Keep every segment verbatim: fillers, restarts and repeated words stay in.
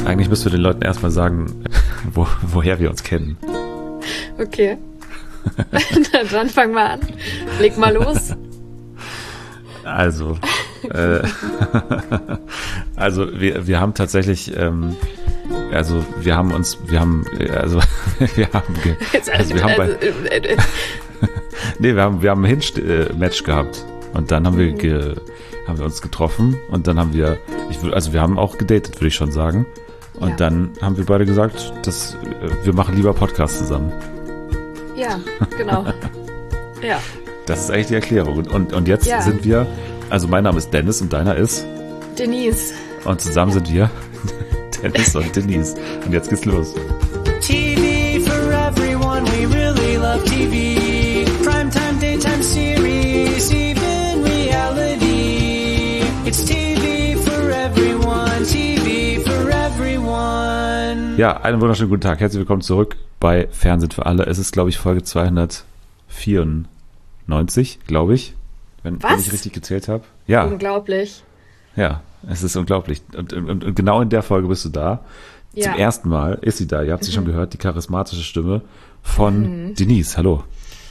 Eigentlich müssen wir den Leuten erstmal sagen, wo, woher wir uns kennen. Okay. Dann fang mal an. Leg mal los. Also, äh, also wir, wir haben tatsächlich, ähm, also wir haben uns, wir haben, also wir haben, ge, also wir haben bei, nee, wir haben, wir haben ein Hinge-Match gehabt und dann haben wir, ge, haben wir uns getroffen und dann haben wir, ich würde, also wir haben auch gedatet, würde ich schon sagen. Und ja. Dann haben wir beide gesagt, dass wir machen lieber Podcast zusammen. Ja, genau. Ja. Das ist eigentlich die Erklärung. Und, und jetzt ja. sind wir, also mein Name ist Dennis und deiner ist? Denise. Und zusammen sind wir Dennis und Denise. Und jetzt geht's los. T V for everyone, we really love T V. Primetime, daytime series, even reality. It's T V for everyone, T V for everyone. Ja, einen wunderschönen guten Tag. Herzlich willkommen zurück bei Fernsehen für alle. Es ist, glaube ich, Folge zweihundertvierundneunzig, glaube ich. Wenn, wenn ich richtig gezählt habe. Ja. Unglaublich. Ja, es ist unglaublich. Und, und, und genau in der Folge bist du da. Ja. Zum ersten Mal ist sie da. Ihr habt sie mhm. schon gehört, die charismatische Stimme von mhm. Denise. Hallo.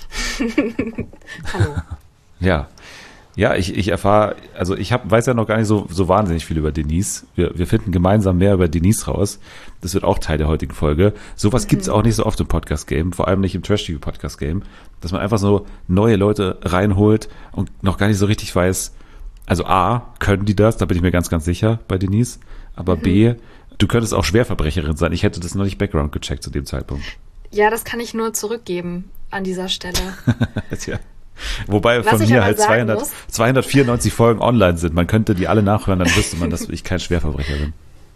Hallo. Ja. Ja, ich, ich erfahre, also ich hab, weiß ja noch gar nicht so, so wahnsinnig viel über Denise. Wir, wir finden gemeinsam mehr über Denise raus. Das wird auch Teil der heutigen Folge. Sowas mhm. gibt's auch nicht so oft im Podcast-Game, vor allem nicht im Trash-T V-Podcast-Game, dass man einfach so neue Leute reinholt und noch gar nicht so richtig weiß, also A, können die das, da bin ich mir ganz, ganz sicher bei Denise, aber mhm. B, du könntest auch Schwerverbrecherin sein. Ich hätte das noch nicht Background gecheckt zu dem Zeitpunkt. Ja, das kann ich nur zurückgeben an dieser Stelle. Tja. Wobei Was von ich mir aber halt sagen zweihundert, muss, zweihundertvierundneunzig Folgen online sind. Man könnte die alle nachhören, dann wüsste man, dass ich kein Schwerverbrecher bin.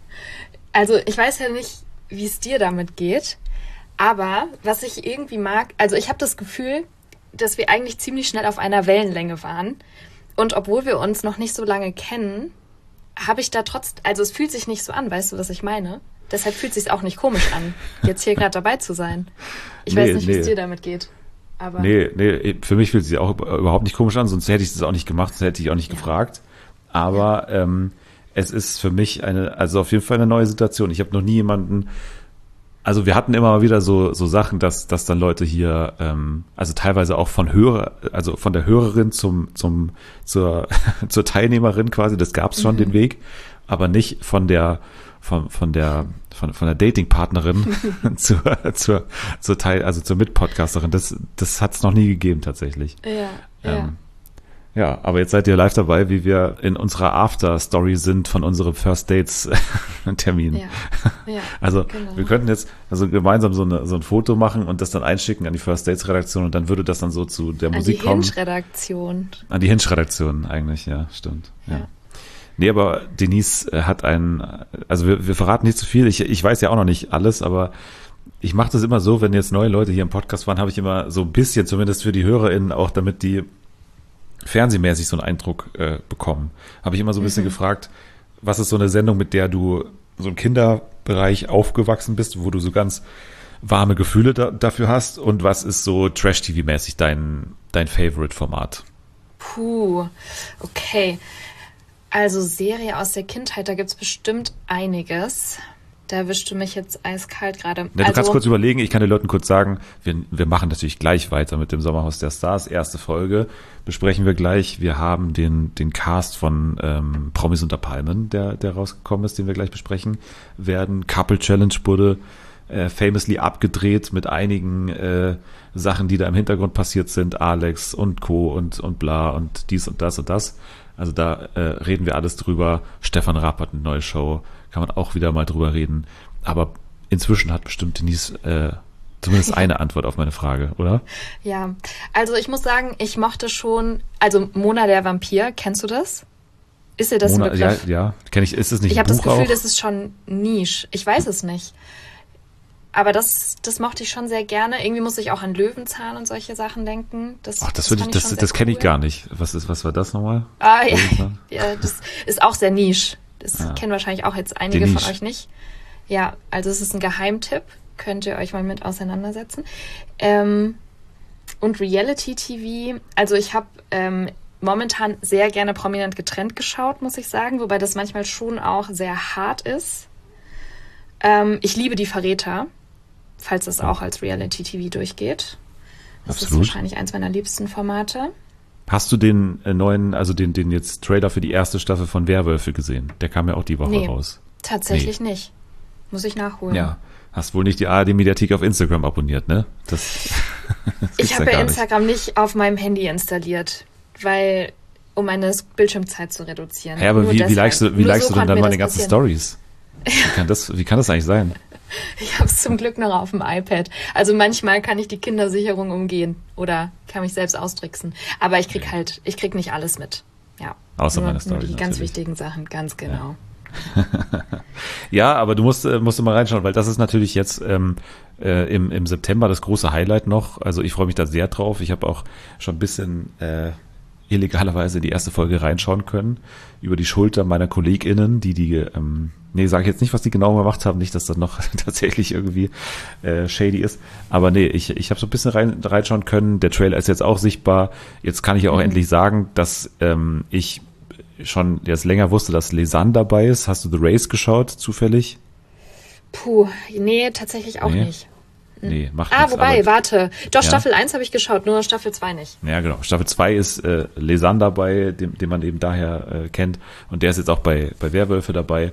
Also ich weiß ja nicht, wie es dir damit geht, aber was ich irgendwie mag, also ich habe das Gefühl, dass wir eigentlich ziemlich schnell auf einer Wellenlänge waren. Und obwohl wir uns noch nicht so lange kennen, habe ich da trotzdem, also es fühlt sich nicht so an, weißt du, was ich meine? Deshalb fühlt es sich auch nicht komisch an, jetzt hier gerade dabei zu sein. Ich nee, weiß nicht, nee. wie es dir damit geht. Aber nee, nee, für mich fühlt es sich auch überhaupt nicht komisch an, sonst hätte ich das auch nicht gemacht, sonst hätte ich auch nicht ja. gefragt. Aber ja. ähm, es ist für mich eine, also auf jeden Fall eine neue Situation. Ich habe noch nie jemanden, also wir hatten immer mal wieder so so Sachen, dass dass dann Leute hier, ähm, also teilweise auch von Hörer, also von der Hörerin zum zum zur zur Teilnehmerin quasi, das gab's schon mhm. den Weg, aber nicht von der von von der von von der Datingpartnerin zur zur zur Teil also zur Mitpodcasterin. Das das hat's noch nie gegeben tatsächlich. Ja. Ähm, ja. Ja, aber jetzt seid ihr live dabei, wie wir in unserer After-Story sind von unserem First Dates-Termin. Ja, ja, also genau. wir könnten jetzt also gemeinsam so, eine, so ein Foto machen und das dann einschicken an die First Dates-Redaktion und dann würde das dann so zu der an Musik kommen. An die Hinge-Redaktion. An die Hinge-Redaktion eigentlich, ja, stimmt. Ja. ja. Nee, aber Denise hat einen, also wir, wir verraten nicht zu viel, ich, ich weiß ja auch noch nicht alles, aber ich mache das immer so, wenn jetzt neue Leute hier im Podcast waren, habe ich immer so ein bisschen, zumindest für die HörerInnen, auch damit die fernsehmäßig so einen Eindruck äh, bekommen. Habe ich immer so ein bisschen mhm. gefragt, was ist so eine Sendung, mit der du so im Kinderbereich aufgewachsen bist, wo du so ganz warme Gefühle da, dafür hast und was ist so Trash-T V-mäßig dein, dein Favorite-Format? Puh, okay. Also Serie aus der Kindheit, da gibt's bestimmt einiges. Da erwischt du mich jetzt eiskalt gerade. Ja, du also, kannst kurz überlegen, ich kann den Leuten kurz sagen, wir, wir machen natürlich gleich weiter mit dem Sommerhaus der Stars. Erste Folge besprechen wir gleich. Wir haben den, den Cast von ähm, Promis unter Palmen, der, der rausgekommen ist, den wir gleich besprechen werden. Couple Challenge wurde äh, famously abgedreht mit einigen äh, Sachen, die da im Hintergrund passiert sind. Alex und Co. und, und bla und dies und das und das. Also da äh, reden wir alles drüber. Stefan Raab hat eine neue Show. Kann man auch wieder mal drüber reden. Aber inzwischen hat bestimmt Denise äh, zumindest eine Antwort auf meine Frage, oder? Ja, also ich muss sagen, ich mochte schon, also Mona der Vampir, kennst du das? Ist dir das Mona, ein Begriff? Ja, ja, kenne ich. Ist es nicht ich ein Buch Ich habe das Gefühl, auch? das ist schon Niche. Ich weiß es nicht. Aber das, das mochte ich schon sehr gerne. Irgendwie musste ich auch an Löwenzahn und solche Sachen denken. Das, Ach, das, das, ich, das, das kenne cool. ich gar nicht. Was ist, was war das nochmal? Ah, ja. ja, das ist auch sehr Niche. Das ja. kennen wahrscheinlich auch jetzt einige von euch nicht. Ja, also es ist ein Geheimtipp. Könnt ihr euch mal mit auseinandersetzen. Ähm, und Reality-T V, also ich habe ähm, momentan sehr gerne Prominent getrennt geschaut, muss ich sagen. Wobei das manchmal schon auch sehr hart ist. Ähm, ich liebe die Verräter, falls das auch als Reality-T V durchgeht. Das Absolut. ist wahrscheinlich eins meiner liebsten Formate. Hast du den äh, neuen, also den, den jetzt Trailer für die erste Staffel von Werwölfe gesehen? Der kam ja auch die Woche Nee, raus. tatsächlich nicht. Muss ich nachholen. Ja. Hast wohl nicht die A R D-Mediathek auf Instagram abonniert, ne? Das, das Ich gibt's habe ja ja gar nicht. Instagram nicht auf meinem Handy installiert, weil um meine Bildschirmzeit zu reduzieren. Ja, aber Nur wie, wie deshalb. likest du, wie Nur likest so du denn konnte dann mir meine das ganzen passieren. Stories? Wie kann das, wie kann das eigentlich sein? Ich habe es zum Glück noch auf dem iPad. Also manchmal kann ich die Kindersicherung umgehen oder kann mich selbst austricksen. Aber ich krieg halt, ich krieg nicht alles mit. Ja. Außer nur, meine nur Storys die ganz natürlich. wichtigen Sachen, ganz genau. Ja, aber du musst, äh, musst du mal reinschauen, weil das ist natürlich jetzt ähm, äh, im, im September das große Highlight noch. Also ich freue mich da sehr drauf. Ich habe auch schon ein bisschen äh, illegalerweise in die erste Folge reinschauen können. Über die Schulter meiner KollegInnen, die die, ähm, nee, sage ich jetzt nicht, was die genau gemacht haben, nicht, dass das noch tatsächlich irgendwie äh, shady ist. Aber nee, ich, ich habe so ein bisschen rein, reinschauen können. Der Trailer ist jetzt auch sichtbar. Jetzt kann ich auch Mhm. endlich sagen, dass ähm, ich schon jetzt länger wusste, dass Lesanne dabei ist. Hast du The Race geschaut, zufällig? Puh, nee, tatsächlich auch Nee? nicht. Nee, macht Ah, nichts, wobei, aber- warte. Doch, Ja. Staffel eins habe ich geschaut, nur Staffel zwei nicht. Ja, genau. Staffel zwei ist äh, Lesanne dabei, den, den man eben daher äh, kennt. Und der ist jetzt auch bei, bei Werwölfe dabei.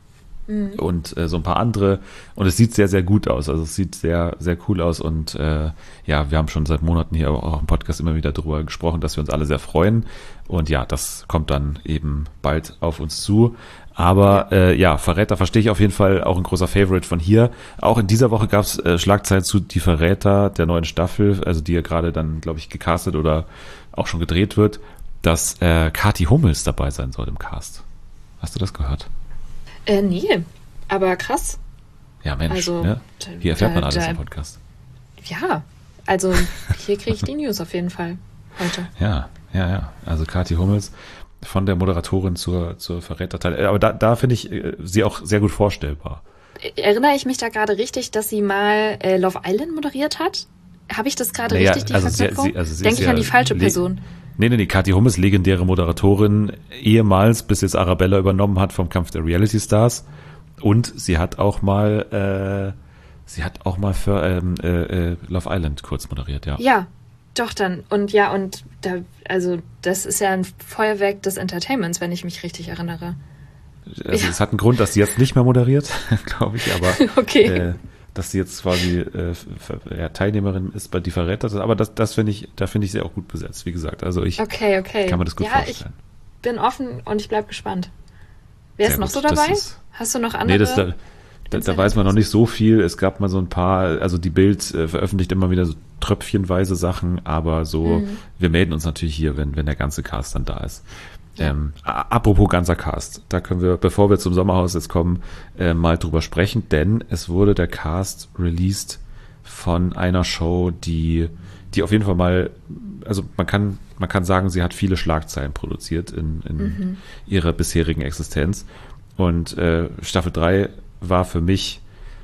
Und äh, so ein paar andere. Und es sieht sehr, sehr gut aus. Also es sieht sehr, sehr cool aus. Und äh, ja, wir haben schon seit Monaten hier auch im Podcast immer wieder darüber gesprochen, dass wir uns alle sehr freuen. Und ja, das kommt dann eben bald auf uns zu. Aber äh, ja, Verräter verstehe ich auf jeden Fall, auch ein großer Favorite von hier. Auch in dieser Woche gab es äh, Schlagzeilen zu Die Verräter der neuen Staffel, also die ja gerade dann, glaube ich, gecastet oder auch schon gedreht wird, dass äh, Kathi Hummels dabei sein soll im Cast. Hast du das gehört? Äh, nee, aber krass. Ja, Mensch, Also, ne? da- Hier erfährt man da- alles da- im Podcast. Ja, also hier kriege ich die News auf jeden Fall heute. Ja, ja, ja. Also Kathi Hummels von der Moderatorin zur, zur Verräterteil. Aber da, da finde ich äh, sie auch sehr gut vorstellbar. Erinnere ich mich da gerade richtig, dass sie mal äh, Love Island moderiert hat? Habe ich das gerade Naja, richtig, die also sie- Verknüpfung? sie- also sie Denke ist ich ja an die falsche le- Person. Nee, nee, nee, Kathi Hummels, legendäre Moderatorin, ehemals, bis jetzt Arabella übernommen hat vom Kampf der Reality Stars. Und sie hat auch mal, äh, sie hat auch mal für ähm, äh, äh, Love Island kurz moderiert, ja. Ja, doch dann. Und ja, und da, also das ist ja ein Feuerwerk des Entertainments, wenn ich mich richtig erinnere. Also Ja. es hat einen Grund, dass sie jetzt nicht mehr moderiert, glaube ich, aber Okay. äh, dass sie jetzt quasi äh, f- f- ja, Teilnehmerin ist bei Die Verräter. Aber das, das finde ich, da finde ich sie auch gut besetzt, wie gesagt. Also ich Okay, okay. kann mir das gut ja, vorstellen. ich bin offen und ich bleib gespannt. Wer Sehr ist noch gut. so Das dabei? ist- Hast du noch andere? Nee, das, da, da, da weiß man noch nicht so viel. Es gab mal so ein paar, also die Bild äh, veröffentlicht immer wieder so tröpfchenweise Sachen, aber so, Mhm. wir melden uns natürlich hier, wenn, wenn der ganze Cast dann da ist. Ähm, a- apropos ganzer Cast, da können wir, bevor wir zum Sommerhaus jetzt kommen, äh, mal drüber sprechen, denn es wurde der Cast released von einer Show, die, die auf jeden Fall mal, also man kann, man kann sagen, sie hat viele Schlagzeilen produziert in, in Mhm. ihrer bisherigen Existenz. Und äh, Staffel drei war für mich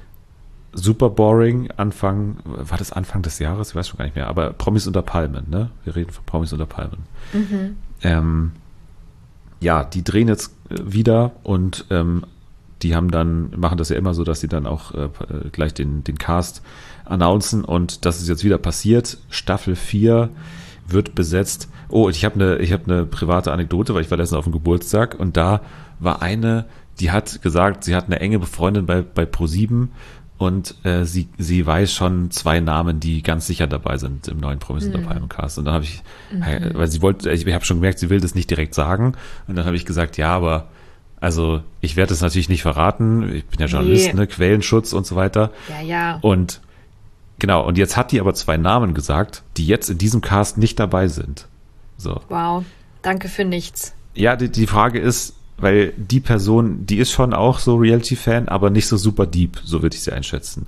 super boring. Anfang, war das Anfang des Jahres? Ich weiß schon gar nicht mehr. Aber Promis unter Palmen, ne? Wir reden von Promis unter Palmen. Mhm. Ähm, ja, die drehen jetzt äh, wieder und ähm, die haben dann, machen das ja immer so, dass sie dann auch äh, gleich den, den Cast announcen und das ist jetzt wieder passiert. Staffel vier wird besetzt. Oh, ich habe eine, ich habe eine private Anekdote, weil ich war letztens auf dem Geburtstag und da war eine, die hat gesagt, sie hat eine enge Freundin bei, bei ProSieben und äh, sie, sie weiß schon zwei Namen, die ganz sicher dabei sind im neuen Promis unter Palmen Cast. Und dann habe ich, Mhm. weil sie wollte, ich habe schon gemerkt, sie will das nicht direkt sagen. Und dann habe ich gesagt, ja, aber also ich werde das natürlich nicht verraten. Ich bin ja Journalist, Nee. ne, Quellenschutz und so weiter. Ja, ja. Und genau, und jetzt hat die aber zwei Namen gesagt, die jetzt in diesem Cast nicht dabei sind. So. Wow. Danke für nichts. Ja, die, die Frage ist, weil die Person, die ist schon auch so Reality-Fan, aber nicht so super deep, so würde ich sie einschätzen.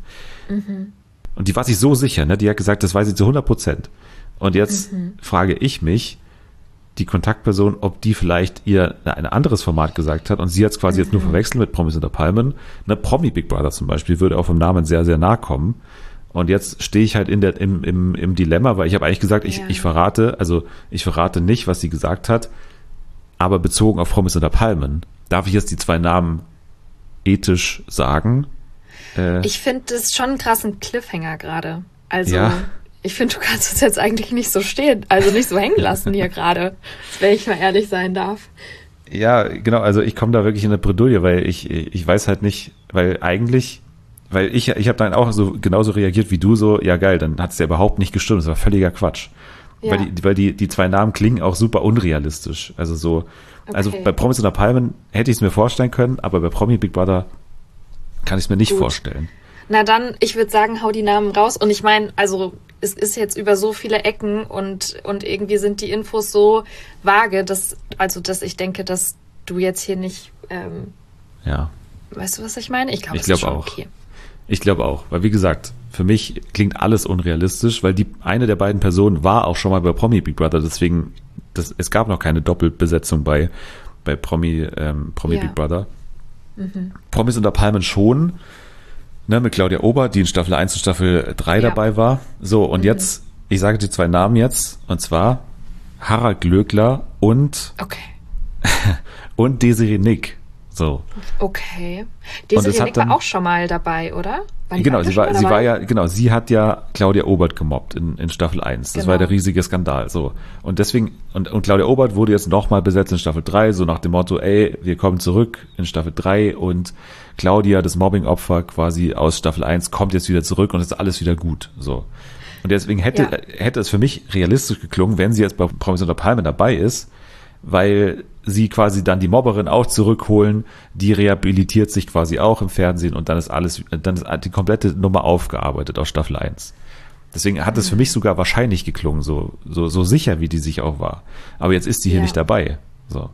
Und die war sich so sicher, ne? Die hat gesagt, das weiß sie zu hundert Prozent. Und jetzt frage ich mich, die Kontaktperson, ob die vielleicht ihr ein anderes Format gesagt hat und sie hat es quasi jetzt nur verwechselt mit Promis unter Palmen. Ne, Promi Big Brother zum Beispiel würde auch vom Namen sehr, sehr nahe kommen. Und jetzt stehe ich halt in der, im, im, im Dilemma, weil ich habe eigentlich gesagt, ich, Ja. ich verrate, also ich verrate nicht, was sie gesagt hat, aber bezogen auf Promis unter Palmen, darf ich jetzt die zwei Namen ethisch sagen? Äh, Ich finde das schon einen krassen Cliffhanger gerade. Also, Ja. ich finde, du kannst es jetzt eigentlich nicht so stehen, also nicht so hängen lassen hier gerade, wenn ich mal ehrlich sein darf. Ja, genau, also ich komme da wirklich in eine Bredouille, weil ich, ich weiß halt nicht, weil eigentlich, weil ich, ich habe dann auch so genauso reagiert wie du, so, ja geil, dann hat es ja überhaupt nicht gestimmt, das war völliger Quatsch. Ja. Weil, die, weil die, die zwei Namen klingen auch super unrealistisch. Also so, also Okay. bei Promis unter Palmen hätte ich es mir vorstellen können, aber bei Promi Big Brother kann ich es mir nicht Gut. vorstellen. Na dann, ich würde sagen, hau die Namen raus. Und ich meine, also es ist jetzt über so viele Ecken und, und irgendwie sind die Infos so vage, dass, also dass ich denke, dass du jetzt hier nicht, ähm, Ja. weißt du, was ich meine? Ich glaube, Ich es ist glaub schon auch. okay. Ich glaube auch, weil wie gesagt, für mich klingt alles unrealistisch, weil die eine der beiden Personen war auch schon mal bei Promi Big Brother, deswegen das, es gab noch keine Doppelbesetzung bei bei Promi ähm, Promi Ja. Big Brother. Promis unter Palmen schon, ne, mit Claudia Obert, die in Staffel eins und Staffel drei Ja. dabei war. So, und jetzt, ich sage die zwei Namen jetzt, und zwar Harald Glöckler und Okay. und Desiree Nick. So. Okay. Und Desiree es hat Nick war dann- auch schon mal dabei, oder? Waren die Genau, beide sie schon war, mal sie dabei? war ja, genau, sie hat ja Claudia Obert gemobbt in, in Staffel eins. Das Genau. war der riesige Skandal, so. Und deswegen, und, und Claudia Obert wurde jetzt nochmal besetzt in Staffel drei, so nach dem Motto, ey, wir kommen zurück in Staffel drei und Claudia, das Mobbing-Opfer quasi aus Staffel eins, kommt jetzt wieder zurück und es ist alles wieder gut, so. Und deswegen hätte, Ja. hätte es für mich realistisch geklungen, wenn sie jetzt bei Promis unter Palmen dabei ist, weil sie quasi dann die Mobberin auch zurückholen, die rehabilitiert sich quasi auch im Fernsehen und dann ist alles, dann ist die komplette Nummer aufgearbeitet aus Staffel eins. Deswegen hat es für mich sogar wahrscheinlich geklungen, so, so, so sicher wie die sich auch war. Aber jetzt ist die hier Ja. nicht dabei. So.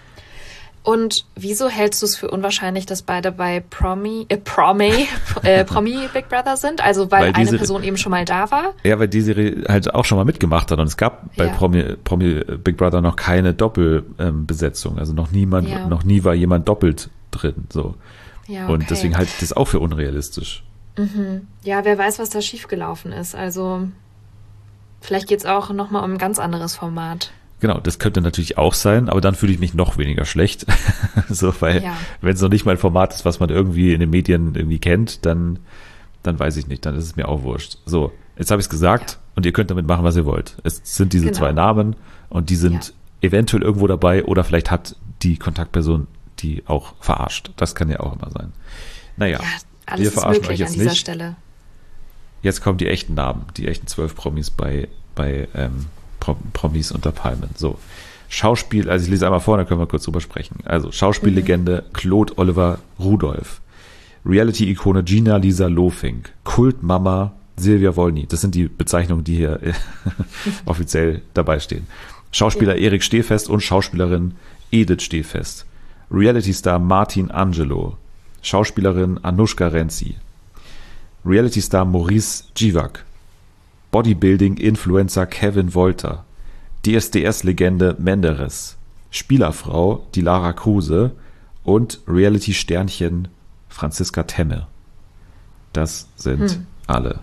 Und wieso hältst du es für unwahrscheinlich, dass beide bei Promi, äh, Promi, äh, Promi Big Brother sind? Also weil, Weil eine diese- Person eben schon mal da war? Ja, weil die Serie halt auch schon mal mitgemacht hat und es gab bei Ja. Promi, Promi Big Brother noch keine Doppelbesetzung. Also noch niemand, Ja. noch nie war jemand doppelt drin. So. Ja, Und okay. deswegen halte ich das auch für unrealistisch. Ja, wer weiß, was da schiefgelaufen ist. Also vielleicht geht's auch nochmal um ein ganz anderes Format. Genau, das könnte natürlich auch sein, aber dann fühle ich mich noch weniger schlecht. so, weil Ja. wenn es noch nicht mal ein Format ist, was man irgendwie in den Medien irgendwie kennt, dann, dann weiß ich nicht, dann ist es mir auch wurscht. So, jetzt habe ich es gesagt Ja. und ihr könnt damit machen, was ihr wollt. Es sind diese Genau. zwei Namen und die sind Ja. eventuell irgendwo dabei oder vielleicht hat die Kontaktperson die auch verarscht. Das kann ja auch immer sein. Naja, Ja, wir alles ist verarschen euch möglich an jetzt dieser nicht. Stelle. Jetzt kommen die echten Namen, die echten zwölf Promis bei, bei ähm, Pro- Promis unter Palmen. So. Schauspiel, also ich lese einmal vor, dann können wir kurz drüber sprechen. Also Schauspiellegende Claude Oliver Rudolph. Reality-Ikone Gina Lisa Lofink. Kultmama Silvia Wolny. Das sind die Bezeichnungen, die hier äh, offiziell dabei stehen. Schauspieler Erik Stehfest und Schauspielerin Edith Stehfest. Reality-Star Martin Angelo. Schauspielerin Anushka Renzi. Reality-Star Maurice Givak. Bodybuilding-Influencer Kevin Wolter. D S D S-Legende Menderes. Spielerfrau die Lara Kruse und Reality-Sternchen Franziska Temme. Das sind Hm. alle.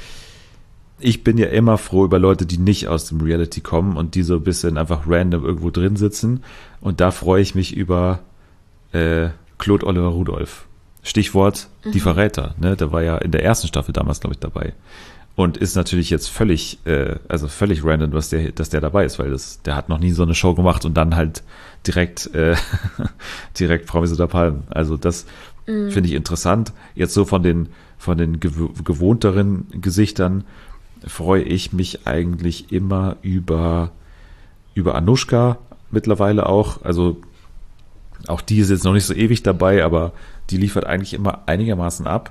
Ich bin ja immer froh über Leute, die nicht aus dem Reality kommen und die so ein bisschen einfach random irgendwo drin sitzen. Und da freue ich mich über äh, Claude Oliver Rudolph. Stichwort die Verräter. Ne? Der war ja in der ersten Staffel damals, glaube ich, dabei. Und ist natürlich jetzt völlig, äh, also völlig random, dass der, dass der dabei ist, weil das, der hat noch nie so eine Show gemacht und dann halt direkt, äh, direkt Promis unter Palmen. Also das finde ich interessant. Jetzt so von den, von den gew- gewohnteren Gesichtern freue ich mich eigentlich immer über, über Anushka mittlerweile auch. Also auch die ist jetzt noch nicht so ewig dabei, aber die liefert eigentlich immer einigermaßen ab.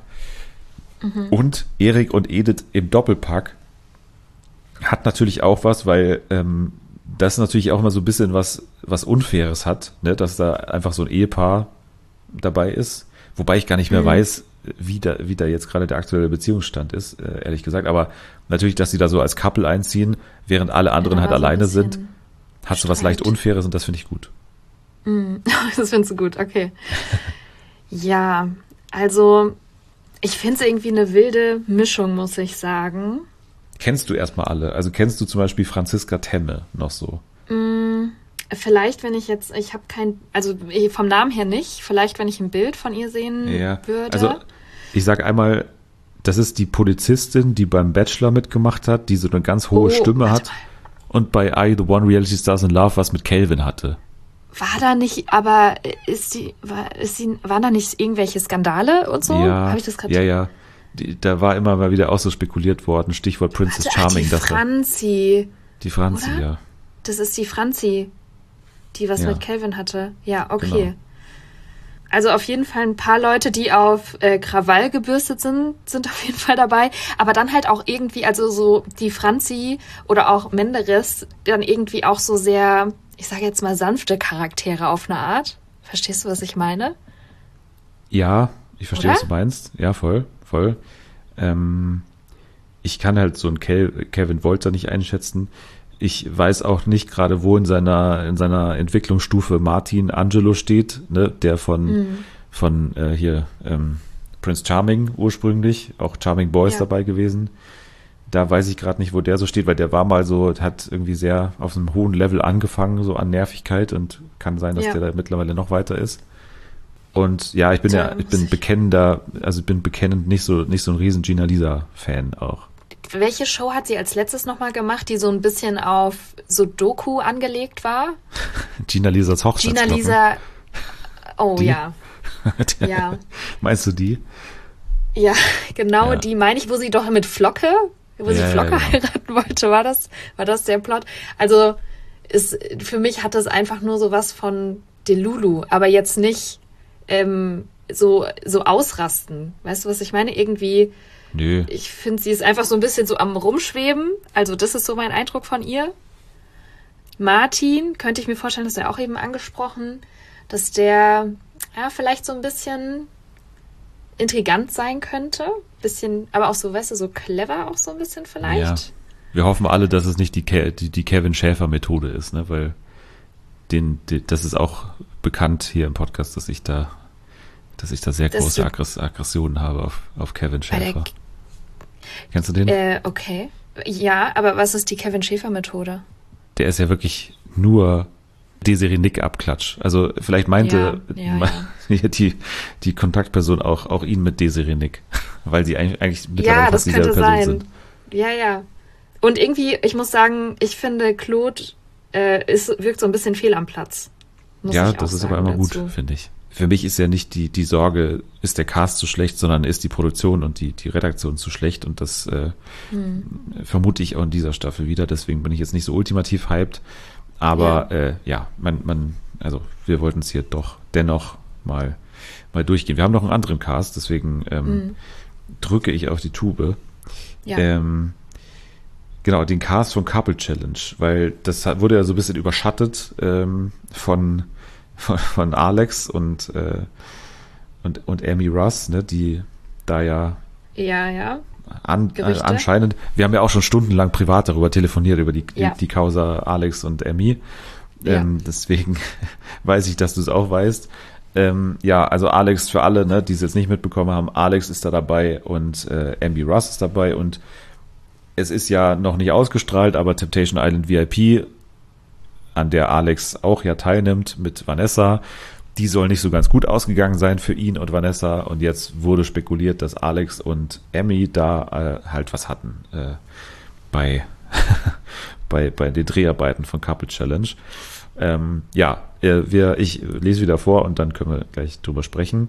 Und Erik und Edith im Doppelpack hat natürlich auch was, weil ähm, das natürlich auch immer so ein bisschen was, was Unfaires hat, ne? Dass da einfach so ein Ehepaar dabei ist. Wobei ich gar nicht mehr Mhm. weiß, wie da, wie da jetzt gerade der aktuelle Beziehungsstand ist, äh, ehrlich gesagt. Aber natürlich, dass sie da so als Couple einziehen, während alle anderen Ja, halt so ein alleine bisschen sind, hat so was leicht Streit. Unfaires und das finde ich gut. Das findest du gut, okay. Ja, also ich finde es irgendwie eine wilde Mischung, muss ich sagen. Kennst du erstmal alle? Also kennst du zum Beispiel Franziska Temme noch so? Vielleicht, wenn ich jetzt, ich habe kein, also vom Namen her nicht, vielleicht, wenn ich ein Bild von ihr sehen Ja, würde. also Ich sag einmal, das ist die Polizistin, die beim Bachelor mitgemacht hat, die so eine ganz hohe Oh, Stimme warte hat mal. und bei Are You the One Reality Stars in Love was mit Calvin hatte. War da nicht, aber ist die, war, ist die, waren da nicht irgendwelche Skandale und so? Ja, Habe ich das gerade? ja, ja. Die, da war immer mal wieder auch so spekuliert worden, Stichwort Princess Warte, Charming. ach, die dass er- Franzi. die Franzi, oder? ja. Das ist die Franzi, die was Ja. mit Calvin hatte. Ja, okay. Genau. Also auf jeden Fall ein paar Leute, die auf äh, Krawall gebürstet sind, sind auf jeden Fall dabei. Aber dann halt auch irgendwie, also so die Franzi oder auch Menderes, dann irgendwie auch so sehr, ich sage jetzt mal sanfte Charaktere auf eine Art. Verstehst du, was ich meine? Ja, ich verstehe, Oder? was du meinst. Ja, voll, voll. Ähm, ich kann halt so einen Kel- Kevin Wolter nicht einschätzen. Ich weiß auch nicht gerade, wo in seiner in seiner Entwicklungsstufe Martin Angelo steht, ne, der von Mhm. von äh, hier ähm, Prince Charming ursprünglich, auch Charming Boys Ja. dabei gewesen. Da weiß ich gerade nicht, wo der so steht, weil der war mal so, hat irgendwie sehr auf einem hohen Level angefangen, so an Nervigkeit, und kann sein, dass Ja. der da mittlerweile noch weiter ist. Und ja, ich bin Da ja, ich muss bin ich- bekennender, also ich bin bekennend nicht so nicht so ein riesen Gina Lisa-Fan auch. Welche Show hat sie als letztes nochmal gemacht, die so ein bisschen auf Sudoku angelegt war? Gina Lisas Hochzeitsglocken. Gina Lisa. Oh Die? ja. Ja. Meinst du die? Ja, genau, Ja. die meine ich, wo sie doch mit Flocke, wo sie Ja, ja, Flocke genau. heiraten wollte, war das, war das der Plot? Also ist, für mich hat das einfach nur so was von Delulu, aber jetzt nicht ähm, so, so ausrasten. Weißt du, was ich meine? Irgendwie, Nö. ich finde, sie ist einfach so ein bisschen so am Rumschweben. Also das ist so mein Eindruck von ihr. Martin, könnte ich mir vorstellen, das ist ja auch eben angesprochen, dass der ja vielleicht so ein bisschen intrigant sein könnte. Bisschen, aber auch so, weißt du, so clever auch so ein bisschen vielleicht. Ja. Wir hoffen alle, dass es nicht die, Ke die, die Kevin Schäfer-Methode ist, ne? Weil den, den, das ist auch bekannt hier im Podcast, dass ich da, dass ich da sehr Dass große du- Aggress Aggressionen habe auf, auf Kevin Bei der- Schäfer. Kennst du den? Äh, okay. Ja, aber was ist die Kevin Schäfer-Methode? Der ist ja wirklich nur Desiree Nick Abklatsch. Also vielleicht meinte Ja, ja, ma- hier die, die Kontaktperson auch, auch ihn mit Desiree Nick, weil sie eigentlich, eigentlich mittlerweile Ja, fast das dieselbe könnte Person sein. sind. Ja, ja. Und irgendwie, ich muss sagen, ich finde, Claude äh, ist, wirkt so ein bisschen fehl am Platz. Muss Ja, ich auch das ist aber sagen immer gut, dazu. finde ich. Für mich ist ja nicht die, die Sorge, ist der Cast zu schlecht, sondern ist die Produktion und die, die Redaktion zu schlecht, und das äh, Hm. vermute ich auch in dieser Staffel wieder, deswegen bin ich jetzt nicht so ultimativ hyped, aber ja, äh, ja man, man, also wir wollten es hier doch dennoch mal, mal durchgehen. Wir haben noch einen anderen Cast, deswegen ähm, Hm. drücke ich auf die Tube. Ja. Ähm, genau, den Cast von Couple Challenge, weil das hat- wurde ja so ein bisschen überschattet ähm, von, von, von Alex und, äh, und, und Amy Russ, ne, die da ja ja, ja. an, äh, Gerüchte? anscheinend, wir haben ja auch schon stundenlang privat darüber telefoniert, über die, Ja. die, die Causa Alex und Amy. Ja. Ähm, deswegen weiß ich, dass du es auch weißt. Ähm, ja, also Alex für alle, ne, die es jetzt nicht mitbekommen haben, Alex ist da dabei und äh, Amy Russ ist dabei, und es ist ja noch nicht ausgestrahlt, aber Temptation Island V I P, an der Alex auch ja teilnimmt mit Vanessa, die soll nicht so ganz gut ausgegangen sein für ihn und Vanessa, und jetzt wurde spekuliert, dass Alex und Amy da äh, halt was hatten äh, bei, bei, bei den Dreharbeiten von Couple Challenge. Ähm, ja, äh, wir, ich lese wieder vor und dann können wir gleich drüber sprechen.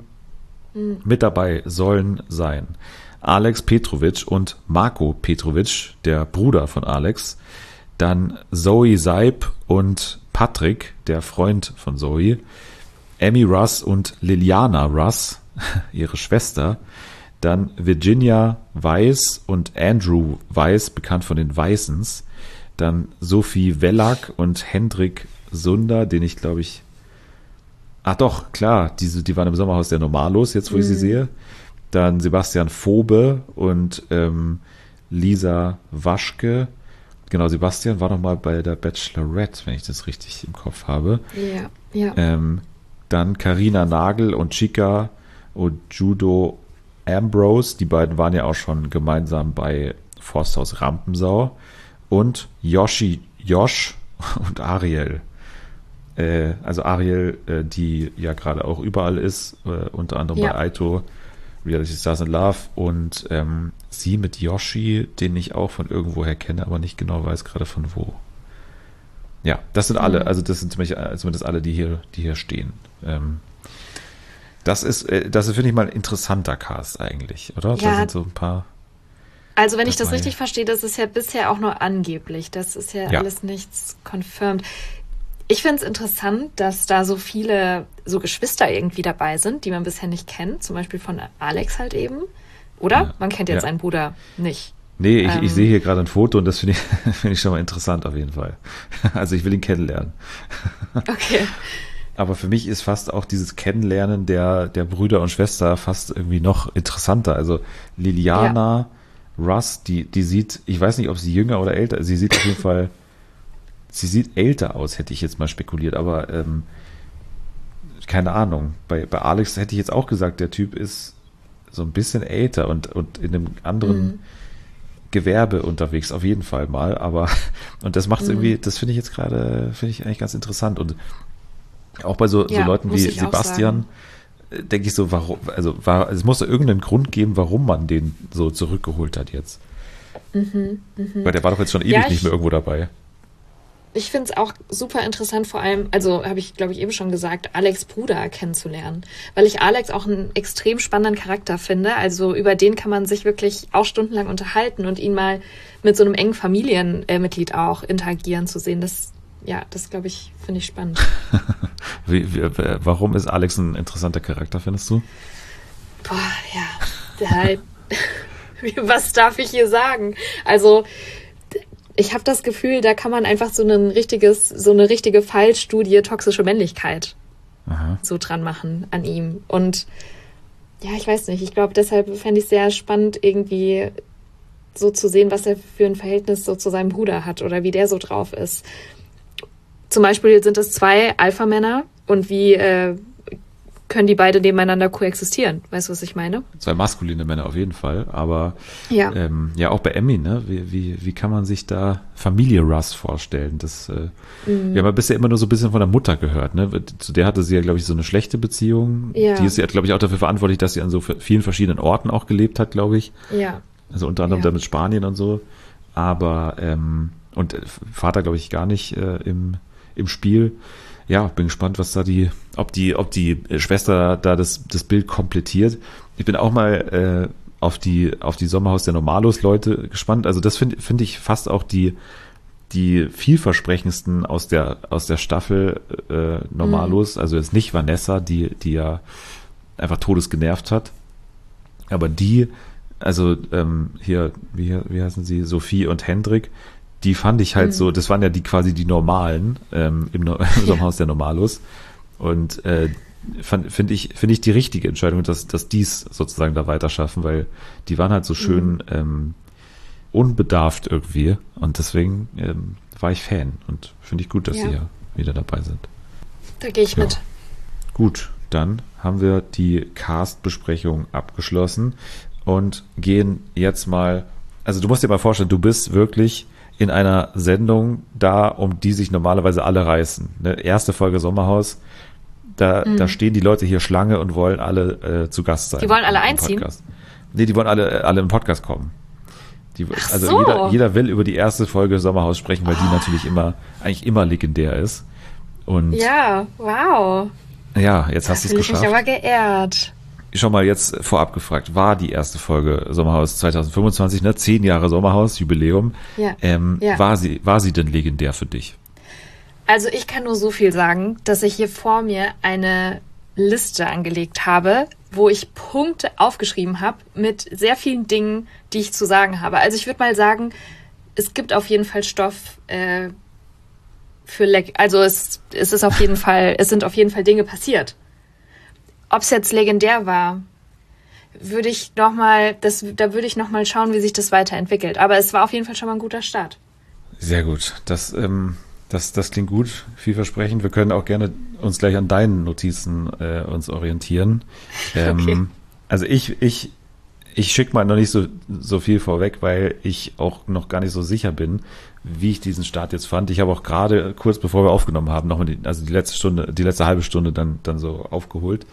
Mit dabei sollen sein Alex Petrovic und Marco Petrovic, der Bruder von Alex, dann Zoe Seib und Patrick, der Freund von Zoe, Amy Russ und Liliana Russ, ihre Schwester, dann Virginia Weiss und Andrew Weiss, bekannt von den Weissens, dann Sophie Wellack und Hendrik Sunder, den ich glaube ich, ach doch, klar, diese, die waren im Sommerhaus der Normalos, jetzt wo ich sie sehe, dann Sebastian Fobe und ähm, Lisa Waschke. Genau, Sebastian war noch mal bei der Bachelorette, wenn ich das richtig im Kopf habe. Ja, ja. Ähm, dann Carina Nagel und Chica und Judo Ambrose. Die beiden waren ja auch schon gemeinsam bei Forsthaus Rampensau. Und Yoshi Josh und Ariel. Äh, also Ariel, äh, die ja gerade auch überall ist, äh, unter anderem Ja. bei Aito. Reality Stars in Love und ähm, sie mit Yoshi, den ich auch von irgendwoher kenne, aber nicht genau weiß gerade von wo. Ja, das sind alle, also das sind zumindest, zumindest alle, die hier, die hier stehen. Ähm, das ist, äh, das ist, finde ich mal, ein interessanter Cast eigentlich, oder? Ja. Da sind so ein paar. Also wenn ich das dabei. richtig verstehe, das ist ja bisher auch nur angeblich. Das ist ja, Ja. alles nichts confirmed. Ich finde es interessant, dass da so viele so Geschwister irgendwie dabei sind, die man bisher nicht kennt. Zum Beispiel von Alex halt eben. Oder? Ja. Man kennt jetzt Ja. seinen Bruder nicht. Nee, ich, Ähm. ich sehe hier gerade ein Foto und das finde ich, finde ich schon mal interessant auf jeden Fall. Also ich will ihn kennenlernen. Okay. Aber für mich ist fast auch dieses Kennenlernen der, der Brüder und Schwester fast irgendwie noch interessanter. Also Liliana, Russ, die, die sieht, ich weiß nicht, ob sie jünger oder älter, sie sieht auf jeden Fall, sie sieht älter aus, hätte ich jetzt mal spekuliert, aber ähm, keine Ahnung. Bei, bei Alex hätte ich jetzt auch gesagt, der Typ ist so ein bisschen älter und, und in einem anderen Mhm. Gewerbe unterwegs, auf jeden Fall mal, aber und das macht es Mhm. irgendwie, das finde ich jetzt gerade, finde ich eigentlich ganz interessant und auch bei so, so Ja, Leuten muss wie ich auch Sebastian äh, denke ich so, warum, also war, es muss ja irgendeinen Grund geben, warum man den so zurückgeholt hat jetzt. Weil der war doch jetzt schon ewig Ja, ich- nicht mehr irgendwo dabei. Ich finde es auch super interessant, vor allem, also habe ich, glaube ich, eben schon gesagt, Alex' Bruder kennenzulernen. Weil ich Alex auch einen extrem spannenden Charakter finde. Also über den kann man sich wirklich auch stundenlang unterhalten und ihn mal mit so einem engen Familienmitglied auch interagieren zu sehen. Das, ja, das glaube ich, finde ich spannend. Wie, wie, warum ist Alex ein interessanter Charakter, findest du? Boah, ja. Der, was darf ich hier sagen? Also, ich habe das Gefühl, da kann man einfach so ein richtiges, so eine richtige Fallstudie toxische Männlichkeit Aha. so dran machen an ihm. Und ja, ich weiß nicht, ich glaube, deshalb fände ich es sehr spannend, irgendwie so zu sehen, was er für ein Verhältnis so zu seinem Bruder hat oder wie der so drauf ist. Zum Beispiel sind es zwei Alpha-Männer und wie äh, können die beide nebeneinander koexistieren? Weißt du, was ich meine? Zwei maskuline Männer auf jeden Fall, aber Ja. ähm, ja auch bei Emmy, ne? Wie, wie, wie kann man sich da Familie Russ vorstellen? Das, äh, Mhm. wir haben ja bisher immer nur so ein bisschen von der Mutter gehört, ne? Zu der hatte sie ja, glaube ich, so eine schlechte Beziehung. Ja. Die ist ja, glaube ich, auch dafür verantwortlich, dass sie an so vielen verschiedenen Orten auch gelebt hat, glaube ich. Ja. Also unter anderem Ja. da mit Spanien und so. Aber, ähm, und Vater, glaube ich, gar nicht äh, im, im Spiel. Ja, bin gespannt, was da die, ob die, ob die Schwester da das, das Bild komplettiert. Ich bin auch mal äh, auf die, auf die Sommerhaus der Normalos-Leute gespannt. Also das finde finde ich fast auch die, die vielversprechendsten aus der, aus der Staffel äh, Normalos. Also jetzt nicht Vanessa, die, die ja einfach todesgenervt hat. Aber die, also ähm, hier, wie, wie heißen sie, Sophie und Hendrik, die fand ich halt Mhm. so, das waren ja die quasi die Normalen ähm, im, No- im Sommerhaus der Normalos. Und äh, finde ich, finde ich die richtige Entscheidung, dass, dass dies sozusagen da weiter schaffen, weil die waren halt so schön ähm, unbedarft irgendwie. Und deswegen ähm, war ich Fan und finde ich gut, dass Ja. sie ja wieder dabei sind. Da gehe ich Ja. mit. Gut, dann haben wir die Cast-Besprechung abgeschlossen und gehen jetzt mal, also du musst dir mal vorstellen, du bist wirklich in einer Sendung da, um die sich normalerweise alle reißen. Ne? Erste Folge Sommerhaus, da, Mhm. da stehen die Leute hier Schlange und wollen alle äh, zu Gast sein. Die wollen alle im einziehen? Podcast. Nee, die wollen alle, alle im Podcast kommen. Die, Ach also so. jeder, jeder will über die erste Folge Sommerhaus sprechen, weil die natürlich immer, eigentlich immer legendär ist. Und Ja, wow. ja, jetzt Da hast du es fühle ich mich geschafft. aber geehrt. Schon mal jetzt vorab gefragt, war die erste Folge Sommerhaus zwanzig fünfundzwanzig, ne? Zehn Jahre Sommerhaus, Jubiläum. Ja. Ähm, Ja. War sie, war sie denn legendär für dich? Also ich kann nur so viel sagen, dass ich hier vor mir eine Liste angelegt habe, wo ich Punkte aufgeschrieben habe mit sehr vielen Dingen, die ich zu sagen habe. Also ich würde mal sagen, es gibt auf jeden Fall Stoff äh, für Leg also es, es ist auf jeden Fall, es sind auf jeden Fall Dinge passiert. Ob es jetzt legendär war, würde ich noch mal, das, da würde ich noch mal schauen, wie sich das weiterentwickelt. Aber es war auf jeden Fall schon mal ein guter Start. Sehr gut. Das, ähm, das, das klingt gut, vielversprechend. Wir können auch gerne uns gleich an deinen Notizen äh, uns orientieren. Ähm, Okay. Also ich, ich, ich schicke mal noch nicht so, so viel vorweg, weil ich auch noch gar nicht so sicher bin, wie ich diesen Start jetzt fand. Ich habe auch gerade kurz bevor wir aufgenommen haben, nochmal die, also die letzte Stunde, die letzte halbe Stunde dann, dann so aufgeholt.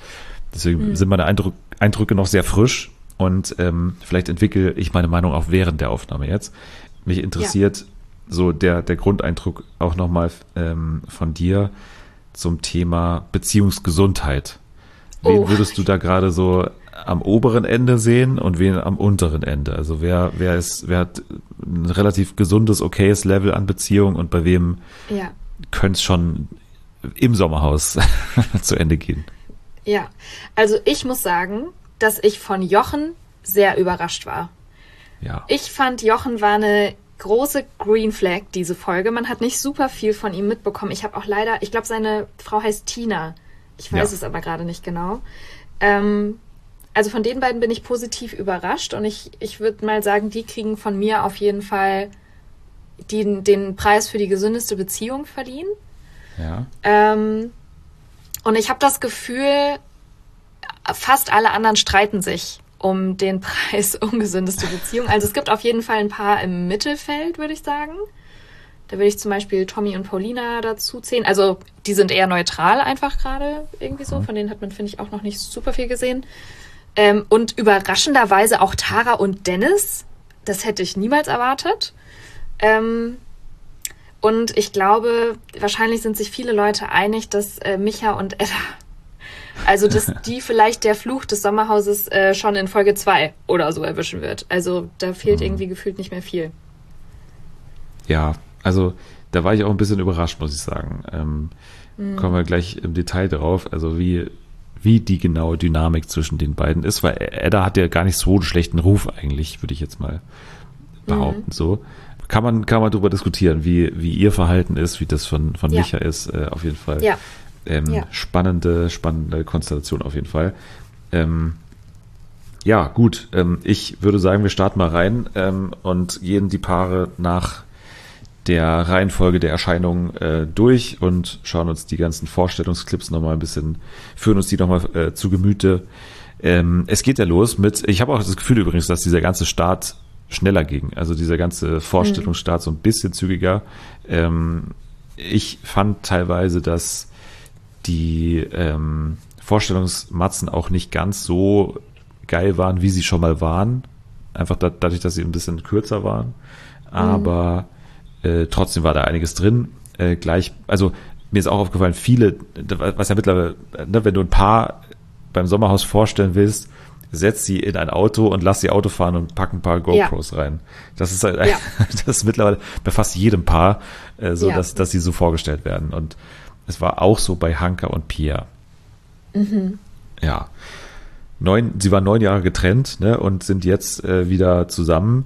Deswegen mhm. sind meine Eindruck, Eindrücke noch sehr frisch und ähm, vielleicht entwickle ich meine Meinung auch während der Aufnahme jetzt. Mich interessiert ja. so der, der Grundeindruck auch nochmal ähm, von dir zum Thema Beziehungsgesundheit. Wen oh. würdest du da gerade so am oberen Ende sehen und wen am unteren Ende? Also wer, wer ist, wer hat ein relativ gesundes, okayes Level an Beziehung und bei wem ja. könnte es schon im Sommerhaus zu Ende gehen? Ja, also ich muss sagen, dass ich von Jochen sehr überrascht war. Ja. Ich fand, Jochen war eine große Green Flag, diese Folge. Man hat nicht super viel von ihm mitbekommen. Ich habe auch leider, ich glaube, seine Frau heißt Tina. Ich weiß ja. es aber gerade nicht genau. Ähm, also von den beiden bin ich positiv überrascht und ich, ich würde mal sagen, die kriegen von mir auf jeden Fall die, den Preis für die gesündeste Beziehung verliehen. Ja. Ähm, und ich habe das Gefühl, fast alle anderen streiten sich um den Preis ungesündeste Beziehung. Also es gibt auf jeden Fall ein paar im Mittelfeld, würde ich sagen. Da würde ich zum Beispiel Tommy und Paulina dazu zählen. Also die sind eher neutral einfach gerade irgendwie so. Von denen hat man, finde ich, auch noch nicht super viel gesehen. Ähm, und überraschenderweise auch Tara und Dennis. Das hätte ich niemals erwartet. Ähm, und ich glaube, wahrscheinlich sind sich viele Leute einig, dass äh, Micha und Edda, also dass die vielleicht der Fluch des Sommerhauses äh, schon in Folge zwei oder so erwischen wird. Also da fehlt mhm. irgendwie gefühlt nicht mehr viel. Ja, also da war ich auch ein bisschen überrascht, muss ich sagen. Ähm, mhm. Kommen wir gleich im Detail drauf, also wie, wie die genaue Dynamik zwischen den beiden ist, weil Edda hat ja gar nicht so einen schlechten Ruf eigentlich, würde ich jetzt mal behaupten. Mhm. So kann man kann man darüber diskutieren, wie wie ihr Verhalten ist, wie das von von ja. Micha ist, äh, auf jeden Fall. Ja. Ähm, ja. Spannende spannende Konstellation auf jeden Fall. Ähm, ja, gut. Ähm, ich würde sagen, wir starten mal rein ähm, und gehen die Paare nach der Reihenfolge der Erscheinungen äh, durch und schauen uns die ganzen Vorstellungsclips nochmal ein bisschen, führen uns die nochmal äh, zu Gemüte. Ähm, es geht ja los mit, ich habe auch das Gefühl übrigens, dass dieser ganze Start schneller ging, also dieser ganze Vorstellungsstart so ein bisschen zügiger. Ähm, ich fand teilweise, dass die ähm, Vorstellungsmatzen auch nicht ganz so geil waren, wie sie schon mal waren. Einfach da, dadurch, dass sie ein bisschen kürzer waren. Aber mhm. äh, trotzdem war da einiges drin. Äh, gleich, also mir ist auch aufgefallen, viele, was ja mittlerweile, ne, wenn du ein Paar beim Sommerhaus vorstellen willst, setz sie in ein Auto und lass sie Auto fahren und pack ein paar GoPros ja. rein. Das ist halt, ja. das ist mittlerweile bei fast jedem Paar äh, so, ja. dass, dass sie so vorgestellt werden. Und es war auch so bei Hanka und Pia. Mhm. Ja. Neun, sie waren neun Jahre getrennt, ne, und sind jetzt äh, wieder zusammen.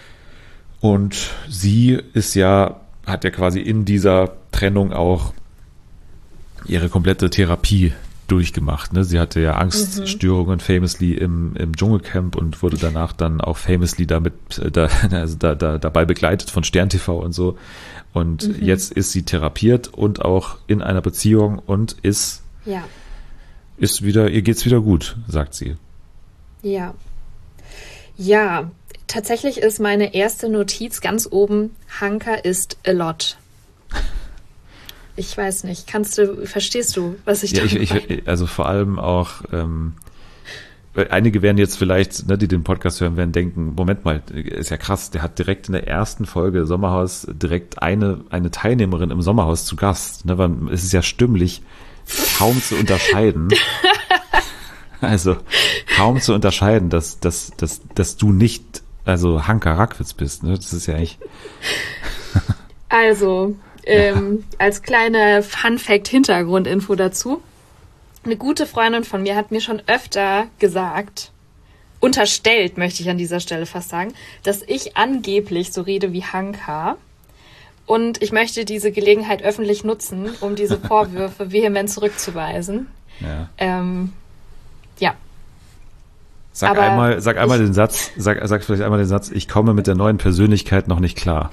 Und sie ist ja, hat ja quasi in dieser Trennung auch ihre komplette Therapie durchgemacht. Ne? Sie hatte ja Angststörungen mhm. famously im, im Dschungelcamp und wurde danach dann auch famously damit äh, da, also da, da, dabei begleitet von Stern T V und so. Und mhm. jetzt ist sie therapiert und auch in einer Beziehung und ist, ja. ist wieder, ihr geht's wieder gut, sagt sie. Ja. Ja, tatsächlich ist meine erste Notiz ganz oben, Hanka ist a lot. Ich weiß nicht, kannst du, verstehst du, was ich ja, da ich, ich, also vor allem auch, ähm, einige werden jetzt vielleicht, ne, die den Podcast hören, werden denken, Moment mal, ist ja krass, der hat direkt in der ersten Folge Sommerhaus direkt eine, eine Teilnehmerin im Sommerhaus zu Gast. Ne, weil es ist ja stimmlich kaum zu unterscheiden. Also kaum zu unterscheiden, dass, dass, dass, dass du nicht, also Hanka Rackwitz bist. Ne? Das ist ja eigentlich... Also... Ähm, ja. Als kleine Fun-Fact-Hintergrundinfo dazu. Eine gute Freundin von mir hat mir schon öfter gesagt, unterstellt, möchte ich an dieser Stelle fast sagen, dass ich angeblich so rede wie Hanka. Und ich möchte diese Gelegenheit öffentlich nutzen, um diese Vorwürfe vehement zurückzuweisen. Ja. Ähm, ja. Sag Aber einmal, sag einmal ich, den Satz, sag, sag vielleicht einmal den Satz, ich komme mit der neuen Persönlichkeit noch nicht klar.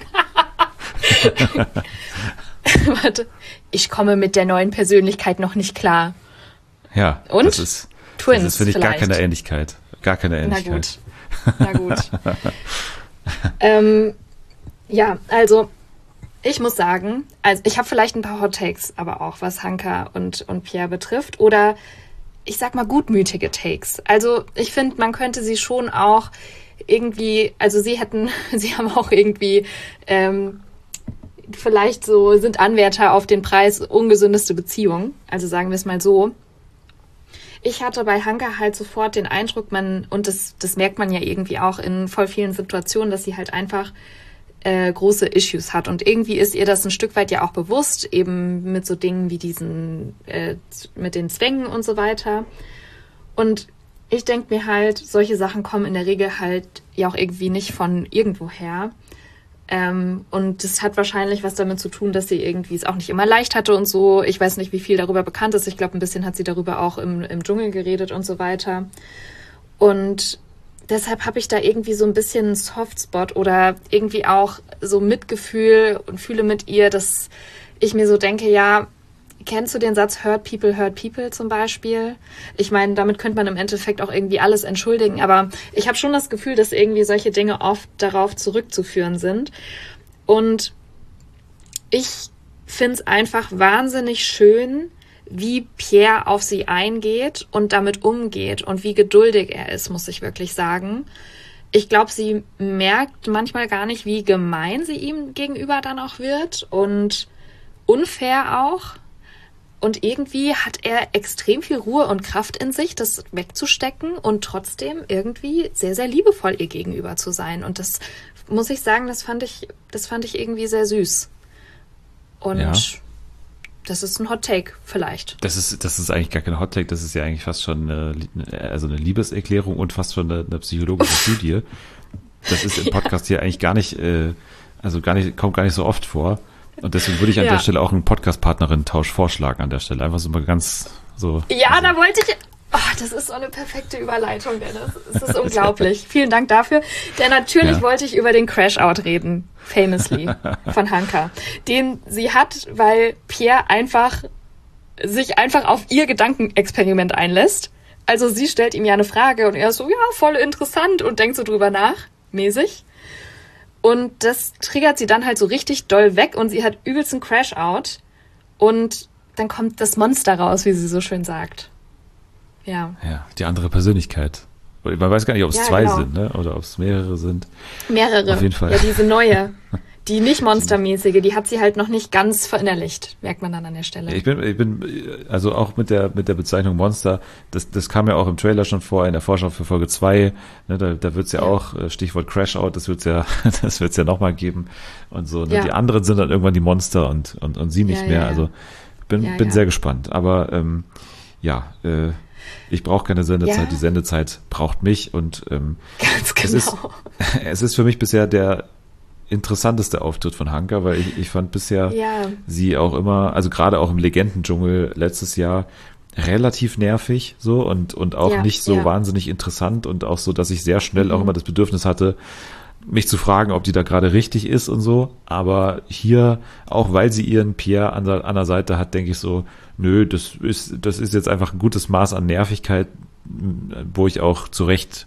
Warte, ich komme mit der neuen Persönlichkeit noch nicht klar. Ja, und das ist, Twins das ist, finde ich, vielleicht. gar keine Ähnlichkeit. Gar keine Ähnlichkeit. Na gut. Na gut. ähm, ja, also ich muss sagen, also ich habe vielleicht ein paar Hot Takes, aber auch was Hanka und, und Pierre betrifft. Oder ich sag mal, gutmütige Takes. Also ich finde, man könnte sie schon auch irgendwie, also sie hätten, sie haben auch irgendwie ähm, vielleicht so, sind Anwärter auf den Preis ungesündeste Beziehung. Also sagen wir es mal so. Ich hatte bei Hanka halt sofort den Eindruck, man, und das, das merkt man ja irgendwie auch in voll vielen Situationen, dass sie halt einfach äh, große Issues hat. Und irgendwie ist ihr das ein Stück weit ja auch bewusst, eben mit so Dingen wie diesen, äh, mit den Zwängen und so weiter. Und ich denke mir halt, solche Sachen kommen in der Regel halt ja auch irgendwie nicht von irgendwoher. Ähm, und das hat wahrscheinlich was damit zu tun, dass sie irgendwie es auch nicht immer leicht hatte und so. Ich weiß nicht, wie viel darüber bekannt ist. Ich glaube, ein bisschen hat sie darüber auch im, im Dschungel geredet und so weiter. Und deshalb habe ich da irgendwie so ein bisschen einen Softspot oder irgendwie auch so Mitgefühl und fühle mit ihr, dass ich mir so denke, ja, kennst du den Satz Hurt People, Hurt People zum Beispiel? Ich meine, damit könnte man im Endeffekt auch irgendwie alles entschuldigen, aber ich habe schon das Gefühl, dass irgendwie solche Dinge oft darauf zurückzuführen sind. Und ich finde es einfach wahnsinnig schön, wie Pierre auf sie eingeht und damit umgeht und wie geduldig er ist, muss ich wirklich sagen. Ich glaube, sie merkt manchmal gar nicht, wie gemein sie ihm gegenüber dann auch wird und unfair auch. Und irgendwie hat er extrem viel Ruhe und Kraft in sich, das wegzustecken und trotzdem irgendwie sehr, sehr liebevoll ihr gegenüber zu sein. Und das muss ich sagen, das fand ich, das fand ich irgendwie sehr süß. Und ja. Das ist ein Hot Take vielleicht. Das ist, das ist eigentlich gar kein Hot Take, das ist ja eigentlich fast schon eine, also eine Liebeserklärung und fast schon eine, eine psychologische Studie. Das ist im Podcast ja. hier eigentlich gar nicht, also gar nicht, kommt gar nicht so oft vor. Und deswegen würde ich an ja. der Stelle auch einen Podcast-Partnerin-Tausch vorschlagen an der Stelle. Einfach so mal ganz so. Ja, also. Da wollte ich. Oh, das ist so eine perfekte Überleitung, Dennis. Es ist unglaublich. Vielen Dank dafür. Denn natürlich ja. wollte ich über den Crash-Out reden, famously, von Hanka. Den sie hat, weil Pierre einfach sich einfach auf ihr Gedankenexperiment einlässt. Also sie stellt ihm ja eine Frage und er ist so, ja, voll interessant und denkt so drüber nach, mäßig. Und das triggert sie dann halt so richtig doll weg und sie hat übelst einen Crash-Out. Und dann kommt das Monster raus, wie sie so schön sagt. Ja. Ja, die andere Persönlichkeit. Man weiß gar nicht, ob es ja, zwei genau. sind, ne? Oder ob es mehrere sind. Mehrere. Auf jeden Fall. Ja, diese neue. Die nicht monstermäßige, die hat sie halt noch nicht ganz verinnerlicht, merkt man dann an der Stelle. Ich bin, ich bin, also auch mit der, mit der Bezeichnung Monster, das, das kam ja auch im Trailer schon vor, in der Vorschau für Folge zwei, ne, da, da wird's ja, ja auch, Stichwort Crash-Out, das wird's ja, das wird's ja nochmal geben und so, ne? Ja. Die anderen sind dann irgendwann die Monster und, und, und sie nicht ja, mehr, ja, also bin, ja, bin ja. sehr gespannt, aber, ähm, ja, äh, ich brauche keine Sendezeit, ja. die Sendezeit braucht mich und, ähm, ganz genau. Es ist, es ist für mich bisher der interessanteste Auftritt von Hanka, weil ich, ich fand bisher ja. sie auch immer, also gerade auch im Legendendschungel letztes Jahr relativ nervig so und und auch ja, nicht so ja. wahnsinnig interessant und auch so, dass ich sehr schnell mhm. auch immer das Bedürfnis hatte, mich zu fragen, ob die da gerade richtig ist und so, aber hier, auch weil sie ihren Pierre an der, an der Seite hat, denke ich so, nö, das ist das ist jetzt einfach ein gutes Maß an Nervigkeit, wo ich auch zu Recht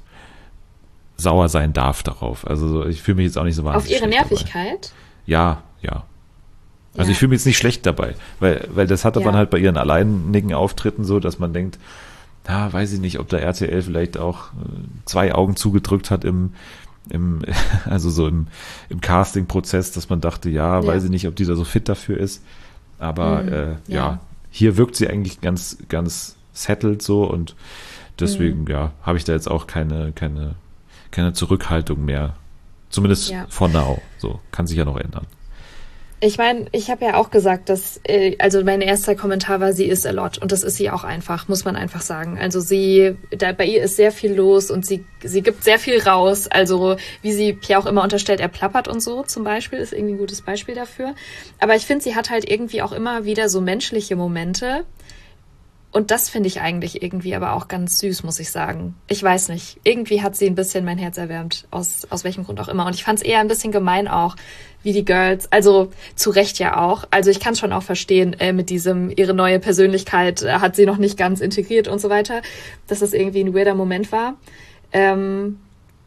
sauer sein darf darauf. Also ich fühle mich jetzt auch nicht so wahnsinnig auf ihre Nervigkeit? Dabei. Ja, ja. Also ja. ich fühle mich jetzt nicht schlecht dabei, weil weil das hatte ja. man halt bei ihren alleinigen Auftritten so, dass man denkt, na, weiß ich nicht, ob der R T L vielleicht auch zwei Augen zugedrückt hat im im also so im im Casting-Prozess, dass man dachte, ja, ja, weiß ich nicht, ob die da so fit dafür ist. Aber mhm. äh, ja. ja, hier wirkt sie eigentlich ganz ganz settled so und deswegen mhm. ja, habe ich da jetzt auch keine keine keine Zurückhaltung mehr. Zumindest ja. for now. So, kann sich ja noch ändern. Ich meine, ich habe ja auch gesagt, dass, äh, also mein erster Kommentar war, sie ist a lot. Und das ist sie auch einfach, muss man einfach sagen. Also sie, da, bei ihr ist sehr viel los und sie, sie gibt sehr viel raus. Also wie sie Pierre auch immer unterstellt, er plappert und so zum Beispiel, ist irgendwie ein gutes Beispiel dafür. Aber ich finde, sie hat halt irgendwie auch immer wieder so menschliche Momente. Und das finde ich eigentlich irgendwie aber auch ganz süß, muss ich sagen. Ich weiß nicht. Irgendwie hat sie ein bisschen mein Herz erwärmt, aus aus welchem Grund auch immer. Und ich fand es eher ein bisschen gemein auch, wie die Girls, also zu Recht ja auch. Also ich kann es schon auch verstehen, äh, mit diesem, ihre neue Persönlichkeit äh, hat sie noch nicht ganz integriert und so weiter, dass das irgendwie ein weirder Moment war. Ähm,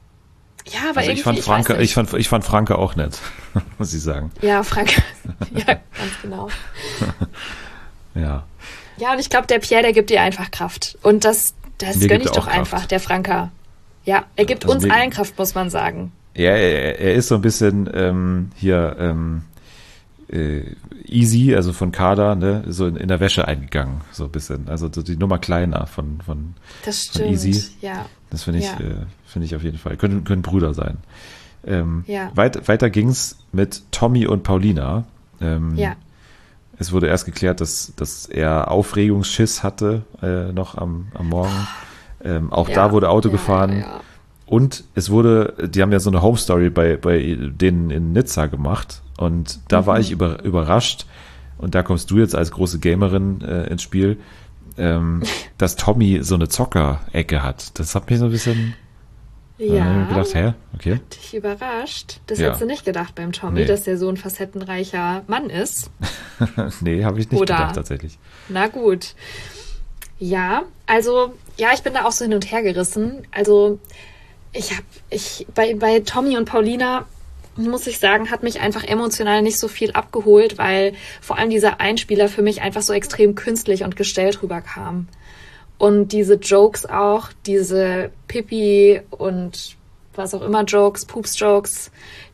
ja, aber also irgendwie, ich fand ich Franke, weiß nicht. ich fand, ich fand Franke auch nett, muss ich sagen. Ja, Franke. Ja, ganz genau. Ja. Ja, und ich glaube, der Pierre, der gibt dir einfach Kraft. Und das, das Mir gönne gibt ich er doch auch Kraft. einfach, der Franka. Ja, er gibt Also uns mir- allen Kraft, muss man sagen. Ja, er, er ist so ein bisschen ähm, hier ähm, äh, easy, also von Kader, ne, so in, in der Wäsche eingegangen, so ein bisschen. Also so die Nummer kleiner von, von Das Von stimmt. Easy. Ja. das finde ich, Ja. äh, finde ich auf jeden Fall. Können, können Brüder sein. Ähm, Ja. weit, weiter ging's mit Tommy und Paulina. Ähm, Ja. Es wurde erst geklärt, dass, dass er Aufregungsschiss hatte, äh, noch am, am Morgen. Ähm, auch Ja. da wurde Auto Ja, gefahren. Ja, ja. Und es wurde, die haben ja so eine Home Story bei, bei denen in Nizza gemacht. Und da Mhm. war ich über, überrascht. Und da kommst du jetzt als große Gamerin äh, ins Spiel, ähm, dass Tommy so eine Zocker-Ecke hat. Das hat mich so ein bisschen äh, Ja. gedacht, hä? Okay. Hat dich überrascht. Das Ja. hättest du nicht gedacht beim Tommy, Nee. dass der so ein facettenreicher Mann ist. Nee, habe ich nicht Oder- gedacht tatsächlich. Na gut. Ja, also, ja, ich bin da auch so hin und her gerissen. Also, ich habe, ich, bei, bei Tommy und Paulina, muss ich sagen, hat mich einfach emotional nicht so viel abgeholt, weil vor allem dieser Einspieler für mich einfach so extrem künstlich und gestellt rüberkam. Und diese Jokes auch, diese Pipi und was auch immer Jokes, Pups-Jokes,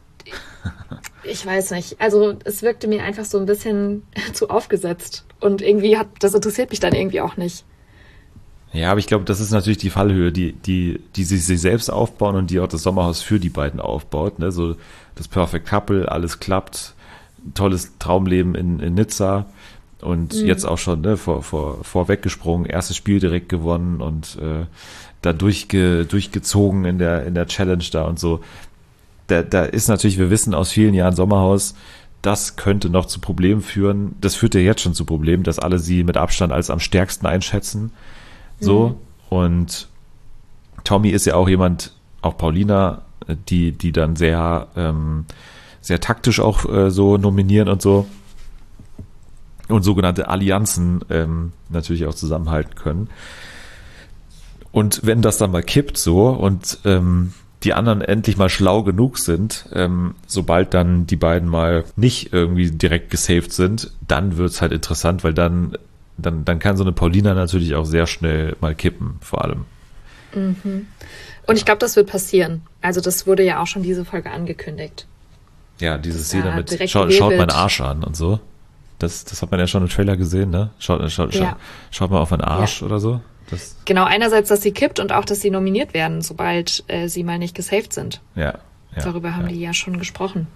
ich weiß nicht. Also es wirkte mir einfach so ein bisschen zu aufgesetzt. Und irgendwie hat, das interessiert mich dann irgendwie auch nicht. Ja, aber ich glaube, das ist natürlich die Fallhöhe, die, die, die sie sich selbst aufbauen und die auch das Sommerhaus für die beiden aufbaut. Ne? So das Perfect Couple, alles klappt, tolles Traumleben in, in Nizza und Mhm. jetzt auch schon ne, vor, vor, vorweggesprungen, erstes Spiel direkt gewonnen und äh, da durchge, durchgezogen in der, in der Challenge da und so. Da, da ist natürlich, wir wissen aus vielen Jahren Sommerhaus, das könnte noch zu Problemen führen. Das führt ja jetzt schon zu Problemen, dass alle sie mit Abstand als am stärksten einschätzen. So, und Tommy ist ja auch jemand, auch Paulina, die, die dann sehr, ähm, sehr taktisch auch äh, so nominieren und so und sogenannte Allianzen ähm, natürlich auch zusammenhalten können. Und wenn das dann mal kippt so und ähm, die anderen endlich mal schlau genug sind, ähm, sobald dann die beiden mal nicht irgendwie direkt gesaved sind, dann wird's halt interessant, weil dann Dann, dann kann so eine Paulina natürlich auch sehr schnell mal kippen, vor allem. Und ich glaube, das wird passieren. Also das wurde ja auch schon diese Folge angekündigt. Ja, diese Das Szene war mit direkt schau, gewählt schaut meinen wird. Arsch an und so. Das, das hat man ja schon im Trailer gesehen, ne? Schaut, schaut, Ja. schaut, schaut mal auf meinen Arsch oder so. Das, Genau, einerseits, dass sie kippt und auch, dass sie nominiert werden, sobald äh, sie mal nicht gesaved sind. ja, ja. Darüber haben ja. die ja schon gesprochen.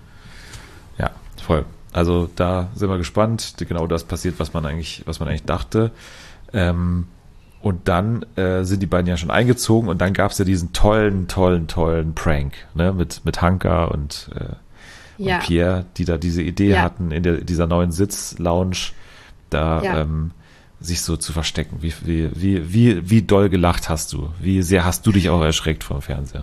Ja, voll. Also da sind wir gespannt. Genau das passiert, was man eigentlich, was man eigentlich dachte. Ähm, und dann äh, sind die beiden ja schon eingezogen und dann gab es ja diesen tollen, tollen, tollen Prank, ne, mit, mit Hanka und, äh, Ja. und Pierre, die da diese Idee Ja. hatten, in der, dieser neuen Sitz-Lounge da Ja. ähm, sich so zu verstecken. Wie, wie, wie, wie, wie doll gelacht hast du? Wie sehr hast du dich auch erschreckt vom Fernseher?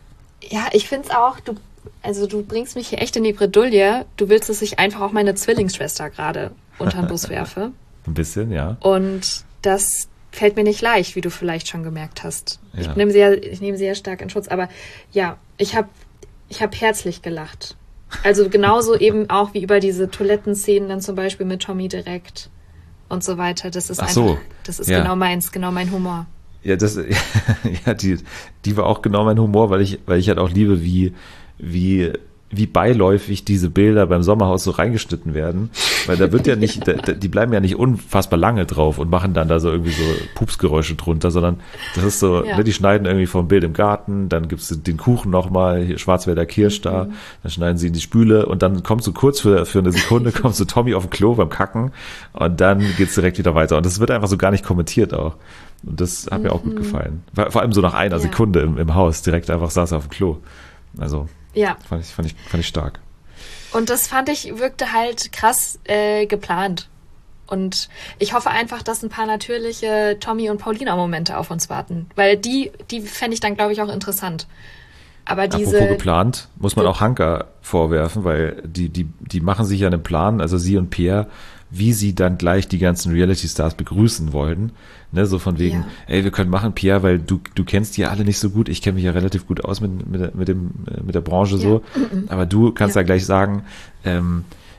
Ja, ich finde es auch, du, also du bringst mich hier echt in die Bredouille. Du willst, dass ich einfach auch meine Zwillingsschwester gerade unter den Bus werfe. Ein bisschen, ja. Und das fällt mir nicht leicht, wie du vielleicht schon gemerkt hast. Ja. Ich nehme sie ja, ich nehme sie ja stark in Schutz, aber ja, ich habe ich hab herzlich gelacht. Also genauso eben auch wie über diese Toilettenszenen dann zum Beispiel mit Tommy direkt und so weiter. Das ist Ach einfach, so, das ist ja. genau meins, genau mein Humor. Ja, das, ja, die, die war auch genau mein Humor, weil ich, weil ich halt auch liebe, wie, wie, wie beiläufig diese Bilder beim Sommerhaus so reingeschnitten werden, weil da wird ja nicht, da, da, die bleiben ja nicht unfassbar lange drauf und machen dann da so irgendwie so Pupsgeräusche drunter, sondern das ist so, Ja. ne, die schneiden irgendwie vom Bild im Garten, dann gibt's den Kuchen nochmal, hier Schwarzwälder Kirsch da, dann schneiden sie in die Spüle und dann kommt so kurz für, für eine Sekunde, kommt so Tommy auf dem Klo beim Kacken und dann geht's direkt wieder weiter und das wird einfach so gar nicht kommentiert auch. Und das hat mir auch gut gefallen. Vor vor allem so nach einer Ja. Sekunde im, im Haus, direkt einfach saß er auf dem Klo. Also, Ja. fand ich, fand ich, fand ich stark. Und das fand ich, wirkte halt krass äh, geplant. Und ich hoffe einfach, dass ein paar natürliche Tommy- und Paulina-Momente auf uns warten. Weil die, die fände ich dann, glaube ich, auch interessant. Aber diese... Apropos geplant, muss man auch Hanka vorwerfen, weil die, die, die machen sich ja einen Plan, also sie und Pierre, wie sie dann gleich die ganzen Reality-Stars begrüßen wollen. Ne, so von wegen, Ja. ey, wir können machen, Pierre, weil du, du kennst die ja alle nicht so gut. Ich kenne mich ja relativ gut aus mit, mit, der- mit, dem, äh, mit der Branche so. Aber du kannst Ja. ja gleich sagen, ähm,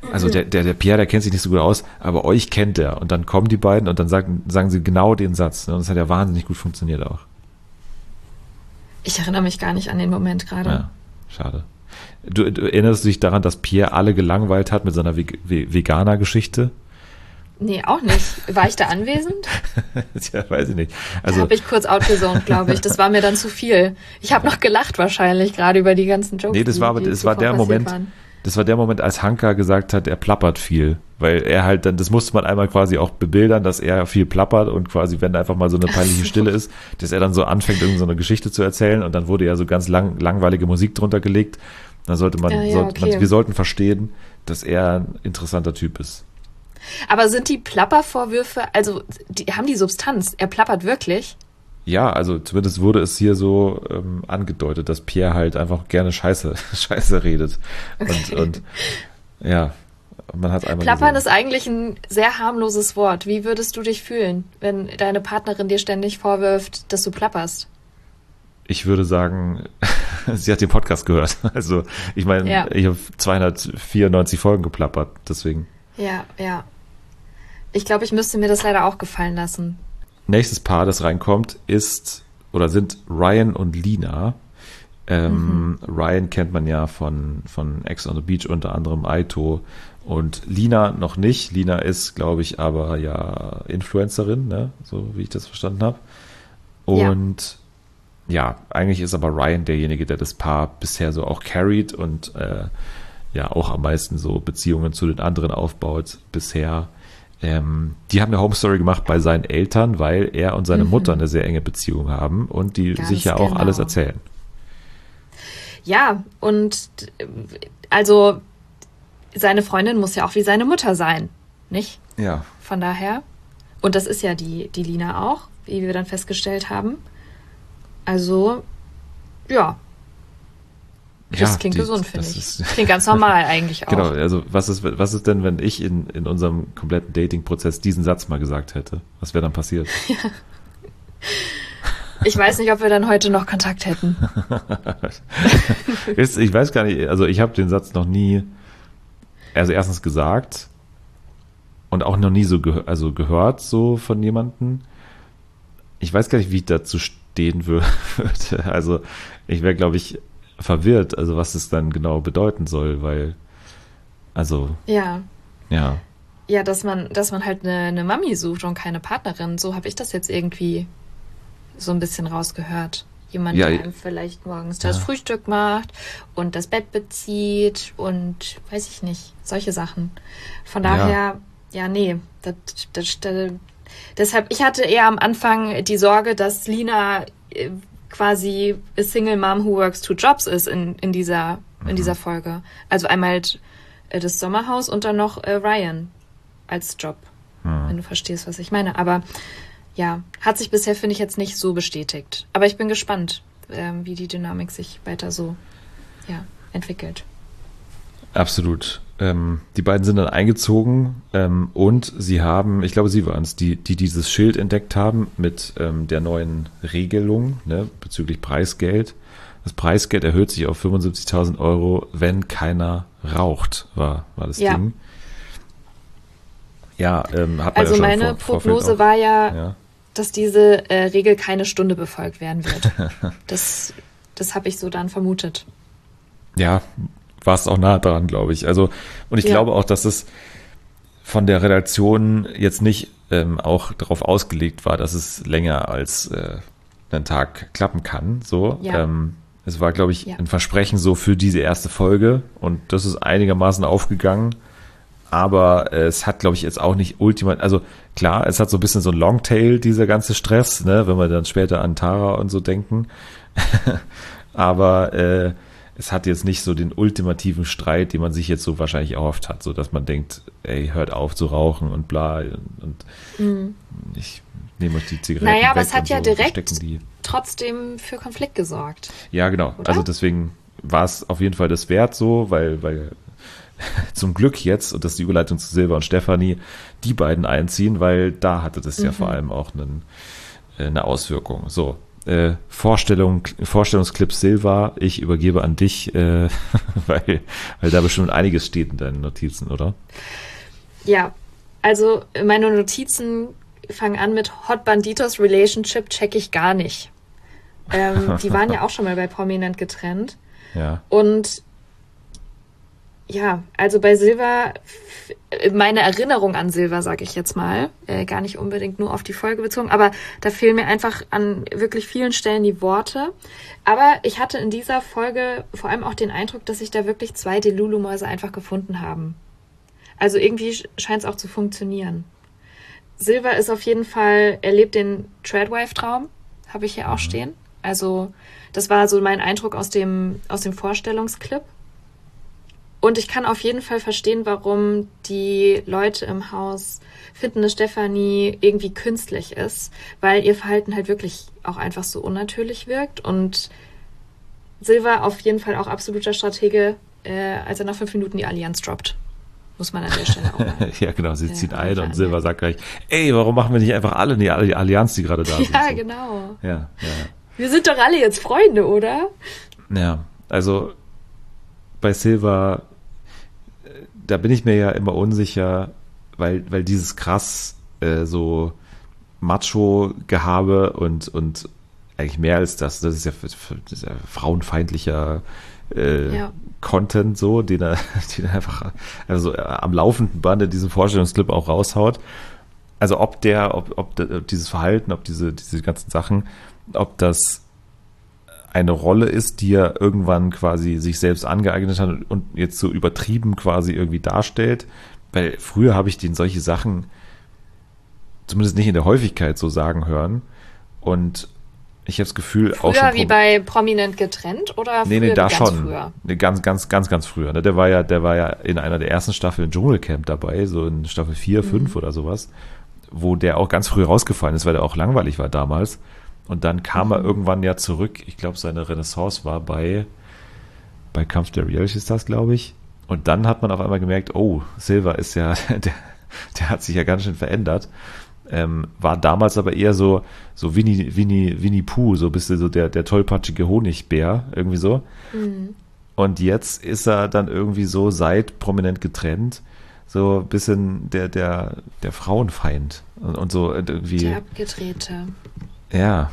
also der, der, der Pierre, der kennt sich nicht so gut aus, aber euch kennt er. Und dann kommen die beiden und dann sagen, sagen sie genau den Satz. Und das hat ja wahnsinnig gut funktioniert auch. Ich erinnere mich gar nicht an den Moment gerade. Ja, schade. Du, du erinnerst dich daran, dass Pierre alle gelangweilt hat mit seiner Ve- Ve- Veganer-Geschichte? Nee, auch nicht. War ich da anwesend? Ja, weiß ich nicht. Da Also, habe ich kurz outgezoned, glaube ich. Das war mir dann zu viel. Ich habe noch gelacht wahrscheinlich, gerade über die ganzen Jokes. nee, das war, aber, die, die das war der zuvor passiert Moment, waren. das war der Moment, als Hanka gesagt hat, er plappert viel. Weil er halt dann, das musste man einmal quasi auch bebildern, dass er viel plappert und quasi, wenn einfach mal so eine peinliche Stille ist, dass er dann so anfängt, irgendeine so eine Geschichte zu erzählen und dann wurde ja so ganz lang, langweilige Musik drunter gelegt. Dann sollte man, Ja, ja, sollte okay. man, wir sollten verstehen, dass er ein interessanter Typ ist. Aber sind die Plappervorwürfe, also die, haben die Substanz? Er plappert wirklich? Ja, also zumindest wurde es hier so ähm, angedeutet, dass Pierre halt einfach gerne Scheiße, Scheiße redet. Und, Okay. und ja, man hat einmal Plappern gesehen. ist eigentlich ein sehr harmloses Wort. Wie würdest du dich fühlen, wenn deine Partnerin dir ständig vorwirft, dass du plapperst? Ich würde sagen, sie hat den Podcast gehört. Also ich meine, Ja. ich habe zweihundertvierundneunzig Folgen geplappert, deswegen. Ja, ja. Ich glaube, ich müsste mir das leider auch gefallen lassen. Nächstes Paar, das reinkommt, ist oder sind Ryan und Lina. Ähm, Ryan kennt man ja von, von Ex on the Beach, unter anderem Aito. Und Lina noch nicht. Lina ist, glaube ich, aber ja Influencerin, ne? So wie ich das verstanden habe. Und ja. ja, eigentlich ist aber Ryan derjenige, der das Paar bisher so auch carried und äh, ja auch am meisten so Beziehungen zu den anderen aufbaut bisher. Ähm, die haben eine Home Story gemacht bei seinen Eltern, weil er und seine Mhm. Mutter eine sehr enge Beziehung haben und die Ganz sich ja auch genau. alles erzählen. Ja, und äh, also seine Freundin muss ja auch wie seine Mutter sein, nicht? Ja. Von daher. Und das ist ja die, die Lina auch, wie wir dann festgestellt haben. Also, ja. Das Ja, klingt die- gesund, finde das ich. ist- Klingt ganz normal eigentlich auch. Genau, also was ist, was ist denn, wenn ich in, in unserem kompletten Dating-Prozess diesen Satz mal gesagt hätte? Was wäre dann passiert? Ich weiß nicht, ob wir dann heute noch Kontakt hätten. Ist, ich weiß gar nicht, also ich habe den Satz noch nie, also erstens gesagt und auch noch nie so geh also gehört so von jemandem. Ich weiß gar nicht, wie ich dazu stehen würde. Also ich wäre, glaube ich, verwirrt, also was es dann genau bedeuten soll, weil, also, Ja. ja. Ja, dass man, dass man halt eine, eine Mami sucht und keine Partnerin. So habe ich das jetzt irgendwie so ein bisschen rausgehört. Jemand, Ja, der ich- einem vielleicht morgens das Ja. Frühstück macht und das Bett bezieht und weiß ich nicht, solche Sachen. Von Ja. daher, ja, nee, das, das, das, deshalb, ich hatte eher am Anfang die Sorge, dass Lina äh, quasi a Single Mom who works two jobs ist in, in dieser, in dieser Folge. Also einmal halt, äh, das Sommerhaus und dann noch äh, Ryan als Job, wenn du verstehst, was ich meine. Aber ja, hat sich bisher, finde ich, jetzt nicht so bestätigt. Aber ich bin gespannt, ähm, wie die Dynamik sich weiter so ja, entwickelt. Absolut. Ähm, die beiden sind dann eingezogen ähm, und sie haben, ich glaube, sie waren es, die, die dieses Schild entdeckt haben mit ähm, der neuen Regelung, ne, bezüglich Preisgeld. Das Preisgeld erhöht sich auf fünfundsiebzigtausend Euro, wenn keiner raucht, war, war das Ja. Ding. Ja, ähm, hat man Also ja schon meine vor, Prognose Vorfeld auch, war ja, ja. dass diese äh, Regel keine Stunde befolgt werden wird. das das habe ich so dann vermutet. Ja, war es auch nah dran, glaube ich. Also, und ich Ja. glaube auch, dass es von der Redaktion jetzt nicht ähm, auch darauf ausgelegt war, dass es länger als äh, einen Tag klappen kann. So, Ja. ähm, es war, glaube ich, Ja. ein Versprechen so für diese erste Folge und das ist einigermaßen aufgegangen. Aber äh, es hat, glaube ich, jetzt auch nicht ultimat, also klar, es hat so ein bisschen so ein Longtail, dieser ganze Stress, ne, wenn wir dann später an Tara und so denken. Aber äh, es hat jetzt nicht so den ultimativen Streit, den man sich jetzt so wahrscheinlich erhofft hat, so dass man denkt, ey, hört auf zu rauchen und bla und, und ich nehme euch die Zigaretten Naja, aber weg es hat und ja so, direkt verstecken die. trotzdem für Konflikt gesorgt. Ja, genau. Oder? Also deswegen war es auf jeden Fall das wert so, weil, weil zum Glück jetzt, und das ist die Überleitung zu Silva und Stefanie, die beiden einziehen, weil da hatte das ja vor allem auch einen, äh, eine Auswirkung. So, äh, Vorstellung, Vorstellungsclip Silva, ich übergebe an dich, äh, weil, weil da bestimmt einiges steht in deinen Notizen, oder? Ja, also meine Notizen fangen an mit Hot Banditos Relationship check ich gar nicht. Ähm, die waren ja auch schon mal bei Prominent getrennt. Ja. Und ja, also bei Silva, meine Erinnerung an Silva, sage ich jetzt mal, äh, gar nicht unbedingt nur auf die Folge bezogen, aber da fehlen mir einfach an wirklich vielen Stellen die Worte. Aber ich hatte in dieser Folge vor allem auch den Eindruck, dass sich da wirklich zwei Delulu-Mäuse einfach gefunden haben. Also irgendwie scheint es auch zu funktionieren. Silva ist auf jeden Fall, er lebt den Treadwife-Traum, habe ich hier auch stehen. Also das war so mein Eindruck aus dem, aus dem Vorstellungsclip. Und ich kann auf jeden Fall verstehen, warum die Leute im Haus finden, dass Stefanie irgendwie künstlich ist, weil ihr Verhalten halt wirklich auch einfach so unnatürlich wirkt. Und Silva auf jeden Fall auch absoluter Stratege, äh, als er nach fünf Minuten die Allianz droppt. Muss man an der Stelle auch mal. Ja, genau, sie äh, zieht ein und Silva sagt gleich, ey, warum machen wir nicht einfach alle die Allianz, die gerade da sind? Ja, so. genau. Ja, ja. Wir sind doch alle jetzt Freunde, oder? Ja, also bei Silva, da bin ich mir ja immer unsicher, weil, weil dieses krass äh, so Macho-Gehabe und, und eigentlich mehr als das, das ist ja, für, für, das ist ja frauenfeindlicher äh, Ja. Content so, den er, den er einfach also am laufenden Band in diesem Vorstellungsclip auch raushaut. Also ob der, ob, ob, ob dieses Verhalten, ob diese, diese ganzen Sachen, ob das eine Rolle ist, die er irgendwann quasi sich selbst angeeignet hat und jetzt so übertrieben quasi irgendwie darstellt. Weil früher habe ich den solche Sachen zumindest nicht in der Häufigkeit so sagen hören. Und ich habe das Gefühl, Früher auch schon wie bei Prominent getrennt oder nee, früher nee, wie da ganz schon. früher? Nee, ganz, ganz, ganz, ganz früher. Ne? Der war ja, der war ja in einer der ersten Staffeln Dschungelcamp dabei, so in Staffel vier, fünf oder sowas, wo der auch ganz früh rausgefallen ist, weil der auch langweilig war damals. Und dann kam mhm. er irgendwann ja zurück. Ich glaube, seine Renaissance war bei, bei Kampf der Reality Stars, glaube ich. Und dann hat man auf einmal gemerkt, oh, Silva ist ja, der, der hat sich ja ganz schön verändert. Ähm, war damals aber eher so, so Winnie, Winnie, Winnie Pooh, so ein bisschen so der, der tollpatschige Honigbär, irgendwie so. Mhm. Und jetzt ist er dann irgendwie so seit Prominent getrennt, so ein bisschen der, der, der Frauenfeind. Und, und so irgendwie. Der Abgedrehte. Ja.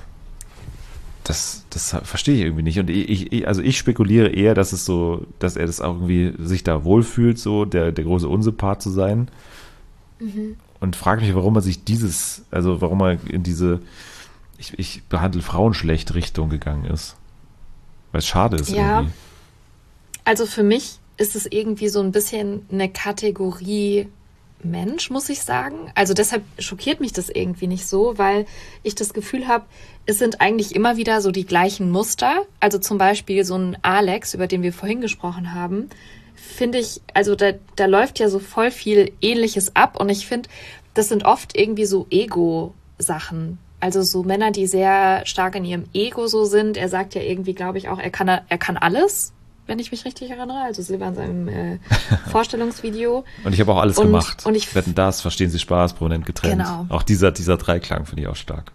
Das, das verstehe ich irgendwie nicht. Und ich, ich, also ich spekuliere eher, dass es so, dass er das auch irgendwie sich da wohlfühlt, so der, der große Unsympath zu sein. Mhm. Und frage mich, warum er sich dieses, also warum er in diese, ich, ich behandle Frauen schlecht Richtung gegangen ist. Weil es schade ist Ja. irgendwie. Also für mich ist es irgendwie so ein bisschen eine Kategorie Mensch, muss ich sagen. Also deshalb schockiert mich das irgendwie nicht so, weil ich das Gefühl habe, es sind eigentlich immer wieder so die gleichen Muster. Also zum Beispiel so ein Alex, über den wir vorhin gesprochen haben, finde ich, also da, da läuft ja so voll viel Ähnliches ab und ich finde, das sind oft irgendwie so Ego-Sachen. Also so Männer, die sehr stark in ihrem Ego so sind. Er sagt ja irgendwie, glaube ich, auch, er kann, er kann alles, wenn ich mich richtig erinnere. Also Silva in seinem äh, Vorstellungsvideo. Und ich habe auch alles und, gemacht. Und ich Wetten das, verstehen Sie Spaß, Prominent getrennt. Genau. Auch dieser, dieser Dreiklang finde ich auch stark.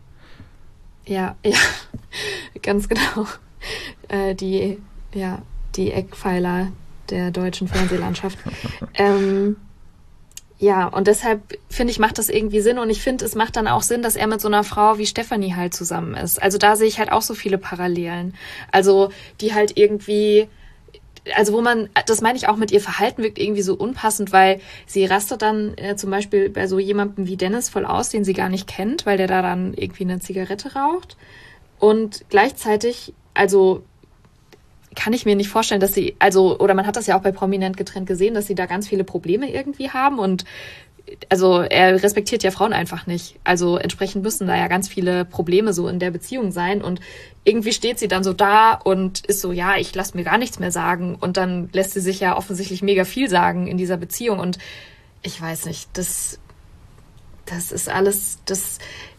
Ja, ja, ganz genau. Äh, die, ja, die Eckpfeiler der deutschen Fernsehlandschaft. ähm, ja, und deshalb finde ich, macht das irgendwie Sinn und ich finde, es macht dann auch Sinn, dass er mit so einer Frau wie Stefanie halt zusammen ist. Also da sehe ich halt auch so viele Parallelen. Also die halt irgendwie, also wo man, das meine ich auch mit ihr Verhalten wirkt irgendwie so unpassend, weil sie rastet dann äh, zum Beispiel bei so jemandem wie Dennis voll aus, den sie gar nicht kennt, weil der da dann irgendwie eine Zigarette raucht. Und gleichzeitig, also kann ich mir nicht vorstellen, dass sie, also, oder man hat das ja auch bei Prominent getrennt gesehen, dass sie da ganz viele Probleme irgendwie haben und also er respektiert ja Frauen einfach nicht. Also entsprechend müssen da ja ganz viele Probleme so in der Beziehung sein und irgendwie steht sie dann so da und ist so, ja, ich lasse mir gar nichts mehr sagen und dann lässt sie sich ja offensichtlich mega viel sagen in dieser Beziehung und ich weiß nicht, das, das ist alles, das,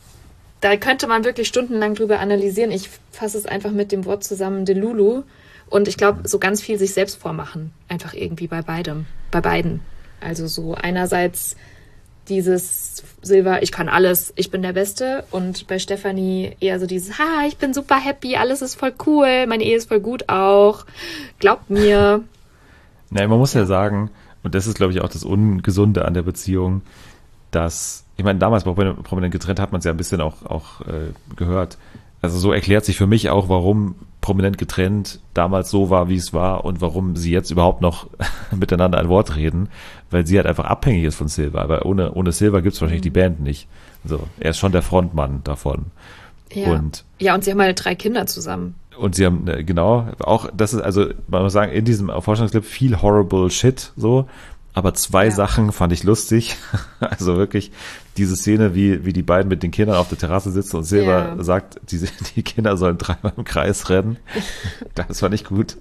da könnte man wirklich stundenlang drüber analysieren. Ich fasse es einfach mit dem Wort zusammen, Delulu. Und ich glaube, so ganz viel sich selbst vormachen. Einfach irgendwie bei beidem, bei beiden. Also so einerseits dieses Silber, ich kann alles, ich bin der Beste. Und bei Stefanie eher so dieses, ha, ich bin super happy, alles ist voll cool, meine Ehe ist voll gut auch. Glaubt mir. Nein, man muss ja sagen, und das ist, glaube ich, auch das Ungesunde an der Beziehung, dass, ich meine, damals bei Prominent getrennt hat man es ja ein bisschen auch, auch äh, gehört. Also so erklärt sich für mich auch, warum Prominent getrennt damals so war, wie es war und warum sie jetzt überhaupt noch miteinander ein Wort reden, weil sie halt einfach abhängig ist von Silver. Aber ohne, ohne Silver gibt es wahrscheinlich mhm. die Band nicht. So, er ist schon der Frontmann davon. Ja. Und, ja, und sie haben halt drei Kinder zusammen. Und sie haben, genau, auch, das ist, also, man muss sagen, in diesem Forschungsclip viel horrible shit, so. Aber zwei ja. Sachen fand ich lustig. Also wirklich diese Szene, wie, wie die beiden mit den Kindern auf der Terrasse sitzen und Silber ja. sagt, die, die Kinder sollen dreimal im Kreis rennen. Das fand ich gut.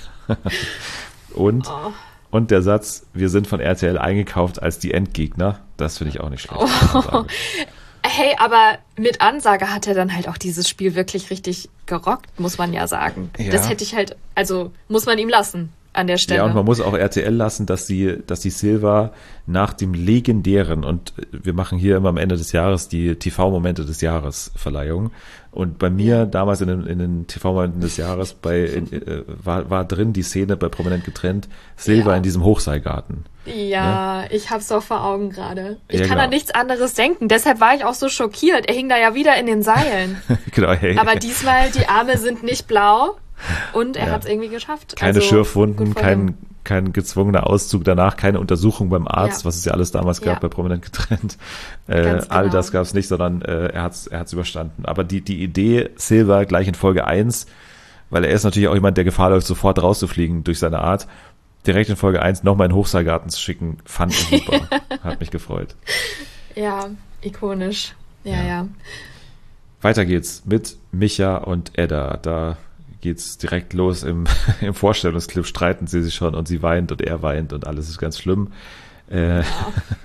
Und, oh. und der Satz, wir sind von R T L eingekauft als die Endgegner. Das finde ich auch nicht schlecht. Oh. Hey, aber mit Ansage hat er dann halt auch dieses Spiel wirklich richtig gerockt, muss man ja sagen. Ja. Das hätte ich halt, also muss man ihm lassen. An der Stelle. Ja, und man muss auch R T L lassen, dass die, dass die Silver nach dem legendären, und wir machen hier immer am Ende des Jahres die T V-Momente des Jahres Verleihung. Und bei mir ja. damals in den, in den T V-Momenten des Jahres bei, in, äh, war, war drin die Szene bei Prominent getrennt, Silver ja. in diesem Hochseilgarten. Ja, ja, ich hab's doch vor Augen gerade. Ich ja, kann genau. an nichts anderes denken. Deshalb war ich auch so schockiert. Er hing da ja wieder in den Seilen. Genau, hey. Aber diesmal, die Arme sind nicht blau. Und er ja. hat es irgendwie geschafft. Keine also, Schürfwunden, kein, kein gezwungener Auszug danach, keine Untersuchung beim Arzt, ja. was es ja alles damals gab, ja. bei Prominent getrennt. Äh, genau. All das gab es nicht, sondern äh, er hat es er hat's überstanden. Aber die, die Idee, Silver gleich in Folge eins, weil er ist natürlich auch jemand, der Gefahr läuft, sofort rauszufliegen durch seine Art, direkt in Folge eins nochmal in den Hochseilgarten zu schicken, fand ich super. Hat mich gefreut. Ja, ikonisch. Ja, ja, ja. Weiter geht's mit Micha und Edda. Da geht's direkt los im, im Vorstellungsclip, streiten sie sich schon und sie weint und er weint und alles ist ganz schlimm. Äh, ja.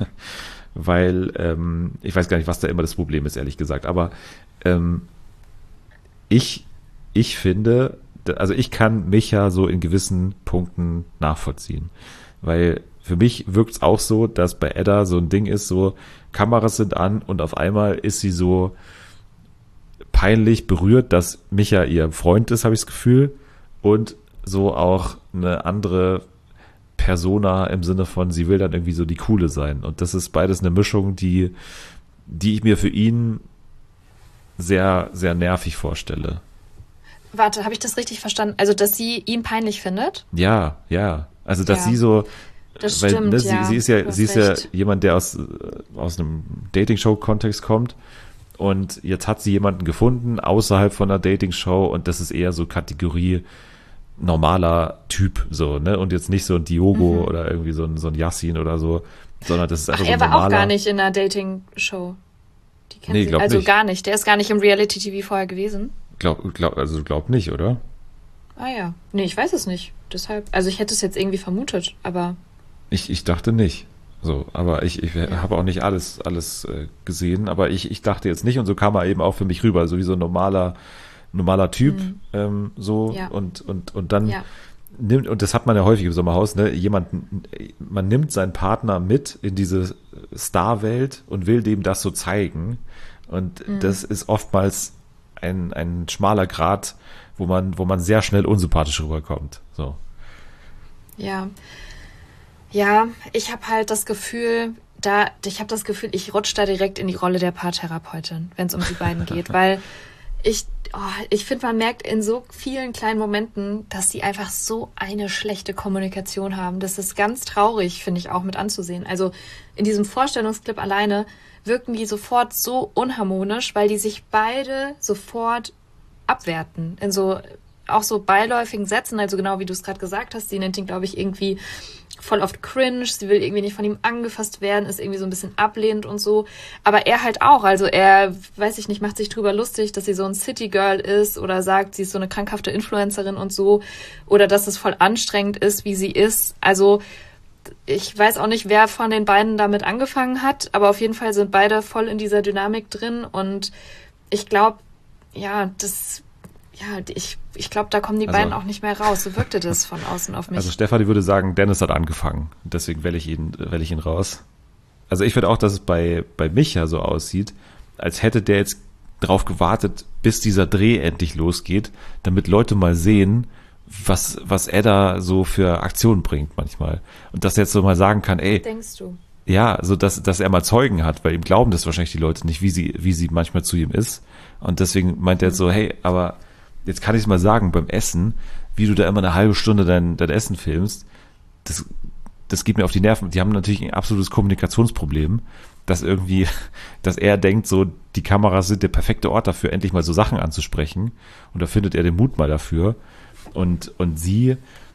Weil, ähm, ich weiß gar nicht, was da immer das Problem ist, ehrlich gesagt, aber ähm, ich, ich finde, also ich kann Micha so in gewissen Punkten nachvollziehen, weil für mich wirkt's auch so, dass bei Edda so ein Ding ist, so Kameras sind an und auf einmal ist sie so peinlich berührt, dass Micha ihr Freund ist, habe ich das Gefühl, und so auch eine andere Persona im Sinne von, sie will dann irgendwie so die Coole sein, und das ist beides eine Mischung, die die ich mir für ihn sehr, sehr nervig vorstelle. Warte, habe ich das richtig verstanden? Also, dass sie ihn peinlich findet? Ja, ja, also dass ja. sie so, das weil, stimmt, ne, sie, ja. sie ist ja, sie ist ja recht. jemand, der aus aus einem Dating-Show-Kontext kommt. Und jetzt hat sie jemanden gefunden außerhalb von einer Dating-Show, und das ist eher so Kategorie normaler Typ, so, ne? Und jetzt nicht so ein Diogo mhm. oder irgendwie so ein, so ein Yassin oder so, sondern das ist einfach Ach, so ein er war normaler. auch gar nicht in einer Dating-Show. Die kennt Nee, sie. glaub Also nicht. gar nicht. Der ist gar nicht im Reality-T V vorher gewesen. Glaub, glaub, also glaub nicht, oder? Ah ja. Nee, ich weiß es nicht. Deshalb, also ich hätte es jetzt irgendwie vermutet, aber Ich, ich dachte nicht. So, aber ich, ich Ja. habe auch nicht alles, alles äh, gesehen, aber ich, ich dachte jetzt nicht, und so kam er eben auch für mich rüber, so wie so ein normaler, normaler Typ, Mhm. ähm, so, Ja. und, und, und dann ja. nimmt, und das hat man ja häufig im Sommerhaus, ne, jemand, man nimmt seinen Partner mit in diese Starwelt und will dem das so zeigen, und Mhm. das ist oftmals ein, ein schmaler Grat, wo man, wo man sehr schnell unsympathisch rüberkommt, so. Ja. Ja, ich habe halt das Gefühl, da, ich habe das Gefühl, ich rutsche da direkt in die Rolle der Paartherapeutin, wenn es um die beiden geht, weil ich, oh, ich finde, man merkt in so vielen kleinen Momenten, dass die einfach so eine schlechte Kommunikation haben. Das ist ganz traurig, finde ich, auch mit anzusehen. Also in diesem Vorstellungsclip alleine wirken die sofort so unharmonisch, weil die sich beide sofort abwerten. In so, auch so beiläufigen Sätzen, also genau wie du es gerade gesagt hast, sie nennt ihn, glaube ich, irgendwie voll oft cringe, sie will irgendwie nicht von ihm angefasst werden, ist irgendwie so ein bisschen ablehnend und so, aber er halt auch, also er, weiß ich nicht, macht sich drüber lustig, dass sie so ein City-Girl ist oder sagt, sie ist so eine krankhafte Influencerin und so, oder dass es voll anstrengend ist, wie sie ist, also ich weiß auch nicht, wer von den beiden damit angefangen hat, aber auf jeden Fall sind beide voll in dieser Dynamik drin, und ich glaube, ja, das Ja, ich, ich glaube, da kommen die Also- beiden auch nicht mehr raus. So wirkte das von außen auf mich. Also Stefanie würde sagen, Dennis hat angefangen. Deswegen wähle ich ihn, wähle ich ihn raus. also ich finde auch, dass es bei, bei Micha so aussieht, als hätte der jetzt drauf gewartet, bis dieser Dreh endlich losgeht, damit Leute mal sehen, was, was Edda so für Aktionen bringt manchmal. Und dass er jetzt so mal sagen kann, ey, Denkst du? ja, so dass, dass er mal Zeugen hat, weil ihm glauben das wahrscheinlich die Leute nicht, wie sie, wie sie manchmal zu ihm ist. Und deswegen meint er jetzt so, hey, aber jetzt kann ich es mal sagen, beim Essen, wie du da immer eine halbe Stunde dein, dein Essen filmst, das, das geht mir auf die Nerven. Die haben natürlich ein absolutes Kommunikationsproblem, dass irgendwie, dass er denkt, so, die Kameras sind der perfekte Ort dafür, endlich mal so Sachen anzusprechen. Und da findet er den Mut mal dafür. Und, und sie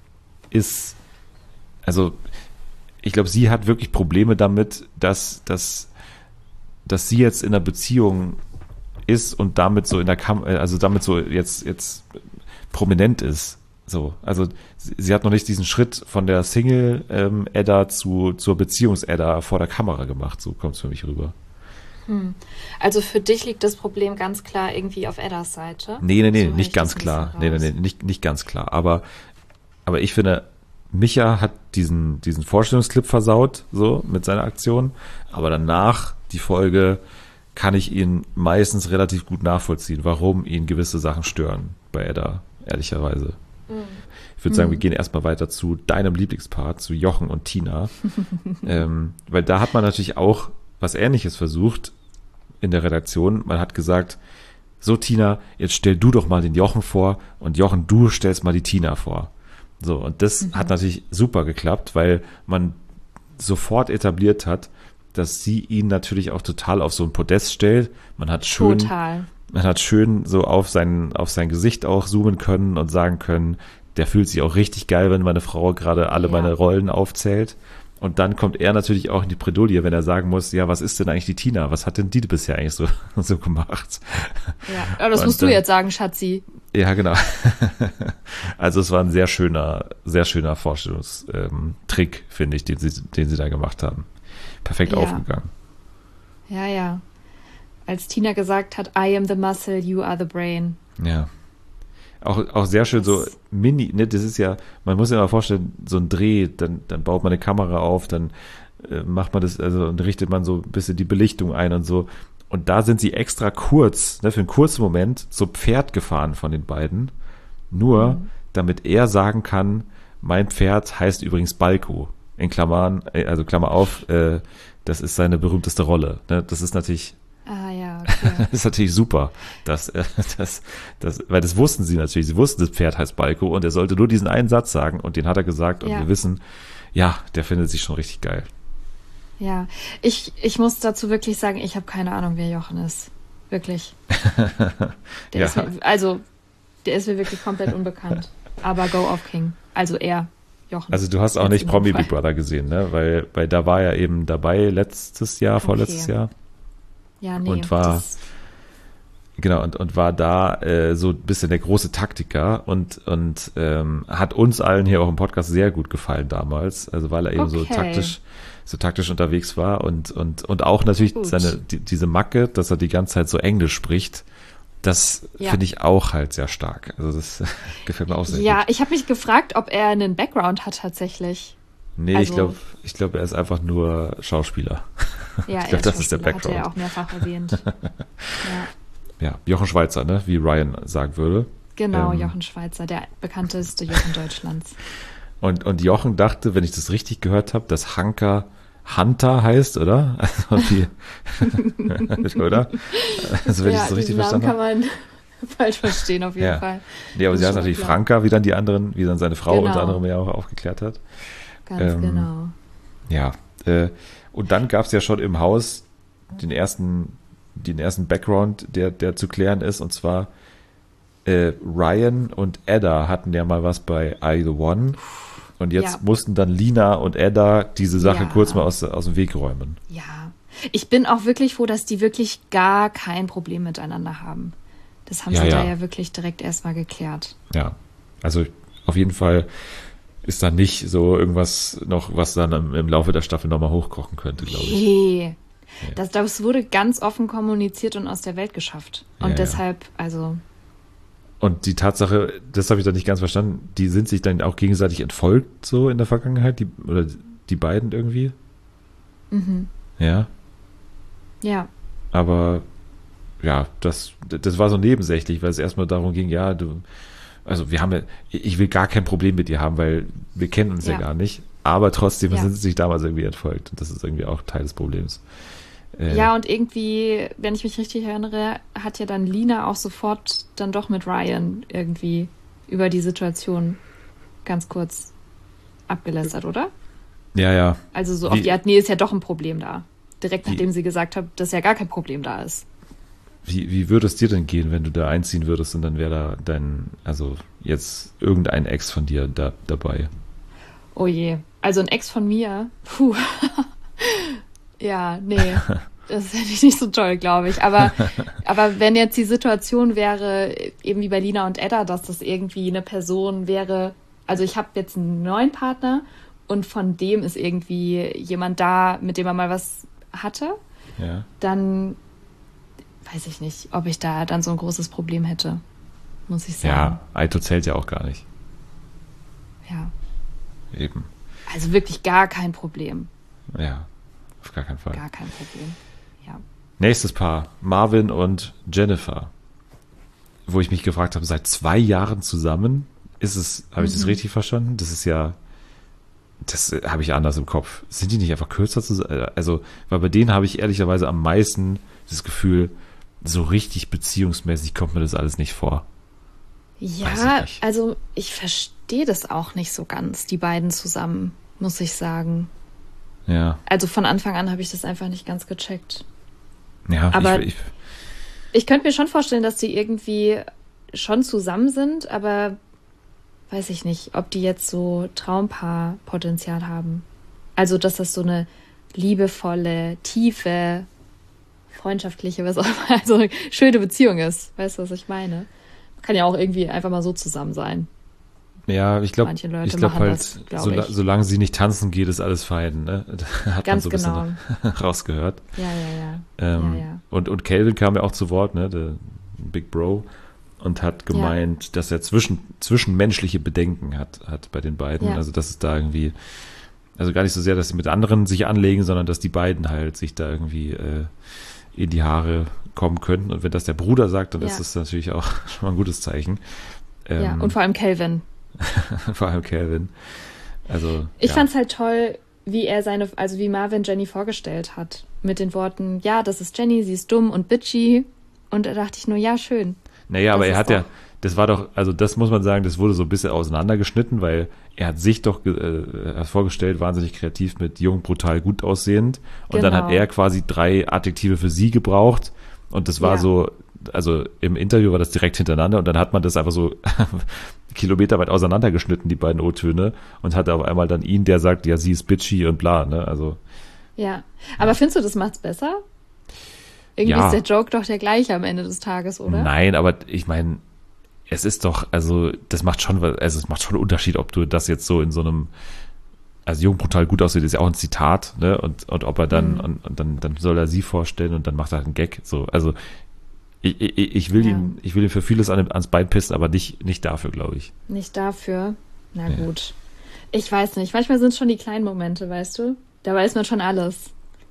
ist, also, ich glaube, sie hat wirklich Probleme damit, dass, dass, dass sie jetzt in einer Beziehung ist und damit so in der Kam also damit so jetzt, jetzt prominent ist. So, also sie, sie hat noch nicht diesen Schritt von der Single-Edda zu, zur Beziehungs-Edda vor der Kamera gemacht. So kommt es für mich rüber. Hm. Also für dich liegt das Problem ganz klar irgendwie auf Eddas Seite? Nee, nee, nee, So höre nicht ich ganz das ein klar. bisschen Nee, nee, raus. nee, nicht, nicht ganz klar. Aber, aber ich finde, Micha hat diesen, diesen Vorstellungsclip versaut, so, mit seiner Aktion. Aber danach, die Folge, kann ich ihn meistens relativ gut nachvollziehen, warum ihn gewisse Sachen stören bei Edda, ehrlicherweise. Ich würde sagen, wir gehen erstmal weiter zu deinem Lieblingspart, zu Jochen und Tina. ähm, weil da hat man natürlich auch was Ähnliches versucht in der Redaktion. Man hat gesagt, so Tina, jetzt stell du doch mal den Jochen vor und Jochen, du stellst mal die Tina vor. So, und das mhm. hat natürlich super geklappt, weil man sofort etabliert hat, dass sie ihn natürlich auch total auf so ein Podest stellt. Man hat schön, Total. man hat schön so auf sein, auf sein Gesicht auch zoomen können und sagen können, der fühlt sich auch richtig geil, wenn meine Frau gerade alle Ja. meine Rollen aufzählt. Und dann kommt er natürlich auch in die Bredouille, wenn er sagen muss, ja, was ist denn eigentlich die Tina? Was hat denn die bisher eigentlich so, so gemacht? Ja, aber das Und musst du dann- jetzt sagen, Schatzi. Ja, genau. Also es war ein sehr schöner, sehr schöner Vorstellungstrick, finde ich, den sie, den sie da gemacht haben. Perfekt Ja. aufgegangen. Ja, ja. Als Tina gesagt hat, I am the muscle, you are the brain. Ja. Auch, auch sehr schön so Das- mini, ne, das ist ja, man muss sich mal vorstellen, so ein Dreh, dann, dann baut man eine Kamera auf, dann äh, macht man das, also und richtet man so ein bisschen die Belichtung ein und so. Und da sind sie extra kurz, ne, für einen kurzen Moment zu Pferd gefahren von den beiden. Nur, Mhm. damit er sagen kann, mein Pferd heißt übrigens Balko. In Klammern, äh, also Klammer auf, äh, das ist seine berühmteste Rolle. Ne? Das ist natürlich, Ah ja, okay. das ist natürlich super. Dass, äh, das, das, weil das wussten sie natürlich. Sie wussten, das Pferd heißt Balko und er sollte nur diesen einen Satz sagen und den hat er gesagt und Ja. wir wissen, ja, der findet sich schon richtig geil. Ja, ich, ich muss dazu wirklich sagen, ich habe keine Ahnung, wer Jochen ist. Wirklich. Der Ja. ist mir, also, der ist mir wirklich komplett unbekannt. Aber Go Off King. Also er, Jochen. Also du hast auch Jetzt nicht in dem Promi Fall. Big Brother gesehen, ne? Weil, weil da war er eben dabei letztes Jahr, vorletztes Okay. Jahr. Ja, nee. und war- das, Genau, und, und war da äh, so ein bisschen der große Taktiker und, und ähm, hat uns allen hier auch im Podcast sehr gut gefallen damals. Also weil er eben so Okay. taktisch, so taktisch unterwegs war und, und, und auch natürlich Gut. seine, die, diese Macke, dass er die ganze Zeit so Englisch spricht, das Ja. finde ich auch halt sehr stark. Also das gefällt mir auch sehr ja, gut. ich habe mich gefragt, ob er einen Background hat tatsächlich. Nee, ich also- glaube, ich glaube, er ist einfach nur Schauspieler. Ja, Ich glaub, er das ist der Schauspieler, hat er ja Background. auch mehrfach erwähnt. ja, Ja, Jochen Schweizer, ne? Wie Ryan sagen würde. genau, Ähm. Jochen Schweizer, der bekannteste Jochen Deutschlands. Und, und Jochen dachte, wenn ich das richtig gehört habe, dass Hanka Hunter heißt, oder? Also wie, oder? Also wenn ich das so richtig diesen Namen verstanden habe. kann man falsch verstehen auf jeden Ja. Fall. Nee, aber Das sie ist heißt schon natürlich klar. Franka, wie dann die anderen, wie dann seine Frau Genau. unter anderem ja auch aufgeklärt hat. Ganz Ähm, genau. Ja. Äh, und dann gab es ja schon im Haus den ersten, den ersten Background, der, der zu klären ist, und zwar äh, Ryan und Edda hatten ja mal was bei I The One. Und jetzt Ja. mussten dann Lina und Edda diese Sache Ja. kurz mal aus, aus dem Weg räumen. Ja. Ich bin auch wirklich froh, dass die wirklich gar kein Problem miteinander haben. Das haben Ja, sie ja. da ja wirklich direkt erstmal geklärt. Ja, also auf jeden Fall ist da nicht so irgendwas noch, was dann im, im Laufe der Staffel nochmal hochkochen könnte, glaube ich. Hey. Das, das wurde ganz offen kommuniziert und aus der Welt geschafft. Und Ja, ja. deshalb, also, Und die Tatsache, das habe ich dann nicht ganz verstanden, die sind sich dann auch gegenseitig entfolgt so in der Vergangenheit, die, oder die beiden irgendwie? Ja, Ja. aber ja, das, das war so nebensächlich, weil es erstmal darum ging, ja, du, also wir haben ja, ich will gar kein Problem mit dir haben, weil wir kennen uns ja, Ja. gar nicht, aber trotzdem Ja. sind sie sich damals irgendwie entfolgt und das ist irgendwie auch Teil des Problems. Äh, Ja, und irgendwie, wenn ich mich richtig erinnere, hat ja dann Lina auch sofort dann doch mit Ryan irgendwie über die Situation ganz kurz abgelästert, oder? ja, ja, Also so Wie- auf die Art, nee, ist ja doch ein Problem da. Direkt Wie- nachdem sie gesagt hat, dass ja gar kein Problem da ist. Wie, wie würde es dir denn gehen, wenn du da einziehen würdest und dann wäre da dein, also jetzt irgendein Ex von dir da, dabei? Oh je. Also ein Ex von mir. Puh. Ja, nee. Das fände ich nicht so toll, glaube ich. Aber, aber wenn jetzt die Situation wäre, eben wie bei Lina und Edda, dass das irgendwie eine Person wäre, also ich habe jetzt einen neuen Partner und von dem ist irgendwie jemand da, mit dem er mal was hatte, Ja. dann weiß ich nicht, ob ich da dann so ein großes Problem hätte, muss ich sagen. Ja, Aito zählt ja auch gar nicht. Ja. Eben. Also wirklich gar kein Problem. Ja, auf gar keinen Fall. Gar kein Problem. Ja. Nächstes Paar, Marvin und Jennifer. Wo ich mich gefragt habe, seit zwei Jahren zusammen, ist es, habe ich das richtig verstanden? Das ist ja, das äh, habe ich anders im Kopf. Sind die nicht einfach kürzer zusammen? Also, weil bei denen habe ich ehrlicherweise am meisten das Gefühl, so richtig beziehungsmäßig kommt mir das alles nicht vor. Weiß Ja, ich nicht. also ich verstehe das auch nicht so ganz, die beiden zusammen, muss ich sagen. Ja, Also von Anfang an habe ich das einfach nicht ganz gecheckt. ja, Aber- ich, ich, Ich könnte mir schon vorstellen, dass die irgendwie schon zusammen sind, aber weiß ich nicht, ob die jetzt so Traumpaar-Potenzial haben. Also, dass das so eine liebevolle, tiefe, freundschaftliche, was auch immer, also schöne Beziehung ist. Weißt du, was ich meine? Kann ja auch irgendwie einfach mal so zusammen sein. ja, ich glaube, Manche Leute ich glaube machen halt, das, glaub sola- ich. solange sie nicht tanzen geht, ist alles fein, ne? Da hat Ganz man so ein genau. bisschen rausgehört. Ja, ja, ja. Ähm, ja, ja. Und, und Calvin kam ja auch zu Wort, ne, der Big Bro, und hat gemeint, dass er zwischen, zwischenmenschliche Bedenken hat, hat bei den beiden. Ja. Also, dass es da irgendwie, also gar nicht so sehr, dass sie mit anderen sich anlegen, sondern dass die beiden halt sich da irgendwie äh, in die Haare kommen könnten. Und wenn das der Bruder sagt, dann Ja. ist das natürlich auch schon mal ein gutes Zeichen. Ähm, ja, und vor allem Calvin. vor allem Calvin. Also, Ich ja. fand's halt toll, wie er seine, also wie Marvin Jenny vorgestellt hat. Mit den Worten, ja, das ist Jenny, sie ist dumm und bitchy. Und da dachte ich nur, ja, schön. Naja, aber Das er ist hat ja, doch- das war doch, also das muss man sagen, das wurde so ein bisschen auseinandergeschnitten, weil er hat sich doch äh, hat vorgestellt, wahnsinnig kreativ mit jung, brutal, gut aussehend. Und dann Genau. hat er quasi drei Adjektive für sie gebraucht. Und das war Ja. so, also im Interview war das direkt hintereinander und dann hat man das einfach so kilometerweit auseinandergeschnitten, die beiden O-Töne, und hatte auf einmal dann ihn, der sagt, ja, sie ist bitchy und bla, ne, also. Ja. Aber findest du, das macht's besser? Irgendwie Ja. ist der Joke doch der gleiche am Ende des Tages, oder? Nein, aber ich meine, es ist doch, also das macht schon, was- also es macht schon einen Unterschied, ob du das jetzt so in so einem, also jung brutal gut aussieht, ist ja auch ein Zitat, ne? Und, und ob er dann, Mhm. und, und dann, dann soll er sie vorstellen und dann macht er halt einen Gag. So, also ich, ich, ich will Ja. ihn, ich will ihn für vieles an, ans Bein pissen, aber nicht, nicht dafür, glaube ich. Nicht dafür. Na Ja. gut. Ich weiß nicht. Manchmal sind es schon die kleinen Momente, weißt du? Da weiß man schon alles.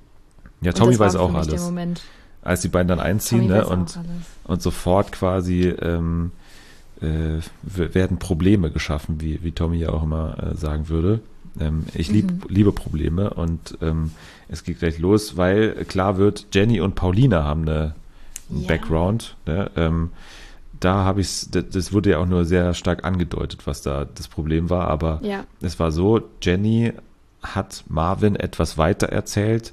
Ja, Und Tommy das war weiß für auch mich alles. Der Moment. Als die beiden dann einziehen, Tommy ne? weiß Und, auch alles. und sofort quasi ähm, äh, w- werden Probleme geschaffen, wie, wie Tommy ja auch immer äh, sagen würde. Ähm, ich lieb, Mhm. liebe Probleme und ähm, es geht gleich los, weil klar wird, Jenny und Paulina haben eine, einen Ja. Background. Ne? Ähm, da habe ich das, das wurde ja auch nur sehr stark angedeutet, was da das Problem war, aber Ja. es war so, Jenny hat Marvin etwas weiter erzählt,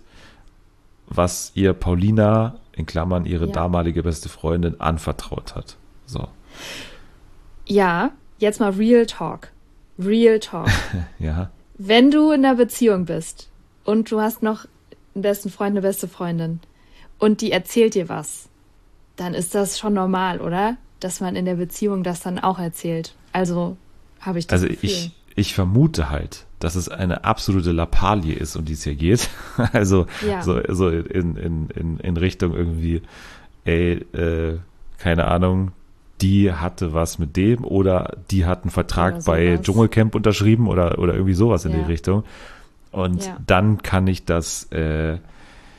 was ihr Paulina, in Klammern ihre Ja. damalige beste Freundin, anvertraut hat. So, Ja, jetzt mal Real Talk. Real Talk. ja. Wenn du in einer Beziehung bist und du hast noch einen besten Freund, eine beste Freundin und die erzählt dir was, dann ist das schon normal, oder? Dass man in der Beziehung das dann auch erzählt. Also habe ich das Also Gefühl. ich, ich vermute halt, dass es eine absolute Lappalie ist, um die es hier geht. Also Ja. so, so in, in, in, in Richtung irgendwie, ey, äh, keine Ahnung, die hatte was mit dem oder die hat einen Vertrag Oder bei sowas. Dschungelcamp unterschrieben oder, oder irgendwie sowas in Ja. die Richtung. Und Ja. dann kann ich das, äh,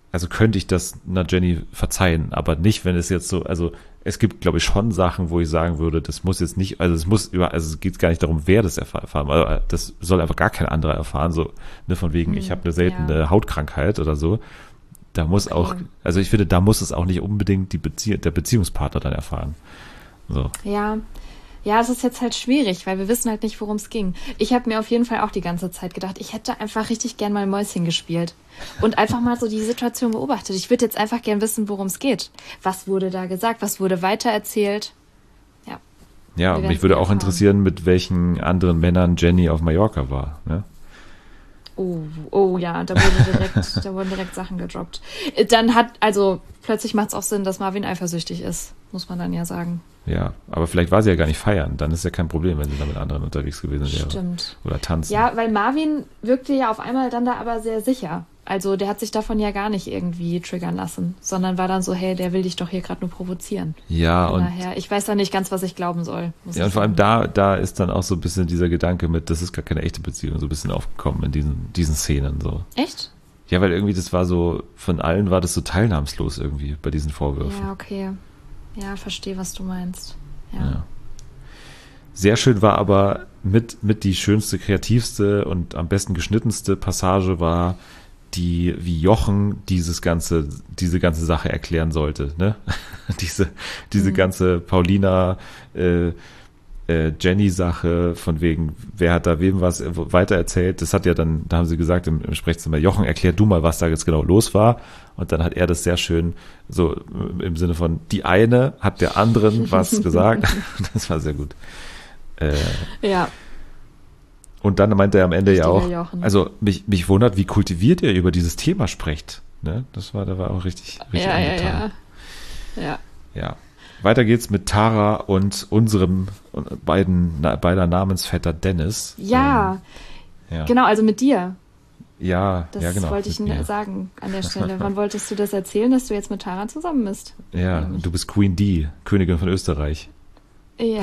also könnte ich das einer Jenny verzeihen, aber nicht, wenn es jetzt so, also es gibt, glaube ich, schon Sachen, wo ich sagen würde, das muss jetzt nicht, also es muss über, also es geht gar nicht darum, wer das erfahren, also das soll einfach gar kein anderer erfahren, so, ne, von wegen, ich habe eine seltene ja. Hautkrankheit oder so. Da muss Okay. auch, also ich finde, da muss es auch nicht unbedingt die Bezie- der Beziehungspartner dann erfahren. So. Ja. Ja, es ist jetzt halt schwierig, weil wir wissen halt nicht, worum es ging. Ich habe mir auf jeden Fall auch die ganze Zeit gedacht, ich hätte einfach richtig gern mal Mäuschen gespielt und einfach mal so die Situation beobachtet. Ich würde jetzt einfach gern wissen, worum es geht. Was wurde da gesagt? Was wurde weitererzählt? Ja. Ja, Wir mich werden's würde nie auch erfahren. interessieren, mit welchen anderen Männern Jenny auf Mallorca war. Ne? Oh, oh ja, da wurden direkt, da wurden direkt Sachen gedroppt. Dann hat, also plötzlich macht es auch Sinn, dass Marvin eifersüchtig ist, muss man dann ja sagen. Ja, aber vielleicht war sie ja gar nicht feiern. Dann ist ja kein Problem, wenn sie da mit anderen unterwegs gewesen wäre. Stimmt. Oder tanzen. Ja, weil Marvin wirkte ja auf einmal dann da aber sehr sicher. Also der hat sich davon ja gar nicht irgendwie triggern lassen, sondern war dann so, hey, der will dich doch hier gerade nur provozieren. Ja, Von und, daher, ich weiß da nicht ganz, was ich glauben soll. muss ja, ich und vor allem sagen. da, da ist dann auch so ein bisschen dieser Gedanke mit, das ist gar keine echte Beziehung, so ein bisschen aufgekommen in diesen, diesen Szenen. So. Echt? Ja, weil irgendwie das war so, von allen war das so teilnahmslos irgendwie bei diesen Vorwürfen. Ja, okay. Ja, verstehe, was du meinst. Ja. Ja. Sehr schön war aber mit, mit die schönste, kreativste und am besten geschnittenste Passage war die, wie Jochen dieses ganze, diese ganze Sache erklären sollte, ne? diese, diese Mhm. ganze Paulina, äh, äh, Jenny-Sache, von wegen, wer hat da wem was weitererzählt, das hat ja dann, da haben sie gesagt im, im Sprechzimmer, Jochen, erklär du mal, was da jetzt genau los war. Und dann hat er das sehr schön, so im Sinne von, die eine hat der anderen was gesagt. Das war sehr gut. Äh, Ja. und dann meinte er am Ende ja Richtiger auch, Jochen. also mich, mich wundert, wie kultiviert ihr über dieses Thema sprecht. Ne? Das war, da war auch richtig, richtig Ja, ja, angetan. ja. Ja. Ja. Weiter geht's mit Tara und unserem beiden, na, beider Namensvetter Dennis. Ja, Ähm, ja. genau, also mit dir. Ja, Das ja, genau. wollte ich mit mir. sagen an der Stelle. Wann wolltest du das erzählen, dass du jetzt mit Tara zusammen bist? Ja, und du bist Queen D, Königin von Österreich. Ja.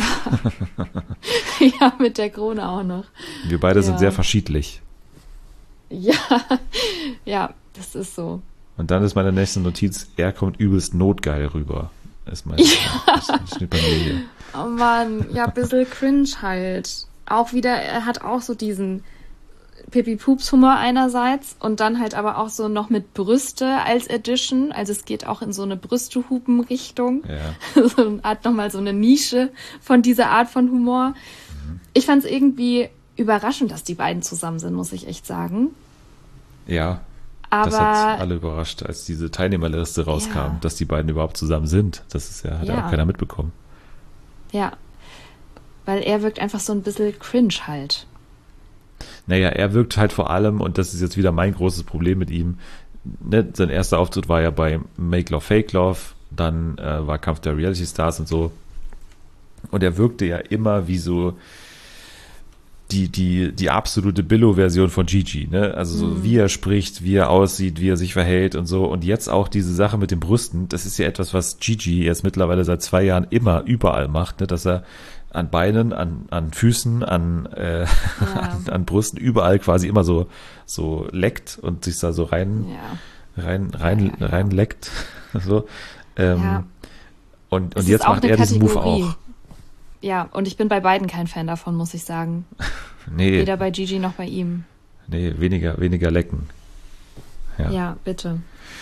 Ja, mit der Krone auch noch. Wir beide sind Ja. sehr verschiedlich. Ja, ja, das ist so. Und dann ist meine nächste Notiz, er kommt übelst notgeil rüber. Ist mein das steht bei mir hier. Oh Mann, ja, ein bisschen cringe halt. Auch wieder, er hat auch so diesen Pipi-Pups-Humor einerseits und dann halt aber auch so noch mit Brüste als Edition. Also es geht auch in so eine Brüstehupen-Richtung. Ja. So eine Art nochmal so eine Nische von dieser Art von Humor. Ich fand es irgendwie überraschend, dass die beiden zusammen sind, muss ich echt sagen. Ja, Aber das hat alle überrascht, als diese Teilnehmerliste rauskam, Ja. dass die beiden überhaupt zusammen sind. Das ist ja, hat ja Ja. auch keiner mitbekommen. ja, weil er wirkt einfach so ein bisschen cringe halt. Naja, er wirkt halt vor allem, und das ist jetzt wieder mein großes Problem mit ihm, ne, sein erster Auftritt war ja bei Make Love, Fake Love, dann äh, war Kampf der Reality Stars und so. Und er wirkte ja immer wie so die, die, die absolute Billo-Version von Gigi, ne? Also so, wie er spricht, wie er aussieht, wie er sich verhält und so. Und jetzt auch diese Sache mit den Brüsten, das ist ja etwas, was Gigi jetzt mittlerweile seit zwei Jahren immer überall macht, ne? Dass er an Beinen, an, an Füßen, an, äh, Ja. an, an Brüsten, überall quasi immer so, so leckt und sich da so rein, Ja. rein, rein, Ja, ja. rein leckt. So. Ähm, Ja. Und, Es und ist jetzt auch macht eine er diesen Move Kategorie. auch. Ja, und ich bin bei beiden kein Fan davon, muss ich sagen. Nee, Weder bei Gigi noch bei ihm. nee, weniger, weniger lecken. Ja. Ja, bitte.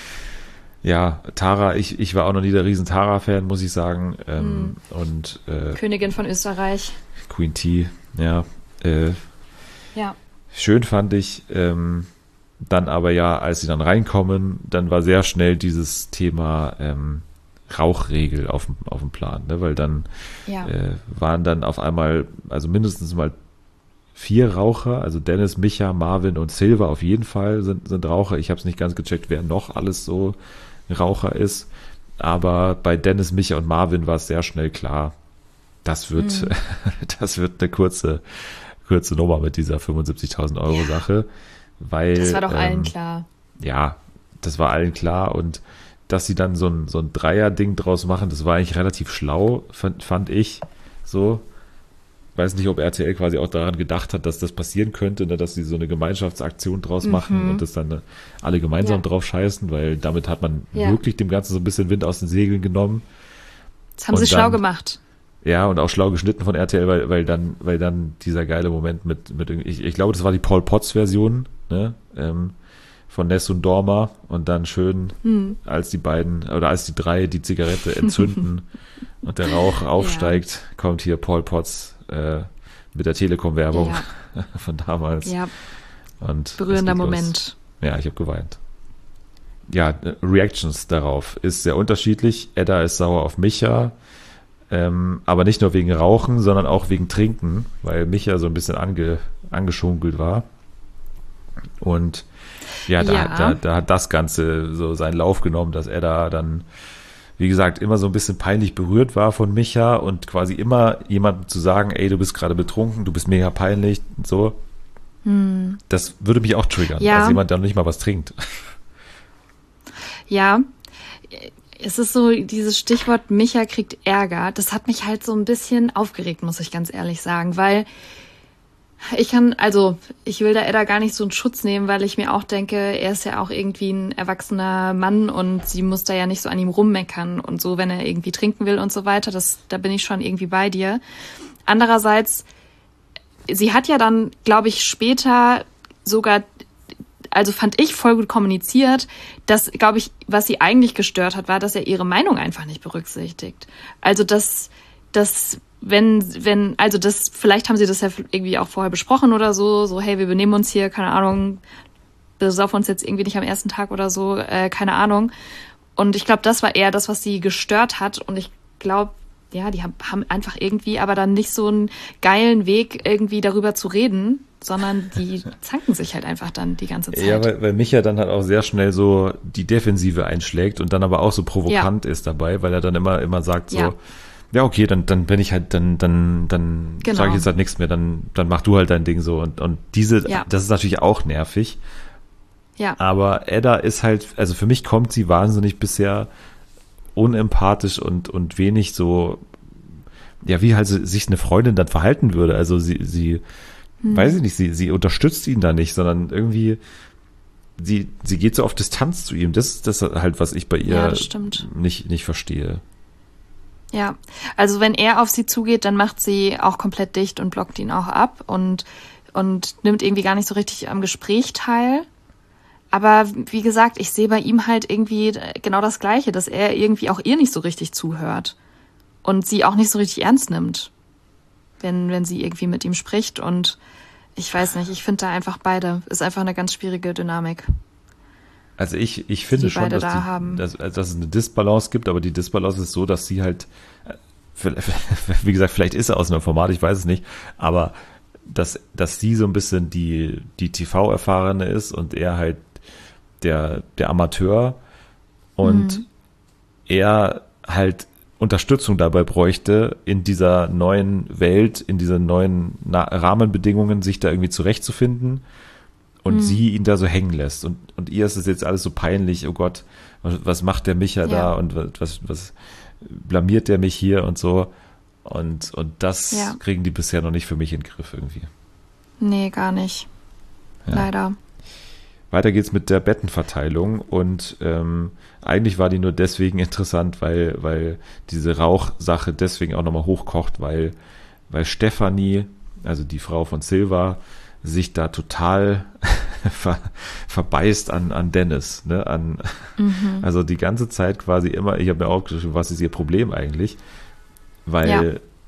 Ja, Tara, ich, ich war auch noch nie der riesen Tara-Fan, muss ich sagen. Ähm, Mhm. Und äh, Königin von Österreich. Queen T, ja. Äh, Ja. schön fand ich, ähm, dann aber ja, als sie dann reinkommen, dann war sehr schnell dieses Thema ähm, Rauchregel auf dem, auf dem Plan, ne? Weil dann Ja. äh, waren dann auf einmal, also mindestens mal vier Raucher, also Dennis, Micha, Marvin und Silva auf jeden Fall sind, sind Raucher. Ich habe es nicht ganz gecheckt, wer noch alles so Raucher ist, aber bei Dennis, Micha und Marvin war es sehr schnell klar, das wird, Mhm. das wird eine kurze, kurze Nummer mit dieser fünfundsiebzigtausend Euro Ja. Sache, weil Das war doch allen ähm, klar. ja, das war allen klar und dass sie dann so ein, so ein Dreier-Ding draus machen, das war eigentlich relativ schlau, fand, fand ich so. weiß nicht, ob R T L quasi auch daran gedacht hat, dass das passieren könnte, ne, dass sie so eine Gemeinschaftsaktion draus machen Mhm. und das dann äh, alle gemeinsam Ja. drauf scheißen, weil damit hat man Ja. wirklich dem Ganzen so ein bisschen Wind aus den Segeln genommen. Das haben Und sie schlau dann- gemacht. Ja, und auch schlau geschnitten von R T L, weil, weil dann, weil dann dieser geile Moment mit, mit irgendwie- ich, ich glaube, das war die Paul Potts Version, ne, ähm, von Ness und Dorma und dann schön, Hm. als die beiden, oder als die drei die Zigarette entzünden und der Rauch aufsteigt, kommt hier Paul Potts, äh, mit der Telekom-Werbung von damals. Ja, Und es berührender geht los. Moment. Ja, ich habe geweint. Ja, äh, Reactions darauf ist sehr unterschiedlich. Edda ist sauer auf Micha, ähm, aber nicht nur wegen Rauchen, sondern auch wegen Trinken, weil Micha so ein bisschen ange, angeschunkelt war. Und ja, da, Ja. Da, da hat das Ganze so seinen Lauf genommen, dass Edda dann, wie gesagt, immer so ein bisschen peinlich berührt war von Micha und quasi immer jemandem zu sagen, ey, du bist gerade betrunken, du bist mega peinlich und so. Das würde mich auch triggern, Ja. als jemand, der noch nicht mal was trinkt. Ja, es ist so, dieses Stichwort Micha kriegt Ärger, das hat mich halt so ein bisschen aufgeregt, muss ich ganz ehrlich sagen, weil ich kann, also ich will da Edda gar nicht so einen Schutz nehmen, weil ich mir auch denke, er ist ja auch irgendwie ein erwachsener Mann und sie muss da ja nicht so an ihm rummeckern und so, wenn er irgendwie trinken will und so weiter, das, da bin ich schon irgendwie bei dir. Andererseits, sie hat ja dann, glaube ich, später sogar, also fand ich voll gut kommuniziert, dass, glaube ich, was sie eigentlich gestört hat, war, dass er ihre Meinung einfach nicht berücksichtigt. Also, dass, dass, wenn, wenn, also das, vielleicht haben sie das ja irgendwie auch vorher besprochen oder so, so, hey, wir benehmen uns hier, keine Ahnung, besaufen uns jetzt irgendwie nicht am ersten Tag oder so, äh, keine Ahnung. Und ich glaube, das war eher das, was sie gestört hat. Und ich glaube, ja, die haben, haben einfach irgendwie aber dann nicht so einen geilen Weg, irgendwie darüber zu reden, sondern die zanken sich halt einfach dann die ganze Zeit. Ja, weil, weil Micha dann halt auch sehr schnell so die Defensive einschlägt und dann aber auch so provokant ist dabei, weil er dann immer, immer sagt so, ja, Ja. okay, dann, dann bin ich halt, dann, dann, dann Genau. sage ich jetzt halt nichts mehr, dann, dann mach du halt dein Ding so. Und, und diese, Ja. das ist natürlich auch nervig. Ja, Aber Edda ist halt, also für mich kommt sie wahnsinnig bisher unempathisch und, und wenig so, ja, wie halt so- sich eine Freundin dann verhalten würde. Also sie, sie, Hm. weiß ich nicht, sie, sie unterstützt ihn da nicht, sondern irgendwie, sie, sie geht so auf Distanz zu ihm. Das ist das halt, was ich bei ihr Ja, das stimmt. nicht, nicht verstehe. ja. Also wenn er auf sie zugeht, dann macht sie auch komplett dicht und blockt ihn auch ab und, und nimmt irgendwie gar nicht so richtig am Gespräch teil. Aber wie gesagt, ich sehe bei ihm halt irgendwie genau das Gleiche, dass er irgendwie auch ihr nicht so richtig zuhört und sie auch nicht so richtig ernst nimmt, wenn, wenn sie irgendwie mit ihm spricht. Und ich weiß nicht, ich finde da einfach beide, ist einfach eine ganz schwierige Dynamik. Also ich, ich finde Die schon, beide dass, da die, haben. dass, dass es eine Disbalance gibt, aber die Disbalance ist so, dass sie halt, äh, wie gesagt, vielleicht ist er aus einem Format, ich weiß es nicht, aber dass, dass sie so ein bisschen die, die T V-Erfahrene ist und er halt der, der Amateur und Mhm. er halt Unterstützung dabei bräuchte, in dieser neuen Welt, in diesen neuen Na- Rahmenbedingungen sich da irgendwie zurechtzufinden und sie ihn da so hängen lässt. Und, und ihr ist es jetzt alles so peinlich, oh Gott, was, was macht der Micha Ja. da und was, was, was blamiert der mich hier und so. Und, und das Ja. kriegen die bisher noch nicht für mich in den Griff irgendwie. Nee, gar nicht. Ja. Leider. Weiter geht's mit der Bettenverteilung und ähm, eigentlich war die nur deswegen interessant, weil, weil diese Rauchsache deswegen auch nochmal hochkocht, weil, weil Stefanie, also die Frau von Silva, sich da total ver, verbeißt an, an Dennis, ne, an, Mhm. also die ganze Zeit quasi immer, ich habe mir auch geschrieben, was ist ihr Problem eigentlich, weil Ja.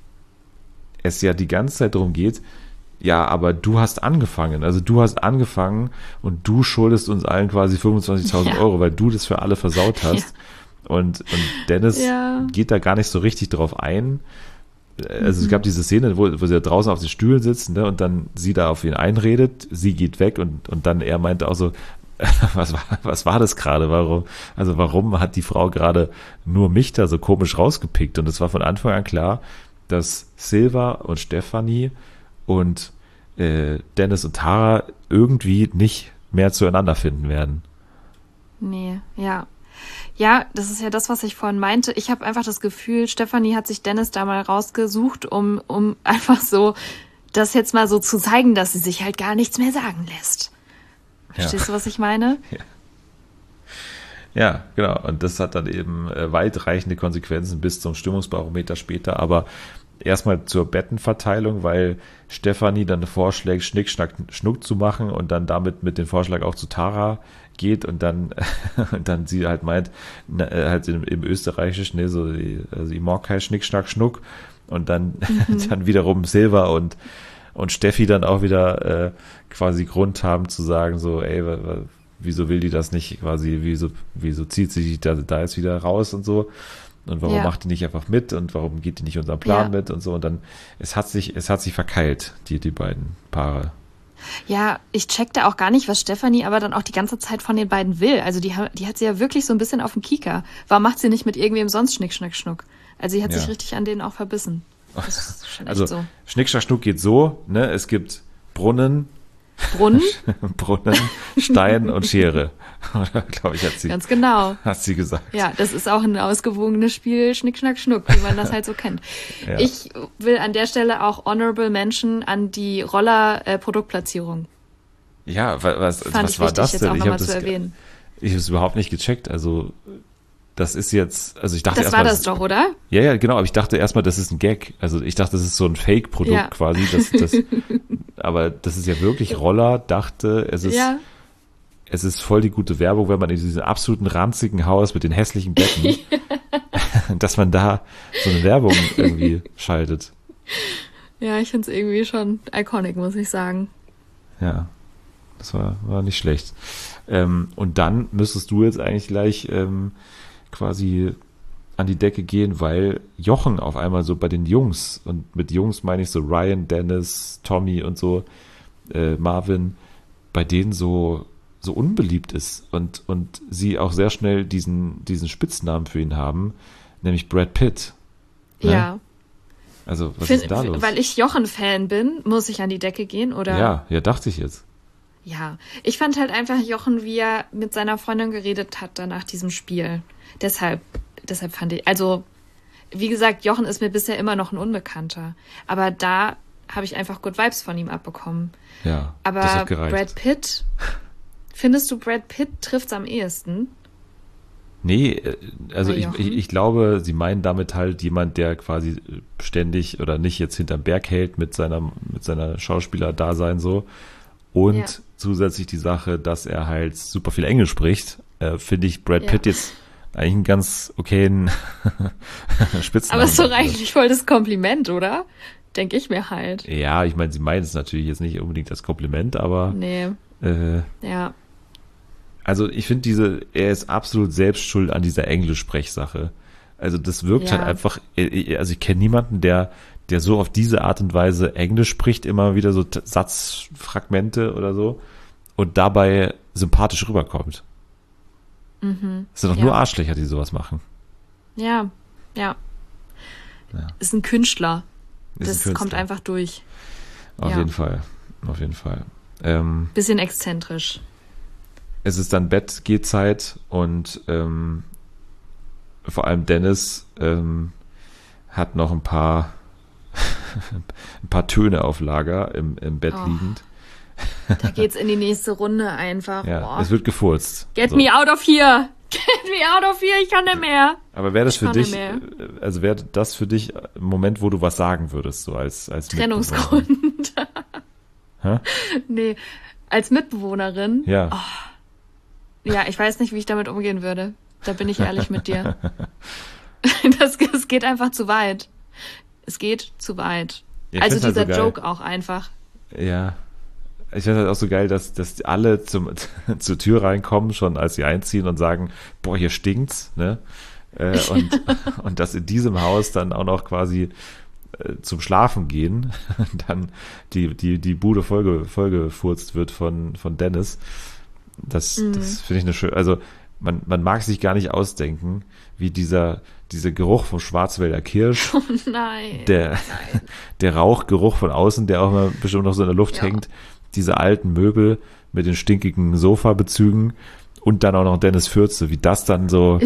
es ja die ganze Zeit darum geht, ja, aber du hast angefangen, also du hast angefangen und du schuldest uns allen quasi fünfundzwanzigtausend Ja. Euro, weil du das für alle versaut hast. Und, und Dennis Ja. geht da gar nicht so richtig drauf ein. Also es gab diese Szene, wo, wo sie da draußen auf den Stühlen sitzen, ne, und dann sie da auf ihn einredet, sie geht weg und, und dann er meinte auch so, was war, was war das gerade? Warum, also warum hat die Frau gerade nur mich da so komisch rausgepickt? Und es war von Anfang an klar, dass Silva und Stefanie und äh, Dennis und Tara irgendwie nicht mehr zueinander finden werden. Nee, ja. Ja, das ist ja das, was ich vorhin meinte. Ich habe einfach das Gefühl, Stefanie hat sich Dennis da mal rausgesucht, um, um einfach so das jetzt mal so zu zeigen, dass sie sich halt gar nichts mehr sagen lässt. Verstehst Ja. du, was ich meine? Ja. Ja, genau. Und das hat dann eben äh, weitreichende Konsequenzen bis zum Stimmungsbarometer später. Aber erstmal zur Bettenverteilung, weil Stefanie dann vorschlägt, Schnick, Schnack, Schnuck zu machen und dann damit mit dem Vorschlag auch zu Tara geht und dann, und dann sie halt meint, na, äh, halt im, im Österreichischen, ne, so, die- also ich mag kein Schnick, Schnack, Schnuck und dann, dann wiederum Silva und, und Steffi dann auch wieder äh, quasi Grund haben zu sagen, so, ey, wa- wa- wieso will die das nicht quasi, wieso, wieso zieht sie sich da, da jetzt wieder raus und so. Und warum Ja. macht die nicht einfach mit und warum geht die nicht unseren Plan Ja. mit und so. Und dann, es hat sich, es hat sich verkeilt, die, die beiden Paare. Ja, ich checkte auch gar nicht, was Stefanie aber dann auch die ganze Zeit von den beiden will. Also die, ha- die hat sie ja wirklich so ein bisschen auf dem Kieker. Warum macht sie nicht mit irgendwem sonst Schnick, Schnack, Schnuck? Also sie hat Ja. sich richtig an denen auch verbissen. Das ist schon echt Also, so. Schnick, Schnack, Schnuck geht so, ne, es gibt Brunnen, Brunnen? Brunnen, Stein und Schere. Oder, glaube ich, hat sie, Ganz genau. hat sie gesagt. Ja, das ist auch ein ausgewogenes Spiel Schnick, Schnack, Schnuck, wie man das halt so kennt. Ja. Ich will an der Stelle auch Honorable Mention an die Roller-Produktplatzierung. Ja, wa- was, Fand was ich war wichtig, das jetzt denn? auch Ich nochmal habe zu das, erwähnen. ich habe es überhaupt nicht gecheckt. Also, das ist jetzt, also ich dachte Das war erstmal, das doch, oder? Ja, ja, genau, aber ich dachte erstmal, das ist ein Gag. Also ich dachte, das ist so ein Fake-Produkt Ja. quasi. Das, das, aber das ist ja wirklich Roller, dachte, es ist, Ja. es ist voll die gute Werbung, wenn man in diesem absoluten ranzigen Haus mit den hässlichen Betten, dass man da so eine Werbung irgendwie schaltet. Ja, ich find's irgendwie schon iconic, muss ich sagen. Ja, das war, war nicht schlecht. Ähm, und dann müsstest du jetzt eigentlich gleich ähm, quasi an die Decke gehen, weil Jochen auf einmal so bei den Jungs, und mit Jungs meine ich so Ryan, Dennis, Tommy und so, äh, Marvin, bei denen so, so unbeliebt ist und, und sie auch sehr schnell diesen, diesen Spitznamen für ihn haben, nämlich Brad Pitt. Ne? Ja. Also, was Find, ist denn da los? Weil ich Jochen-Fan bin, muss ich an die Decke gehen, oder? Ja, ja, dachte ich jetzt. Ja. Ich fand halt einfach Jochen, wie er mit seiner Freundin geredet hat dann nach diesem Spiel. Deshalb, deshalb fand ich, also, wie gesagt, Jochen ist mir bisher immer noch ein Unbekannter. Aber da habe ich einfach Good Vibes von ihm abbekommen. Ja, Aber das hat gereicht. Brad Pitt, findest du, Brad Pitt trifft's am ehesten? Nee, äh, also Bei ich, Jochen? ich, ich glaube, sie meinen damit halt jemand, der quasi ständig oder nicht jetzt hinterm Berg hält mit seiner, mit seiner Schauspieler-Dasein so. Und Ja. zusätzlich die Sache, dass er halt super viel Englisch spricht, äh, finde ich Brad Ja. Pitt jetzt eigentlich einen ganz okayen Spitznamen. Aber ist doch eigentlich voll das Kompliment, oder? Denke ich mir halt. Ja, ich meine, sie meinen es natürlich jetzt nicht unbedingt als Kompliment, aber Nee, äh, ja. also ich finde diese, er ist absolut selbst schuld an dieser Englisch-Sprechsache. Also das wirkt Ja. halt einfach, also ich kenne niemanden, der, der so auf diese Art und Weise Englisch spricht, immer wieder so T- Satzfragmente oder so und dabei sympathisch rüberkommt. Mhm. Es sind doch Ja. nur Arschlöcher, die sowas machen. Ja, ja. Ja. Ist ein Künstler. Ist ein Das Künstler. kommt einfach durch. Auf ja. jeden Fall, auf jeden Fall. Ähm, Bisschen exzentrisch. es ist dann Bettgehzeit und ähm, vor allem Dennis ähm, hat noch ein paar ein paar Töne auf Lager im, im Bett Oh. liegend. Da geht's in die nächste Runde einfach. Ja, Boah. es wird gefurzt. Get So. me out of here! Get me out of here! Ich kann nicht mehr! Aber wäre das Ich für kann dich, nicht mehr. äh, also wäre das für dich ein Moment, wo du was sagen würdest, so als, als Mitbewohnerin? Trennungsgrund. Hä? Nee, als Mitbewohnerin. Ja. Ja, ich weiß nicht, wie ich damit umgehen würde. Da bin ich ehrlich mit dir. Das, es geht einfach zu weit. Es geht zu weit. Ja, ich Also find's halt dieser so geil. Joke auch einfach. Ja. Ich finde halt auch so geil, dass, dass alle zum, zur Tür reinkommen, schon als sie einziehen und sagen, boah, hier stinkt's, ne? Äh, und, und dass in diesem Haus dann auch noch quasi äh, zum Schlafen gehen, dann die, die, die Bude vollge, vollgefurzt wird von, von Dennis. Das, Mhm. das finde ich eine schöne, also man, man mag sich gar nicht ausdenken, wie dieser, dieser Geruch vom Schwarzwälder Kirsch, Oh nein. der, der Rauchgeruch von außen, der auch mal bestimmt noch so in der Luft Ja. hängt, diese alten Möbel mit den stinkigen Sofabezügen und dann auch noch Dennis Fürze, wie das dann so,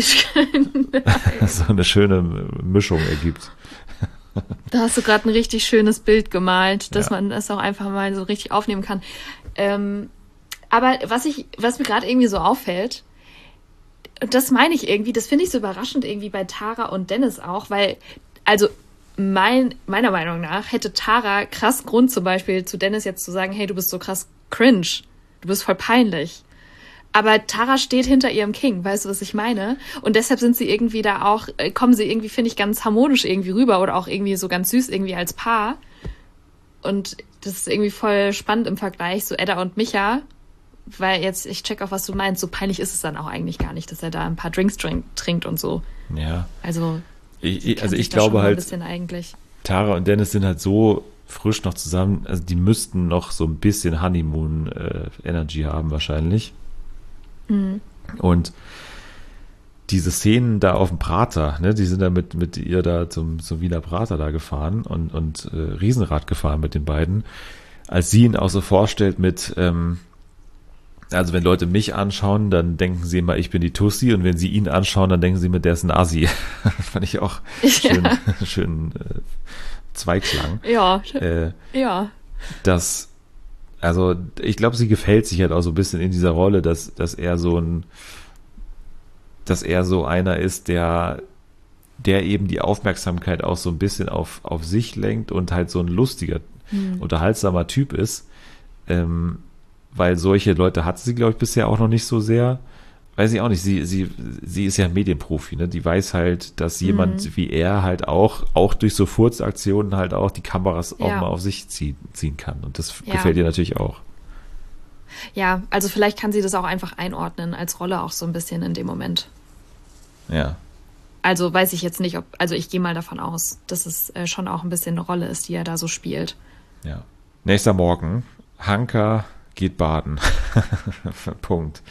so eine schöne Mischung ergibt. Da hast du gerade ein richtig schönes Bild gemalt, dass Ja. man das auch einfach mal so richtig aufnehmen kann. Ähm, aber was ich, was mir gerade irgendwie so auffällt, und das meine ich irgendwie, das finde ich so überraschend irgendwie bei Tara und Dennis auch, weil, also mein, meiner Meinung nach hätte Tara krass Grund zum Beispiel zu Dennis jetzt zu sagen, hey, du bist so krass cringe, du bist voll peinlich. Aber Tara steht hinter ihrem King, weißt du, was ich meine? Und deshalb sind sie irgendwie da auch, äh, kommen sie irgendwie, finde ich, ganz harmonisch irgendwie rüber oder auch irgendwie so ganz süß irgendwie als Paar. Und das ist irgendwie voll spannend im Vergleich, so Edda und Micha, weil jetzt, ich check auch, was du meinst, so peinlich ist es dann auch eigentlich gar nicht, dass er da ein paar Drinks trink, trinkt und so. Ja. Also, Ich, sie ich, also kennen ich sich da schon glaube mal ein halt, bisschen eigentlich. Tara und Dennis sind halt so frisch noch zusammen, also die müssten noch so ein bisschen Honeymoon-Energy haben wahrscheinlich. Mhm. Und diese Szenen da auf dem Prater, ne, die sind da mit, mit ihr da zum, zum Wiener Prater da gefahren und, und äh, Riesenrad gefahren mit den beiden, als sie ihn auch so vorstellt mit, ähm, also wenn Leute mich anschauen, dann denken sie immer, ich bin die Tussi, und wenn sie ihn anschauen, dann denken sie immer, der ist ein Assi. Das fand ich auch schön, Ja. schön äh, Zweiklang. Ja, Äh, ja. dass, also ich glaube, sie gefällt sich halt auch so ein bisschen in dieser Rolle, dass, dass er so ein, dass er so einer ist, der, der eben die Aufmerksamkeit auch so ein bisschen auf, auf sich lenkt und halt so ein lustiger, Hm. unterhaltsamer Typ ist. Ähm, weil solche Leute hatte sie, glaube ich, bisher auch noch nicht so sehr. Weiß ich auch nicht, sie, sie, sie ist ja ein Medienprofi, ne? Die weiß halt, dass jemand Mhm. wie er halt auch, auch durch so Furzaktionen halt auch die Kameras auch Ja. mal auf sich ziehen, ziehen kann. Und das Ja. gefällt ihr natürlich auch. Ja, also vielleicht kann sie das auch einfach einordnen als Rolle auch so ein bisschen in dem Moment. Ja. Also weiß ich jetzt nicht, ob, also ich gehe mal davon aus, dass es äh, schon auch ein bisschen eine Rolle ist, die er da so spielt. Ja. Nächster Morgen. Hanka geht baden. Punkt.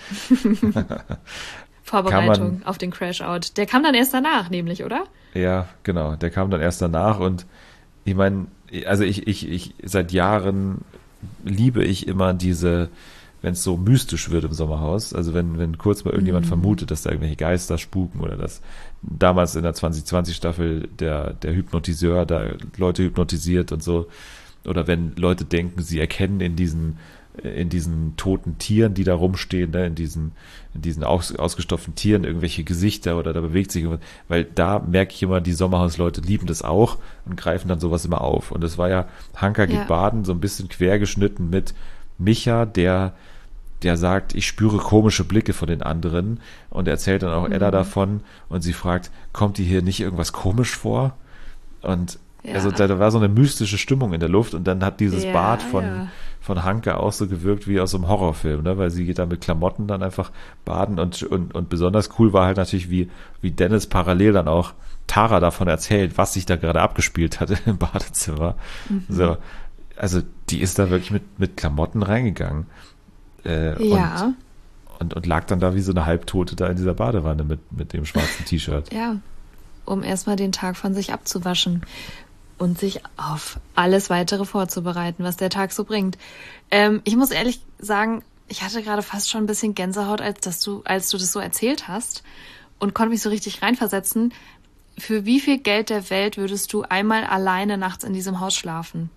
Vorbereitung Kann auf den Crash-Out. Der kam dann erst danach, nämlich, oder? Ja, genau. Der kam dann erst danach, und ich meine, also ich, ich, ich, seit Jahren liebe ich immer diese, wenn es so mystisch wird im Sommerhaus, also wenn, wenn kurz mal irgendjemand Mhm. vermutet, dass da irgendwelche Geister spuken, oder dass damals in der zwanzig zwanzig Staffel der, der Hypnotiseur da Leute hypnotisiert und so, oder wenn Leute denken, sie erkennen in diesen in diesen toten Tieren, die da rumstehen, ne, in diesen, in diesen aus, ausgestopften Tieren irgendwelche Gesichter, oder da bewegt sich irgendwas, weil da merke ich immer, die Sommerhausleute lieben das auch und greifen dann sowas immer auf. Und das war ja Hanka geht Ja. baden, so ein bisschen quergeschnitten mit Micha, der der sagt, ich spüre komische Blicke von den anderen, und er erzählt dann auch Mhm. Edda davon, und sie fragt, kommt dir hier nicht irgendwas komisch vor? Und Ja. also da, da war so eine mystische Stimmung in der Luft, und dann hat dieses Ja, Bad von ja. von Hanka auch so gewirkt wie aus so einem Horrorfilm, ne? Weil sie geht da mit Klamotten dann einfach baden, und, und, und besonders cool war halt natürlich, wie, wie Dennis parallel dann auch Tara davon erzählt, was sich da gerade abgespielt hatte im Badezimmer. Mhm. So, also die ist da wirklich mit, mit Klamotten reingegangen. Äh, Ja. und, und, und lag dann da wie so eine Halbtote da in dieser Badewanne mit, mit dem schwarzen T-Shirt. Ja, um erstmal den Tag von sich abzuwaschen und sich auf alles weitere vorzubereiten, was der Tag so bringt. Ähm, ich muss ehrlich sagen, ich hatte gerade fast schon ein bisschen Gänsehaut, als, dass du, als du das so erzählt hast, und konnte mich so richtig reinversetzen. Für wie viel Geld der Welt würdest du einmal alleine nachts in diesem Haus schlafen?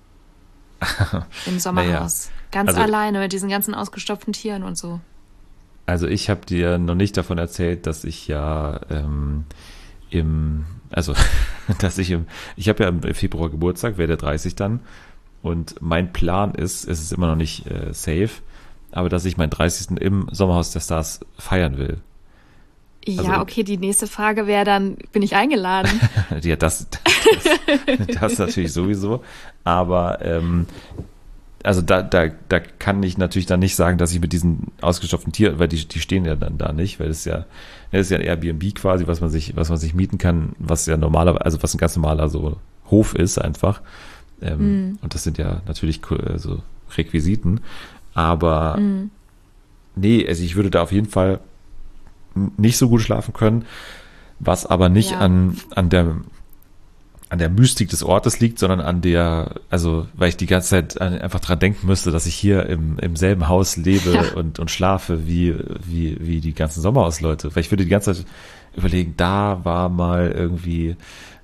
Im Sommerhaus. Ganz also- alleine mit diesen ganzen ausgestopften Tieren und so. Also ich habe dir noch nicht davon erzählt, dass ich ja ähm, im, also dass ich im, ich habe ja im Februar Geburtstag, werde dreißig dann, und mein Plan ist, es ist immer noch nicht äh, safe, aber dass ich meinen dreißigsten im Sommerhaus der Stars feiern will. Ja, Also- okay, die nächste Frage wäre dann, bin ich eingeladen? Ja, das, das, das natürlich sowieso, aber ähm, also da, da, da kann ich natürlich dann nicht sagen, dass ich mit diesen ausgestopften Tieren, weil die, die stehen ja dann da nicht, weil das ist ja, das ist ja ein Airbnb quasi, was man sich, was man sich mieten kann, was ja normaler, also was ein ganz normaler so Hof ist einfach. Ähm, Mhm. Und das sind ja natürlich äh, so Requisiten. Aber Mhm. nee, also ich würde da auf jeden Fall n- nicht so gut schlafen können, was aber nicht Ja. an, an der an der Mystik des Ortes liegt, sondern an der, also weil ich die ganze Zeit an, einfach dran denken müsste, dass ich hier im, im selben Haus lebe Ja. und, und schlafe wie, wie, wie die ganzen Sommerhausleute. Weil ich würde die ganze Zeit überlegen, da war mal irgendwie,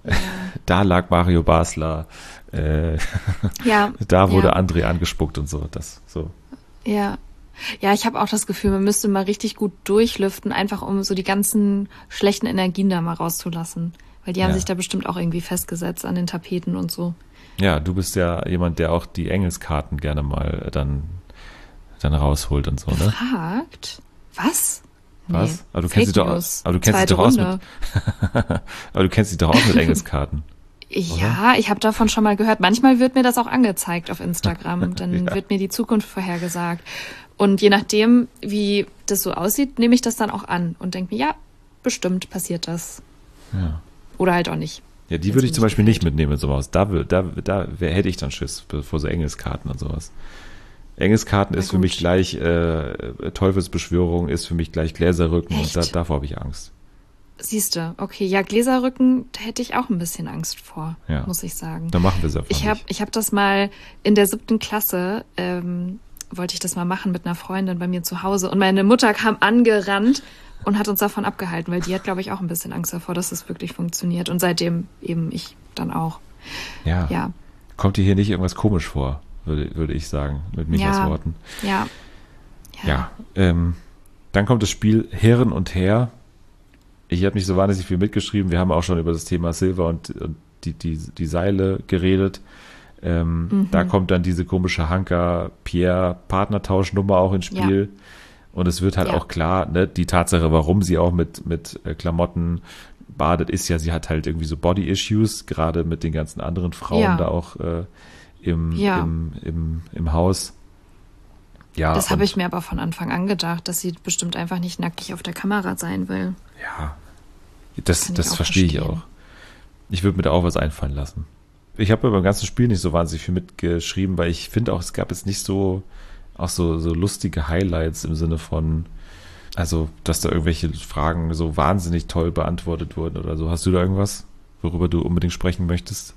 da lag Mario Basler, äh, Ja, da wurde ja. André angespuckt und so. Das so. Ja. Ja, ich habe auch das Gefühl, man müsste mal richtig gut durchlüften, einfach um so die ganzen schlechten Energien da mal rauszulassen. Weil die haben Ja. sich da bestimmt auch irgendwie festgesetzt an den Tapeten und so. Ja, du bist ja jemand, der auch die Engelskarten gerne mal dann, dann rausholt und so, ne? Fragt? Was? Was? Nee. Aber du kennst sie doch, News. aber du kennst sie Zweite doch aus Runde. mit, aber du kennst sie doch auch mit Engelskarten. Ja, ich habe davon schon mal gehört. Manchmal wird mir das auch angezeigt auf Instagram. Dann Ja. wird mir die Zukunft vorhergesagt. Und je nachdem, wie das so aussieht, nehme ich das dann auch an und denke mir, ja, bestimmt passiert das. Ja. Oder halt auch nicht. Ja, die Wenn's würde mir ich zum nicht Beispiel nicht gefällt. mitnehmen in sowas. Da, wür- da, da wär, hätte ich dann Schiss vor so Engelskarten und sowas. Engelskarten Na ist für gut. mich gleich äh, Teufelsbeschwörung, ist für mich gleich Gläserrücken und da, Echt? davor habe ich Angst. Siehste, okay, ja, Gläserrücken, da hätte ich auch ein bisschen Angst vor, Ja. muss ich sagen. Dann machen wir es einfach Ich habe nicht. ich hab das mal in der siebten Klasse, ähm, wollte ich das mal machen mit einer Freundin bei mir zu Hause. Und meine Mutter kam angerannt und hat uns davon abgehalten, weil die hat, glaube ich, auch ein bisschen Angst davor, dass das wirklich funktioniert. Und seitdem eben ich dann auch. Ja. Ja, Kommt dir hier nicht irgendwas komisch vor, würde, würde ich sagen, mit Michas Ja. Worten. ja. Ja. Ähm, dann kommt das Spiel Hirn und Her. Ich habe nicht so wahnsinnig viel mitgeschrieben. Wir haben auch schon über das Thema Silver und, und die, die, die Seile geredet. Ähm, Mhm. Da kommt dann diese komische Hanka-Pierre-Partnertauschnummer auch ins Spiel. Und es wird halt Ja. auch klar, ne, die Tatsache, warum sie auch mit, mit äh, Klamotten badet, ist ja, sie hat halt irgendwie so Body-Issues, gerade mit den ganzen anderen Frauen Ja. da auch äh, im, Ja. im, im, im Haus. Ja, Das habe und- ich mir aber von Anfang an gedacht, dass sie bestimmt einfach nicht nackig auf der Kamera sein will. Ja, das, Kann ich das auch verstehe ich verstehen. auch. Ich würde mir da auch was einfallen lassen. Ich habe beim ganzen Spiel nicht so wahnsinnig viel mitgeschrieben, weil ich finde auch, es gab jetzt nicht so, auch so, so lustige Highlights im Sinne von, also, dass da irgendwelche Fragen so wahnsinnig toll beantwortet wurden oder so. Hast du da irgendwas, worüber du unbedingt sprechen möchtest?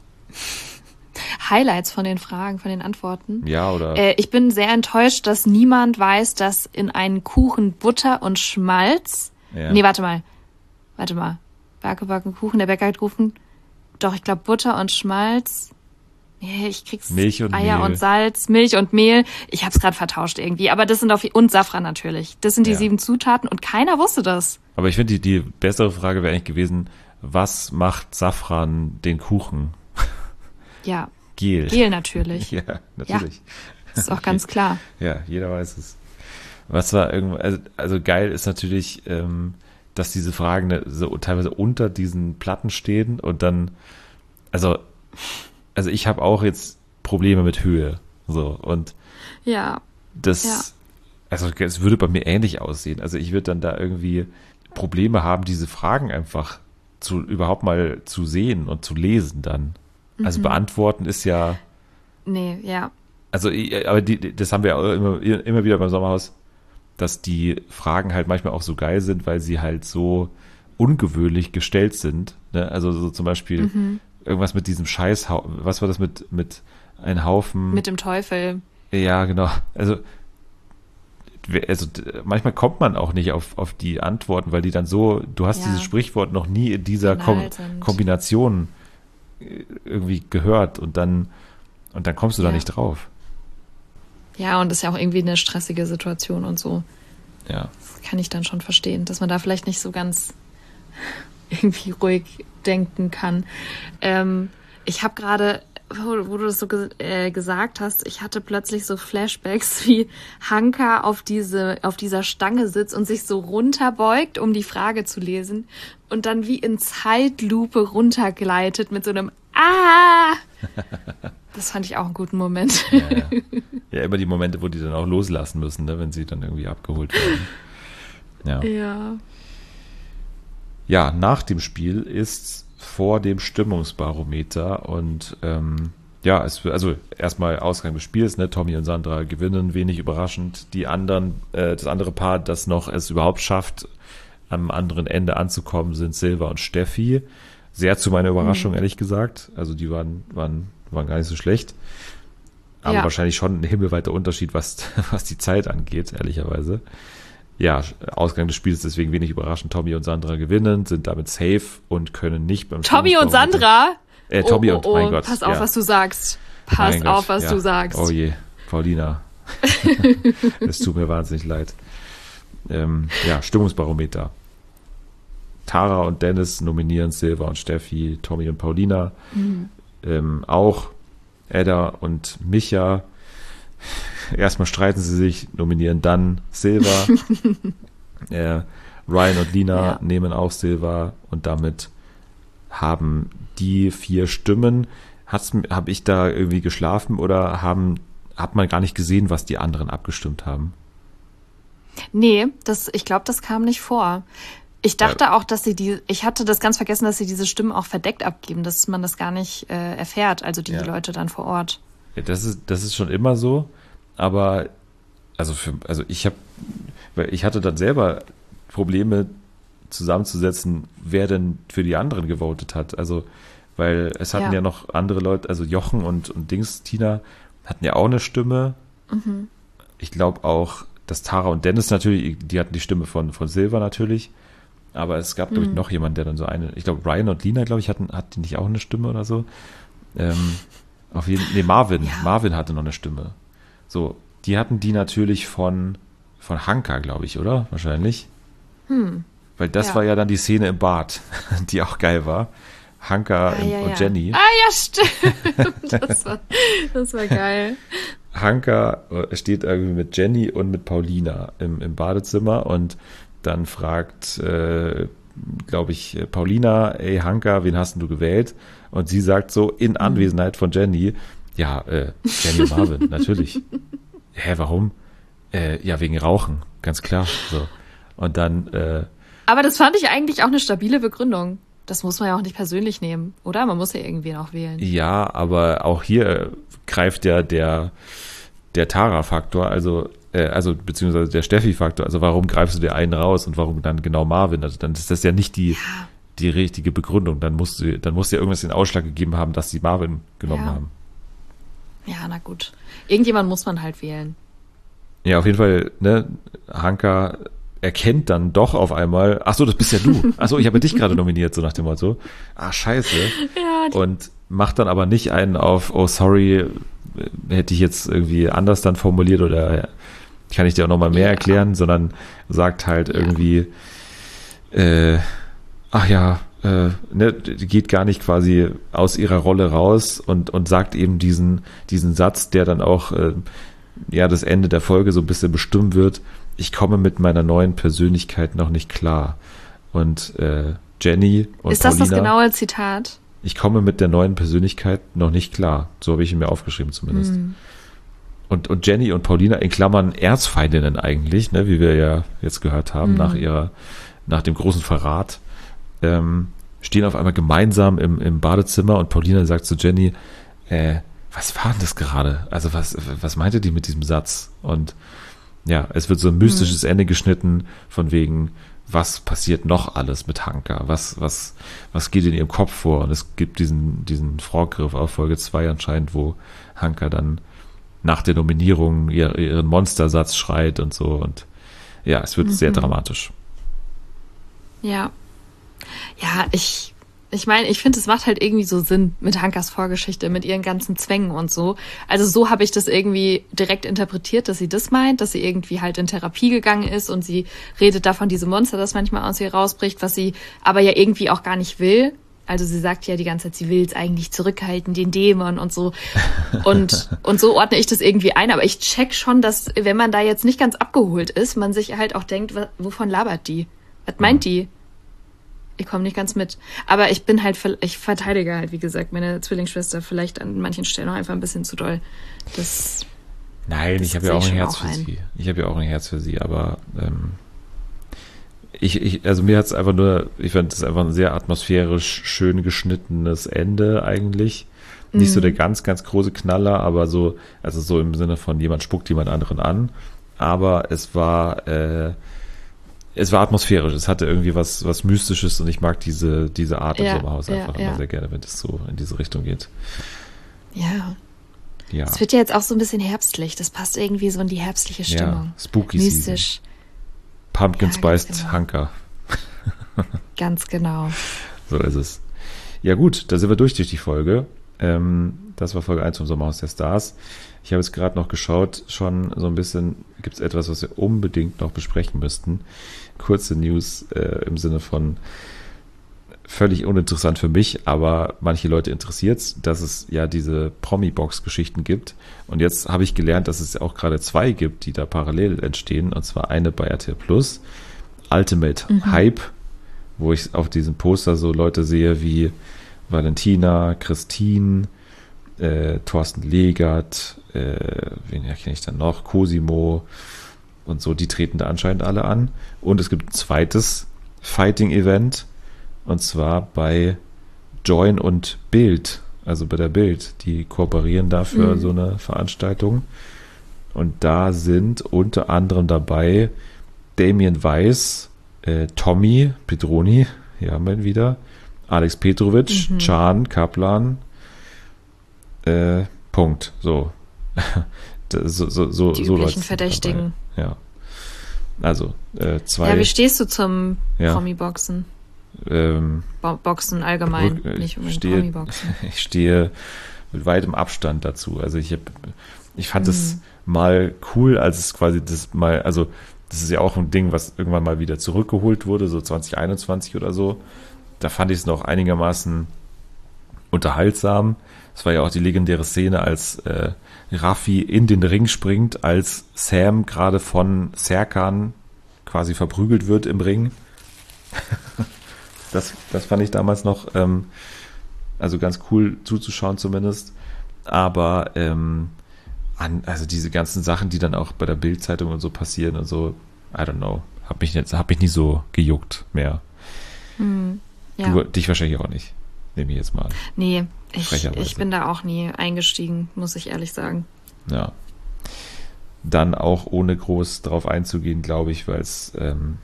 Highlights von den Fragen, von den Antworten. Ja, oder? Äh, ich bin sehr enttäuscht, dass niemand weiß, dass in einen Kuchen Butter und Schmalz. Ja. Nee, warte mal. Warte mal. Backe, Backen, Kuchen. Der Bäcker hat gerufen. Doch, ich glaube Butter und Schmalz. Nee, ich krieg's. Milch und Eier Mehl. und Salz, Milch und Mehl. Ich hab's gerade vertauscht irgendwie. Aber das sind auf und Safran natürlich. Das sind die Ja. sieben Zutaten und keiner wusste das. Aber ich finde, die, die bessere Frage wäre eigentlich gewesen, was macht Safran den Kuchen? Ja, Gel. Gel natürlich. Ja, natürlich. Ist auch ganz klar. Ja, jeder weiß es. Was war irgendwo, also, also geil ist natürlich, ähm, dass diese Fragen ne, so teilweise unter diesen Platten stehen und dann, also, also ich habe auch jetzt Probleme mit Höhe, so, und Ja. das, Ja. also es würde bei mir ähnlich aussehen. Also ich würde dann da irgendwie Probleme haben, diese Fragen einfach zu überhaupt mal zu sehen und zu lesen dann. Also beantworten ist ja, Nee, ja. also, ich- aber die, die- das haben wir auch immer, immer wieder beim Sommerhaus, dass die Fragen halt manchmal auch so geil sind, weil sie halt so ungewöhnlich gestellt sind. Ne? Also so zum Beispiel irgendwas mit diesem Scheiß, was war das mit, mit ein Haufen. Mit dem Teufel. Ja, genau. Also, also d- manchmal kommt man auch nicht auf, auf die Antworten, weil die dann so, du hast Ja. dieses Sprichwort noch nie in dieser Kom Banal sind. Kombination äh, irgendwie gehört und dann, und dann kommst du da Ja. nicht drauf. Ja, und das ist ja auch irgendwie eine stressige Situation und so. Ja. Das kann ich dann schon verstehen, dass man da vielleicht nicht so ganz irgendwie ruhig denken kann. Ähm, ich habe gerade, wo, wo du das so ge äh, gesagt hast, ich hatte plötzlich so Flashbacks, wie Hanka auf diese auf dieser Stange sitzt und sich so runterbeugt, um die Frage zu lesen und dann wie in Zeitlupe runtergleitet mit so einem Ah! Das fand ich auch einen guten Moment. Ja, ja. Ja, immer die Momente, wo die dann auch loslassen müssen, ne, wenn sie dann irgendwie abgeholt werden. Ja. Ja. Ja, nach dem Spiel ist vor dem Stimmungsbarometer und ähm, ja, es wird, also erstmal Ausgang des Spiels, ne, Tommy und Sandra gewinnen, wenig überraschend. Die anderen, äh, das andere Paar, das noch es überhaupt schafft, am anderen Ende anzukommen, sind Silva und Steffi. Sehr zu meiner Überraschung, mhm. ehrlich gesagt. Also die waren, waren, waren gar nicht so schlecht. Aber Ja. wahrscheinlich schon ein himmelweiter Unterschied, was, was die Zeit angeht, ehrlicherweise. Ja, Ausgang des Spiels deswegen wenig überraschend. Tommy und Sandra gewinnen, sind damit safe und können nicht beim Tommy und Stimmungsbarometer- Sandra? Äh, Tommy oh, oh, und, oh. mein Gott. Pass auf, ja. was du sagst. Pass Mein auf, Gott, was ja. du sagst. Oh je, Paulina. Es tut mir wahnsinnig leid. Ähm, ja, Stimmungsbarometer. Tara und Dennis nominieren Silva und Steffi, Tommy und Paulina. Mhm. Ähm, auch Edda und Micha. Erstmal streiten sie sich, nominieren dann Silva. äh, Ryan und Lina Ja. nehmen auch Silva und damit haben die vier Stimmen. Habe ich da irgendwie geschlafen oder haben, hat man gar nicht gesehen, was die anderen abgestimmt haben? Nee, das, ich glaube, das kam nicht vor. Ich dachte auch, dass sie die, ich hatte das ganz vergessen, dass sie diese Stimmen auch verdeckt abgeben, dass man das gar nicht äh, erfährt, also die Ja. Leute dann vor Ort. Ja, das ist, das ist schon immer so, aber also für, also ich habe, weil ich hatte dann selber Probleme zusammenzusetzen, wer denn für die anderen gewotet hat. Also, weil es hatten ja, Ja. noch andere Leute, also Jochen und, und Dings, Tina, hatten ja auch eine Stimme. Mhm. Ich glaube auch, dass Tara und Dennis natürlich, die hatten die Stimme von, von Silva natürlich. Aber es gab, glaube ich, Mhm. noch jemand, der dann so eine, ich glaube, Ryan und Lina, glaube ich, hatten, hatten die nicht auch eine Stimme oder so? Ähm, auf jeden nee, Marvin. Ja. Marvin hatte noch eine Stimme. So, die hatten die natürlich von, von Hanka, glaube ich, oder? Wahrscheinlich. Hm. Weil das Ja. war ja dann die Szene im Bad, die auch geil war. Hanka Ah, und, ja, und ja. Jenny. Ah ja, stimmt. Das war, das war geil. Hanka steht irgendwie mit Jenny und mit Paulina im, im Badezimmer und dann fragt, äh, glaube ich, Paulina, ey Hanka, wen hast denn du gewählt? Und sie sagt so in Anwesenheit von Jenny, ja, äh, Jenny und Marvin, natürlich. Hä, warum? Äh, ja, wegen Rauchen, ganz klar. So. Und dann, äh, Aber das fand ich eigentlich auch eine stabile Begründung. Das muss man ja auch nicht persönlich nehmen, oder? Man muss ja irgendwie noch wählen. ja, aber auch hier greift ja der, der Tara-Faktor, also äh, also beziehungsweise der Steffi-Faktor, also warum greifst du dir einen raus und warum dann genau Marvin? Also dann ist das ja nicht die, Ja. die richtige Begründung. Dann musst du, dann muss ja irgendwas den Ausschlag gegeben haben, dass sie Marvin genommen Ja. haben. Ja, na gut. Irgendjemand muss man halt wählen. Ja, auf jeden Fall, ne, Hanka erkennt dann doch auf einmal, ach so, das bist ja du. Ach so, ich habe dich gerade nominiert, so nach dem Motto. Ah, scheiße. Ja, die, Und macht dann aber nicht einen auf, oh sorry, hätte ich jetzt irgendwie anders dann formuliert oder kann ich dir auch nochmal mehr Ja. erklären, sondern sagt halt irgendwie, äh, ach ja, äh, ne, die geht gar nicht quasi aus ihrer Rolle raus und, und sagt eben diesen, diesen Satz, der dann auch äh, ja das Ende der Folge so ein bisschen bestimmen wird. Ich komme mit meiner neuen Persönlichkeit noch nicht klar. Und äh, Jenny und ist das Paulina, das genaue Zitat? ich komme mit der neuen Persönlichkeit noch nicht klar. So habe ich ihn mir aufgeschrieben zumindest. Hm. Und, und Jenny und Paulina in Klammern Erzfeindinnen eigentlich, ne, wie wir ja jetzt gehört haben, Mhm. nach ihrer, nach dem großen Verrat, ähm, stehen auf einmal gemeinsam im, im Badezimmer und Paulina sagt zu Jenny, äh, was war denn das gerade? Also was, was meinte die mit diesem Satz? Und ja, es wird so ein mystisches Ende geschnitten von wegen, was passiert noch alles mit Hanka? Was, was, was geht in ihrem Kopf vor? Und es gibt diesen, diesen Vorgriff auf Folge zwei anscheinend, wo Hanka dann nach der Nominierung ihr, ihren Monstersatz schreit und so. Und ja, es wird Mhm. sehr dramatisch. Ja. Ja, ich, ich meine, ich finde, es macht halt irgendwie so Sinn mit Hankas Vorgeschichte, mit ihren ganzen Zwängen und so. Also so habe ich das irgendwie direkt interpretiert, dass sie das meint, dass sie irgendwie halt in Therapie gegangen ist und sie redet davon, diese Monster, das manchmal aus ihr rausbricht, was sie aber ja irgendwie auch gar nicht will. Also sie sagt ja die ganze Zeit, sie will es eigentlich zurückhalten, den Dämon und so. Und, und so ordne ich das irgendwie ein. Aber ich check schon, dass, wenn man da jetzt nicht ganz abgeholt ist, man sich halt auch denkt, wa- wovon labert die? Was meint die? Ich komme nicht ganz mit. Aber ich bin halt, ver- ich verteidige halt, wie gesagt, meine Zwillingsschwester vielleicht an manchen Stellen noch einfach ein bisschen zu doll. Das, Nein, Das ich habe ja sehe auch ich ein schon Herz auch für ein. sie. Ich habe ja auch ein Herz für sie, aber ähm, ich, ich, also mir hat es einfach nur, ich fand es einfach ein sehr atmosphärisch schön geschnittenes Ende eigentlich. Nicht so der ganz, ganz große Knaller, aber so, also so im Sinne von jemand spuckt jemand anderen an. Aber es war, äh, es war atmosphärisch, es hatte irgendwie was, was Mystisches und ich mag diese, diese Art im Ja, Sommerhaus ja, einfach immer ja. sehr gerne, wenn es so in diese Richtung geht. Ja. Ja, Es wird ja jetzt auch so ein bisschen herbstlich. Das passt irgendwie so in die herbstliche ja, Stimmung. Spooky Season. Mystisch. Pumpkin Ja, ganz Spiced genau. Hunker. Ganz genau. So ist es. Ja gut, da sind wir durch durch die Folge. Ähm, das war Folge eins vom Sommerhaus der Stars. Ich habe jetzt gerade noch geschaut, schon so ein bisschen, gibt es etwas, was wir unbedingt noch besprechen müssten. Kurze News äh, im Sinne von völlig uninteressant für mich, aber manche Leute interessiert es, dass es ja diese Promi-Box-Geschichten gibt. Und jetzt habe ich gelernt, dass es auch gerade zwei gibt, die da parallel entstehen. Und zwar eine bei R T L Plus, Ultimate Hype, wo ich auf diesem Poster so Leute sehe wie Valentina, Christine, äh, Thorsten Legert, äh, wen erkenne ich dann noch? Cosimo und so, die treten da anscheinend alle an. Und es gibt ein zweites Fighting-Event, und zwar bei Join und Bild, also bei der Bild. Die kooperieren dafür Mhm. so eine Veranstaltung. Und da sind unter anderem dabei Damien Weiss, äh, Tommy Petroni, hier haben wir ihn wieder, Alex Petrovic, Mhm. Can Kaplan, äh, Punkt. So. Das, so, so, so, Die so üblichen Leute sind Verdächtigen. dabei. Ja. Also, äh, zwei. Ja, wie stehst du zum Ja. Promi-Boxen? ähm, Bo Boxen allgemein, Rück- äh, nicht unbedingt stehe- Promi-Boxen. ich stehe mit weitem Abstand dazu. Also ich hab, ich fand es Mhm. mal cool, als es quasi das mal, also das ist ja auch ein Ding, was irgendwann mal wieder zurückgeholt wurde, so zwanzig einundzwanzig oder so. Da fand ich es noch einigermaßen unterhaltsam. Es war ja auch die legendäre Szene, als äh, Raffi in den Ring springt, als Sam gerade von Serkan quasi verprügelt wird im Ring. Das, das fand ich damals noch, ähm, also ganz cool zuzuschauen zumindest. Aber ähm, an, also diese ganzen Sachen, die dann auch bei der Bild-Zeitung und so passieren und so, I don't know, hab mich jetzt, hab mich nie so gejuckt mehr. Mhm. Ja. Du, dich wahrscheinlich auch nicht, nehme ich jetzt mal an. Nee, ich, Frecherweise. ich bin da auch nie eingestiegen, muss ich ehrlich sagen. Ja. Dann auch ohne groß drauf einzugehen, glaube ich, weil es ähm,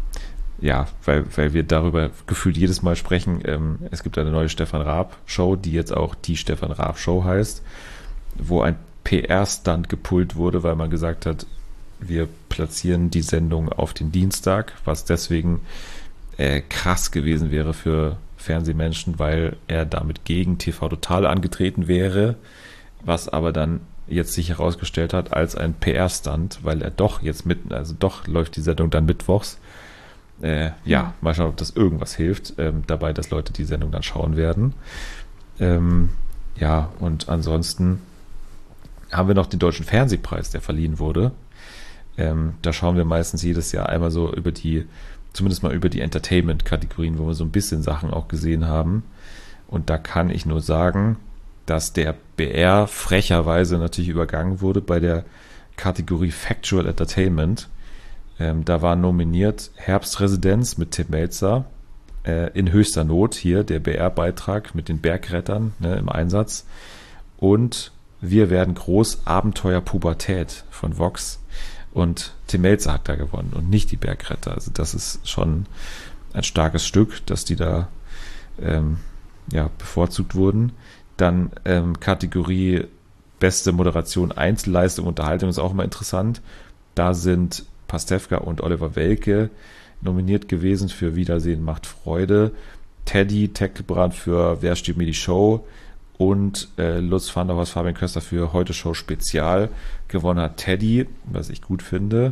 ja, weil, weil wir darüber gefühlt jedes Mal sprechen. Ähm, es gibt eine neue Stefan Raab-Show, die jetzt auch die Stefan Raab-Show heißt, wo ein P R-Stunt gepult wurde, weil man gesagt hat, wir platzieren die Sendung auf den Dienstag, was deswegen äh, krass gewesen wäre für Fernsehmenschen, weil er damit gegen T V Total angetreten wäre, was aber dann jetzt sich herausgestellt hat als ein P R-Stunt, weil er doch jetzt mitten, also doch läuft die Sendung dann mittwochs. Äh, ja, Ja. mal schauen, ob das irgendwas hilft, ähm, dabei, dass Leute die Sendung dann schauen werden. Ähm, ja, und ansonsten haben wir noch den Deutschen Fernsehpreis, der verliehen wurde. Ähm, da schauen wir meistens jedes Jahr einmal so über die, zumindest mal über die Entertainment-Kategorien, wo wir so ein bisschen Sachen auch gesehen haben. Und da kann ich nur sagen, dass der B R frecherweise natürlich übergangen wurde bei der Kategorie Factual Entertainment. Ähm, da war nominiert Herbstresidenz mit Tim Melzer, äh, in höchster Not hier der B R-Beitrag mit den Bergrettern, ne, im Einsatz, und Wir werden groß, Abenteuer Pubertät von Vox, und Tim Melzer hat da gewonnen und nicht die Bergretter. Also das ist schon ein starkes Stück, dass die da ähm, ja, bevorzugt wurden. Dann ähm, Kategorie beste Moderation, Einzelleistung, Unterhaltung ist auch immer interessant. Da sind Pastewka und Oliver Welke nominiert gewesen für Wiedersehen macht Freude. Teddy Tecklebrand für Wer stiehlt mir die Show und äh, Lutz van der Horst, Fabian Köster für Heute Show Spezial. Gewonnen hat Teddy, was ich gut finde.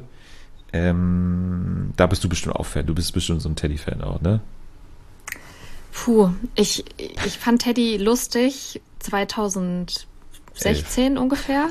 Ähm, da bist du bestimmt auch Fan. Du bist bestimmt so ein Teddy-Fan auch, ne? Puh, ich, ich fand Teddy lustig zweitausendsechzehn ungefähr.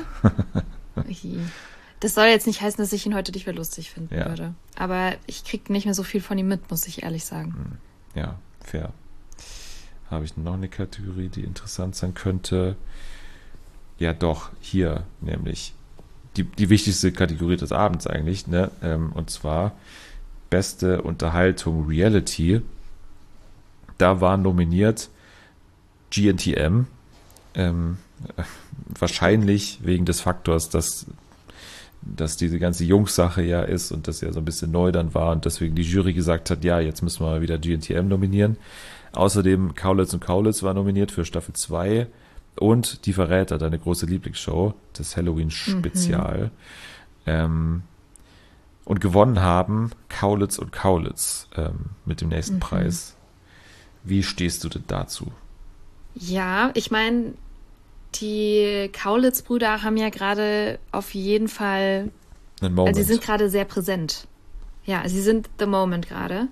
Das soll jetzt nicht heißen, dass ich ihn heute nicht mehr lustig finden Ja. würde. Aber ich krieg nicht mehr so viel von ihm mit, muss ich ehrlich sagen. Ja, fair. Habe ich noch eine Kategorie, die interessant sein könnte? Ja, doch, hier nämlich die, die wichtigste Kategorie des Abends eigentlich, ne? Ähm, und zwar beste Unterhaltung Reality. Da war nominiert G N T M. Ähm, äh, wahrscheinlich wegen des Faktors, dass dass diese ganze Jungs-Sache ja ist und das ja so ein bisschen neu dann war und deswegen die Jury gesagt hat, ja, jetzt müssen wir mal wieder G N T M nominieren. Außerdem Kaulitz und Kaulitz war nominiert für Staffel zwei und Die Verräter, deine große Lieblingsshow, das Halloween-Spezial. Mhm. Ähm, und gewonnen haben Kaulitz und Kaulitz ähm, mit dem nächsten mhm. Preis. Wie stehst du denn dazu? Ja, ich meine, die Kaulitz-Brüder haben ja gerade auf jeden Fall, einen Moment. Also sie sind gerade sehr präsent. Ja, sie sind the moment gerade.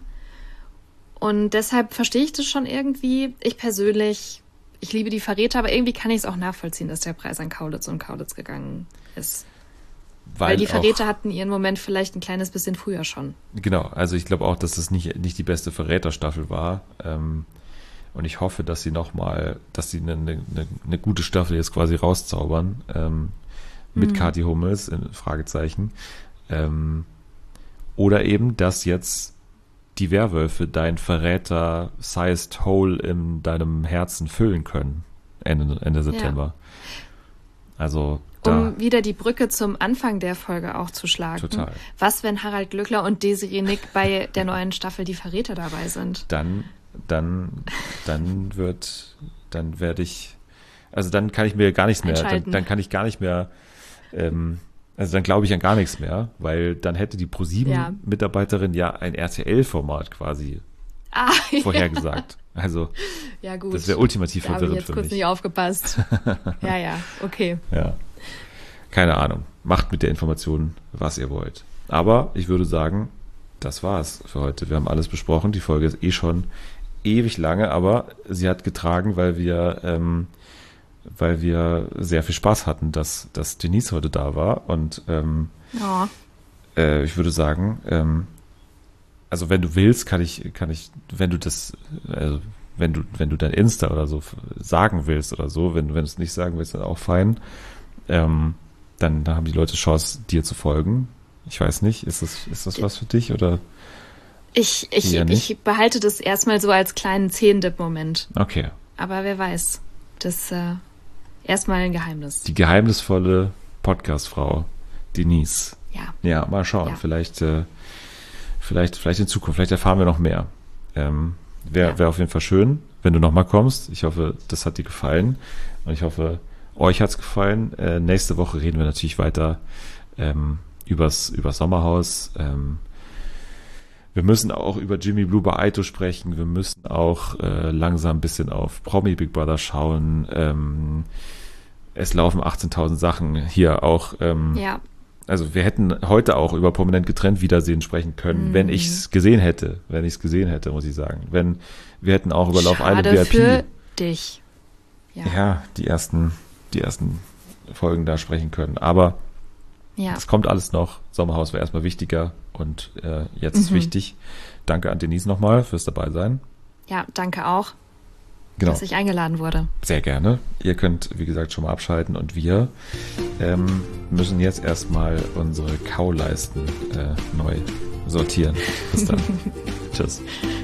Und deshalb verstehe ich das schon irgendwie. Ich persönlich, ich liebe die Verräter, aber irgendwie kann ich es auch nachvollziehen, dass der Preis an Kaulitz und Kaulitz gegangen ist. Weil, Weil die Verräter auch, hatten ihren Moment vielleicht ein kleines bisschen früher schon. Genau, also ich glaube auch, dass das nicht, nicht die beste Verräterstaffel war. Ähm, und ich hoffe, dass sie nochmal, dass sie eine, eine, eine gute Staffel jetzt quasi rauszaubern. Ähm, mit mhm. Kathi Hummels, in Fragezeichen. Ähm, oder eben, dass jetzt die Werwölfe dein Verräter-sized Hole in deinem Herzen füllen können. Ende, Ende September. Ja. Also da. Um wieder die Brücke zum Anfang der Folge auch zu schlagen. Total. Was, wenn Harald Glückler und Desiree Nick bei der neuen Staffel die Verräter dabei sind? Dann, dann, dann wird, dann werde ich, also dann kann ich mir gar nichts mehr, dann, dann kann ich gar nicht mehr, ähm, also dann glaube ich an gar nichts mehr, weil dann hätte die ProSieben-Mitarbeiterin ja. ja ein R T L-Format quasi ah, vorhergesagt. Ja. Also ja, gut. Das wäre ultimativ da verwirrend habe ich jetzt für kurz mich. nicht aufgepasst. ja, ja, okay. Ja, keine Ahnung. Macht mit der Information, was ihr wollt. Aber ich würde sagen, das war's für heute. Wir haben alles besprochen. Die Folge ist eh schon ewig lange, aber sie hat getragen, weil wir ähm, weil wir sehr viel Spaß hatten, dass, dass Denise heute da war. Und ähm, ja. äh, ich würde sagen, ähm, also wenn du willst, kann ich, kann ich, wenn du das, also wenn du, wenn du dein Insta oder so sagen willst oder so, wenn, wenn du es nicht sagen willst, dann auch fein. Ähm, dann, dann haben die Leute Chance, dir zu folgen. Ich weiß nicht, ist das, ist das was für dich oder? Ich, ich, ich behalte das erstmal so als kleinen Zehn-Dip-Moment. Okay. Aber wer weiß, das äh, erstmal ein Geheimnis. Die geheimnisvolle Podcast-Frau, Denise. Ja. Ja, mal schauen. Ja. Vielleicht, äh, vielleicht, vielleicht in Zukunft, vielleicht erfahren wir noch mehr. Ähm, Wäre ja. wär auf jeden Fall schön, wenn du nochmal kommst. Ich hoffe, das hat dir gefallen. Und ich hoffe, euch hat's gefallen. Äh, nächste Woche reden wir natürlich weiter ähm, übers, übers Sommerhaus. Ähm, wir müssen auch über Jimmy Blue bei Aito sprechen. Wir müssen auch äh, langsam ein bisschen auf Promi Big Brother schauen. Ähm, es laufen achtzehntausend Sachen hier auch. Ähm, ja. Also wir hätten heute auch über Prominent getrennt Wiedersehen sprechen können, mm. wenn ich es gesehen hätte. Wenn ich es gesehen hätte, muss ich sagen. Wenn wir hätten auch über Love Island V I P. Für dich. Ja, ja die ersten, die ersten Folgen da sprechen können. Aber ja. das kommt alles noch. Sommerhaus war erstmal wichtiger und äh, jetzt mhm. ist wichtig. Danke an Denise nochmal fürs dabei sein. Ja, danke auch, genau. dass ich eingeladen wurde. Sehr gerne. Ihr könnt, wie gesagt, schon mal abschalten und wir ähm, müssen jetzt erstmal unsere Kauleisten äh, neu sortieren. Bis dann. Tschüss.